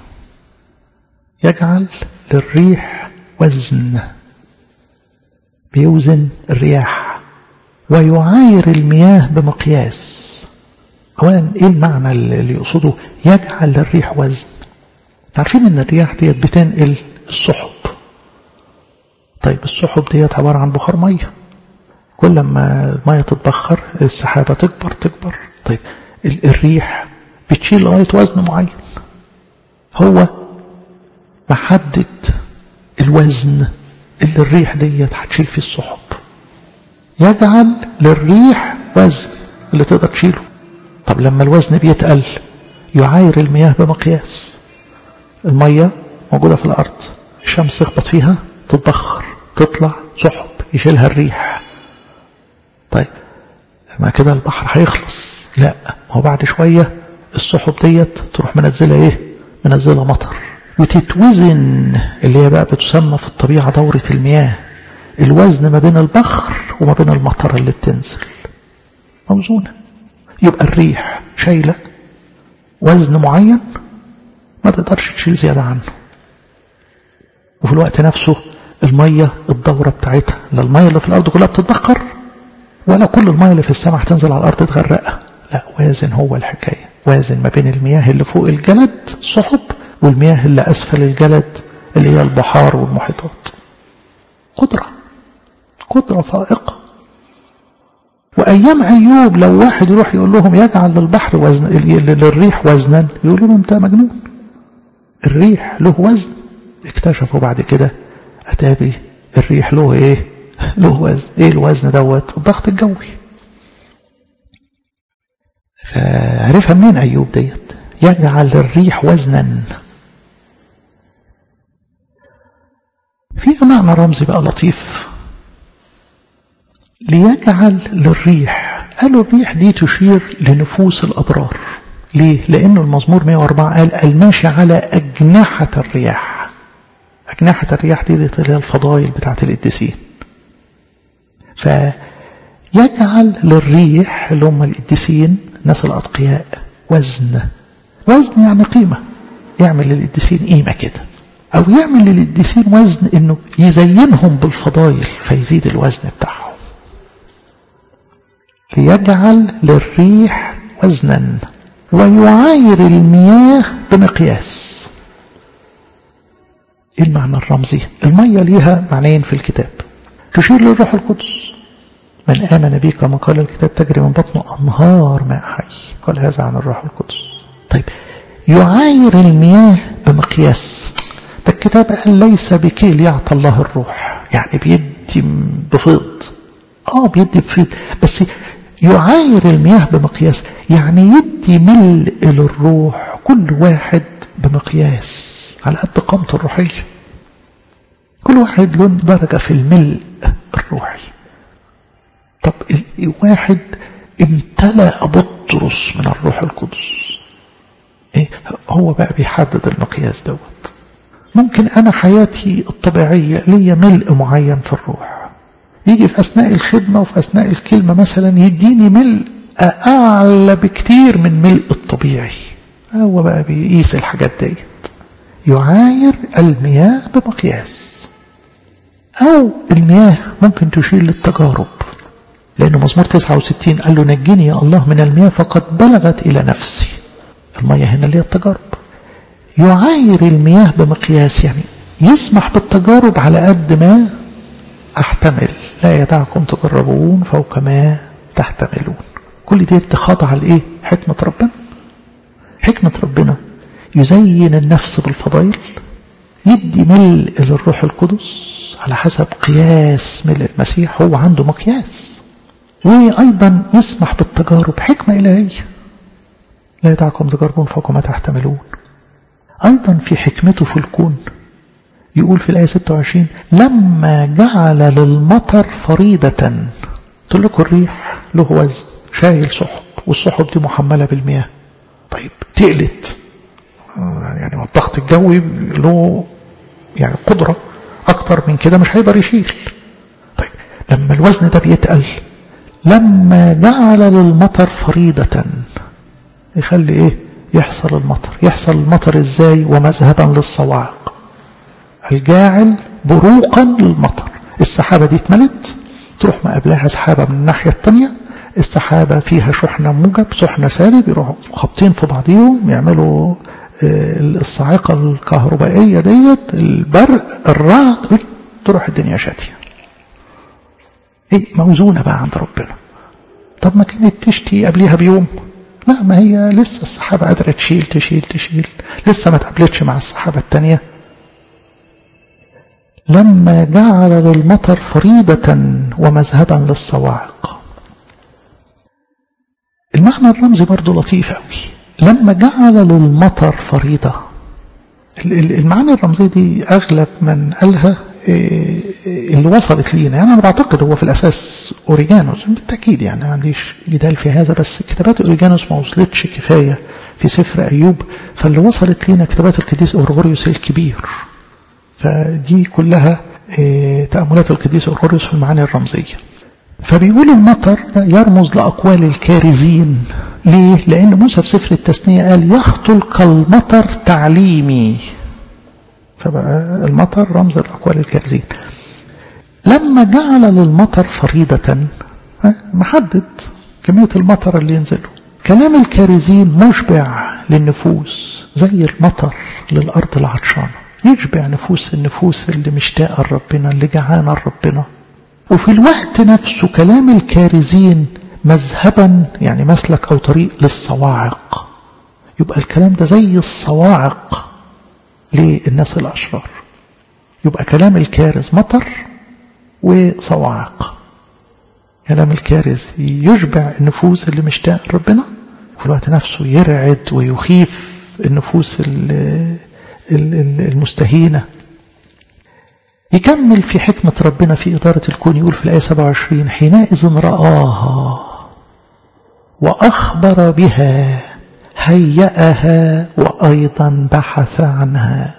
يجعل للريح وزن، بيوزن الرياح. ويعاير المياه بمقياس. اولا ايه المعنى اللي يقصده يجعل للريح وزن؟ عارفين ان الرياح ديت بتنقل السحب. طيب السحب ديت عبارة عن بخار مية، كل ما المية تتبخر السحابة تكبر تكبر. طيب الريح بتشيل لغاية وزن معين، هو محدد الوزن اللي الريح ديت هتشيل فيه السحب. يجعل للريح وزن اللي تقدر تشيله. طب لما الوزن بيتقل يعاير المياه بمقياس. المية موجودة في الأرض، الشمس تخبط فيها تتبخر تطلع سحب يشيلها الريح. طيب ما كده البحر هيخلص؟ لا، هو بعد شوية السحب ديت تروح منزلة ايه؟ منزلة مطر وتتوزن، اللي هي بقى بتسمى في الطبيعة دورة المياه. الوزن ما بين البخر وما بين المطر اللي بتنزل موزونة. يبقى الريح شايلة وزن معين ما تقدرش تشيل زيادة عنه. وفي الوقت نفسه المية الدورة بتاعتها، لا المية اللي في الأرض كلها بتتبخر ولا كل المية اللي في السماء هتنزل على الأرض تغرقها. لا، وازن هو الحكاية. وازن ما بين المياه اللي فوق الجلد السحب والمياه اللي أسفل الجلد اللي هي البحار والمحيطات. قدرة قدرة فائقة. وأيام أيوب لو واحد يروح يقول لهم يجعل للبحر وزن للريح وزنا، يقولوا له أنت مجنون، الريح له وزن. اكتشفوا بعد كده أتابي الريح له إيه؟ له وزن. إيه الوزن دوت؟ الضغط الجوي. فعرفها منين أيوب ديت؟ يجعل للريح وزنا. فيها معنى رمزي بقى لطيف. ليجعل للريح، قالوا الريح دي تشير لنفوس الأبرار. ليه؟ لأنه المزمور مئة وأربعة قال الماشي على أجنحة الرياح. أجنحة الرياح دي اللي هي الفضائل بتاعت القديسين. فيجعل للريح اللي هم القديسين الناس الأتقياء وزن. وزن يعني قيمة. يعمل للقديسين قيمة كده، أو يعمل للقديسين وزن إنه يزينهم بالفضائل فيزيد الوزن بتاعهم. ليجعل للريح وزنا ويعاير المياه بمقياس. ايه المعنى الرمزي؟ المية ليها معنيين في الكتاب، تشير للروح القدس. من آمن بي كما قال الكتاب تجري من بطنه أنهار ماء حي، قال هذا عن الروح القدس. طيب يعاير المياه بمقياس، ده الكتاب قال ليس بكيل يعطى الله الروح، يعني بيدي بفيض. اه بيدي بفيض، بس يعاير المياه بمقياس، يعني يدي ملء للروح كل واحد بمقياس على قد قامته الروحية. كل واحد له درجة في الملء الروحي. طب الواحد امتلأ بطرس من الروح القدس، ايه هو بقى بيحدد المقياس دوت. ممكن انا حياتي الطبيعية ليا ملء معين في الروح، يجي في أثناء الخدمة وفي أثناء الكلمة مثلا يديني ملء أعلى بكتير من ملء الطبيعي. هو بقى بيقيس الحاجات ديت. يعاير المياه بمقياس. أو المياه ممكن تشير للتجارب، لأنه مزمور تسعة وستين قال له نجني يا الله من المياه فقد بلغت إلى نفسي. المياه هنا اللي هي التجارب. يعاير المياه بمقياس، يعني يسمح بالتجارب على قد ما أحتمل، لا يدعكم تجربون فوق ما تحتملون. كل دي خاضعة لإيه؟ حكمة ربنا. حكمة ربنا يزين النفس بالفضائل، يدي ملء للروح القدس على حسب قياس ملء المسيح، هو عنده مقياس. وأيضا يسمح بالتجارب، حكمة إلهية، لا يدعكم تجربون فوق ما تحتملون. أيضا في حكمته في الكون يقول في الآية ستة وعشرين لما جعل للمطر فريدة. قلت لكم الريح له وزن، شايل سحب، والسحب دي محملة بالمياه. طيب تقلت، يعني الضغط الجوي له يعني قدرة أكتر من كده مش هيقدر يشيل. طيب لما الوزن ده بيتقل، لما جعل للمطر فريدة، يخلي إيه؟ يحصل المطر. يحصل المطر إزاي؟ ومذهبا للصواعق. الجاعل بروقا للمطر. السحابة دي اتملت، تروح ما قبلها سحابة من الناحية التانية، السحابة فيها شحنة موجب شحنة سالب، يروحوا خابطين في بعضهم يعملوا الصاعقة الكهربائية ديت، البرق، الرعد، تروح الدنيا شاتية. ايه موزونة بقى عند ربنا. طب ما كانت تشتي قبلها بيوم؟ لا، ما هي لسه السحابة قادرة تشيل تشيل تشيل، لسه ما تقابلتش مع السحابة التانية. لما جعل للمطر فريدة ومذهبا للصواعق. المعنى الرمزي برضو لطيف قوي. لما جعل للمطر فريدة، المعنى الرمزي دي أغلب من قالها اللي وصلت لينا، يعني أنا بعتقد هو في الأساس أوريجانوس بالتأكيد، يعني ما عنديش جدال في هذا، بس كتابات أوريجانوس ما وصلتش كفاية في سفر أيوب، فاللي وصلت لينا كتابات القديس أورغوريوس الكبير. فدي كلها تأملات القديس أورغوريوس في المعاني الرمزية. فبيقول المطر ده يرمز لأقوال الكارزين. ليه؟ لأن موسى في سفر التثنية قال يهطل كالمطر تعليمي، فبقى المطر رمز لأقوال الكارزين. لما جعل للمطر فريدة، محدد كمية المطر اللي ينزله. كلام الكارزين مشبع للنفوس زي المطر للأرض العطشانة، يشبع نفوس النفوس اللي مشتاقة لربنا، اللي جعانة لربنا. وفي الوقت نفسه كلام الكارزين مذهبا، يعني مسلك أو طريق للصواعق. يبقى الكلام ده زي الصواعق للناس الأشرار. يبقى كلام الكارز مطر وصواعق. كلام الكارز يشبع النفوس اللي مشتاق ربنا، وفي الوقت نفسه يرعد ويخيف النفوس المستهينة. يكمل في حكمة ربنا في إدارة الكون، يقول في الآية سبعة وعشرين حينئذ رآها وأخبر بها هيأها وأيضا بحث عنها.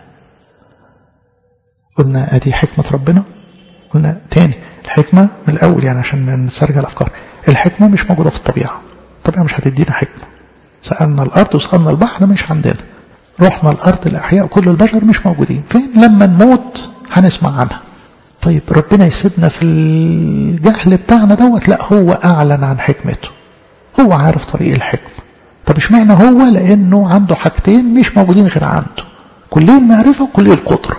قلنا أدي حكمة ربنا. قلنا تاني الحكمة من الأول يعني عشان نسترجع الأفكار. الحكمة مش موجودة في الطبيعة. الطبيعة مش هتدينا حكمة. سألنا الأرض وسألنا البحر مش عندنا. رحنا الأرض الأحياء كل البشر مش موجودين. فين لما نموت هنسمع عنها. طيب ربنا يسيبنا في الجهل بتاعنا دوت؟ لا، هو أعلن عن حكمته. هو عارف طريق الحكمة. طب اشمعنى هو؟ لأنه عنده حاجتين مش موجودين غير عنده، كلية المعرفة وكلية القدرة.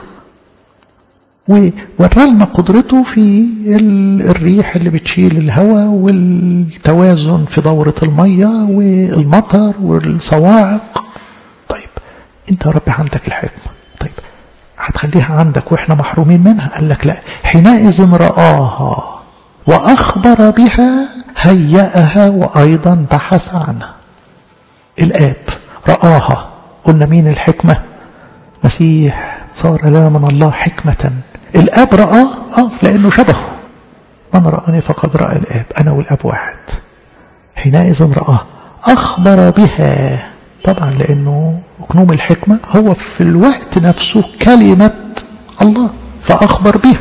وورلنا قدرته في الريح اللي بتشيل الهواء والتوازن في دورة المية والمطر والصواعق. طيب انت يا رب عندك الحكمة، طيب هتخليها عندك واحنا محرومين منها؟ قال لك لا، حينئذ رآها وأخبر بها هيأها وأيضا بحث عنها. الآب رآها. قلنا مين الحكمة؟ مسيح صار لنا من الله حكمة. الآب رآه آه لأنه شبهه. من رآني فقد رأى الآب. أنا والآب واحد. حينئذ رآه أخبر بها، طبعا لأنه أكنوم الحكمة هو في الوقت نفسه كلمة الله، فأخبر بها.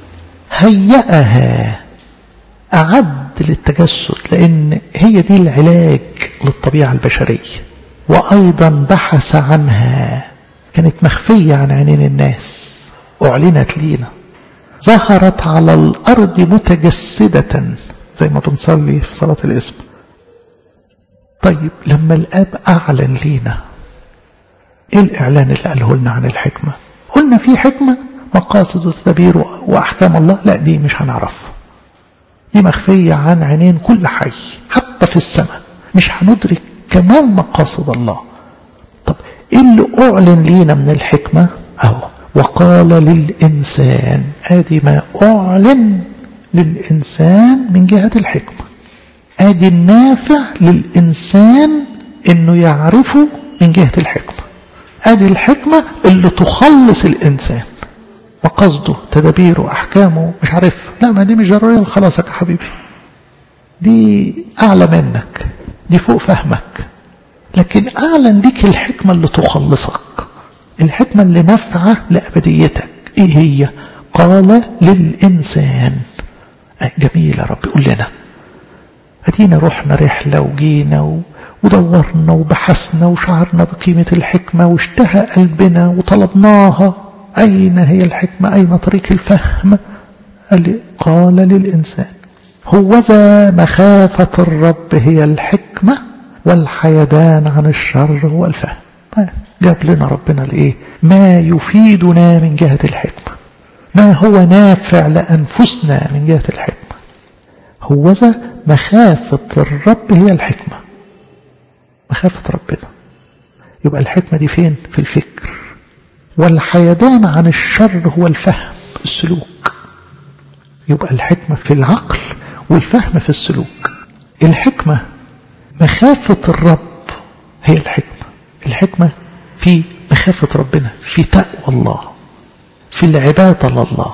هيأها، أعد للتجسد، لأن هي دي العلاج للطبيعة البشرية. وأيضا بحث عنها، كانت مخفية عن عينين الناس، أعلنت لينا، ظهرت على الأرض متجسدة زي ما بنصلي في صلاة الاسم. طيب لما الآب أعلن لينا، إيه الإعلان اللي قاله لنا عن الحكمة؟ قلنا في حكمة مقاصد التدبير وأحكام الله، لا دي مش هنعرف، دي مخفية عن عينين كل حي حتى في السماء، مش هندرك كمان مقاصد الله. طب إيه اللي أعلن لينا من الحكمة؟ أهو وقال للإنسان، آدي ما أعلن للإنسان من جهة الحكمة، آدي النافع للإنسان إنه يعرفه من جهة الحكمة، آدي الحكمة اللي تخلص الإنسان. وقصده تدبيره أحكامه مش عارف، لا ما دي مش ضرورية لخلاصك يا حبيبي، دي أعلى منك، دي فوق فهمك، لكن أعلن ليك الحكمة اللي تخلصك، الحكمة اللي نافعة لأبديتك. إيه هي؟ قال للإنسان. جميل يا رب، قول لنا. أدينا رحنا رحلة وجينا ودورنا وبحثنا وشعرنا بقيمة الحكمة واشتهى قلبنا وطلبناها. أين هي الحكمة؟ أين طريق الفهم؟ قال, قال للإنسان هوذا مخافة الرب هي الحكمة والحيدان عن الشر هو الفهم. جاب لنا ربنا لإيه؟ ما يفيدنا من جهة الحكمة، ما هو نافع لأنفسنا من جهة الحكمة. هوذا مخافة الرب هي الحكمة، مخافة ربنا. يبقى الحكمة دي فين؟ في الفكر. والحيدان عن الشر هو الفهم، السلوك. يبقى الحكمة في العقل والفهم في السلوك. الحكمة مخافة الرب هي الحكمة. الحكمة في مخافة ربنا، في تقوى الله، في العبادة لله.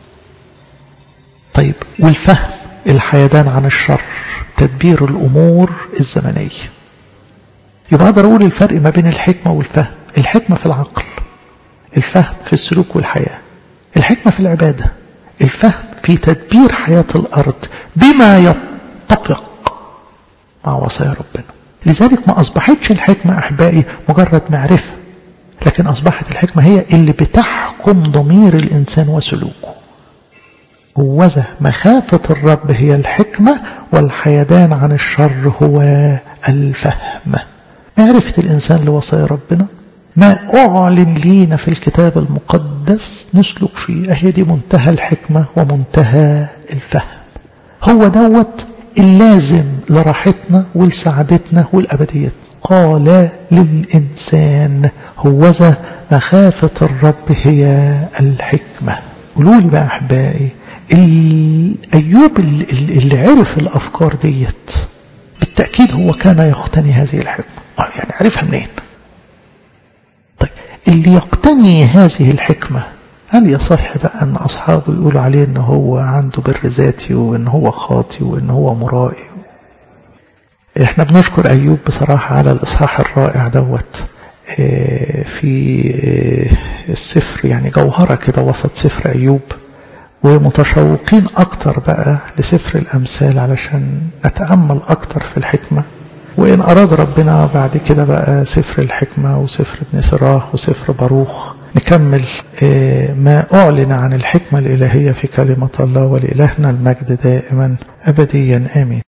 طيب والفهم الحيدان عن الشر، تدبير الأمور الزمنية. يبقى أقدر أقول الفرق ما بين الحكمة والفهم. الحكمة في العقل، الفهم في السلوك والحياة. الحكمة في العبادة، الفهم في تدبير حياة الأرض بما يتفق مع وصايا ربنا. لذلك ما أصبحتش الحكمة أحبائي مجرد معرفة، لكن أصبحت الحكمة هي اللي بتحكم ضمير الإنسان وسلوكه. هوذا مخافة الرب هي الحكمة والحيدان عن الشر هو الفهم. معرفة الإنسان لوصايا ربنا، ما أعلن لينا في الكتاب المقدس نسلك فيه، أهي دي منتهى الحكمة ومنتهى الفهم. هو دوت اللازم لراحتنا ولسعادتنا والأبدية. قال للإنسان هوذا مخافة الرب هي الحكمة. قولوا لي بقى أحبائي، أيوب اللي عرف الأفكار ديت بالتأكيد هو كان يقتني هذه الحكمة. يعني عرفها منين؟ طيب اللي يقتني هذه الحكمة، هل يصح بقى أن أصحابه يقولوا عليه أنه هو عنده بر ذاتي وأنه هو خاطي وأنه هو مرائي؟ احنا بنشكر أيوب بصراحة على الإصحاح الرائع دوت في السفر، يعني جوهرة كده وسط سفر أيوب، ومتشوقين أكتر بقى لسفر الأمثال علشان نتأمل أكتر في الحكمة. وإن أراد ربنا بعد كده بقى سفر الحكمة وسفر ابن سراخ وسفر باروخ نكمل ما أعلن عن الحكمة الإلهية في كلمة الله. ولإلهنا المجد دائما أبديا آمين.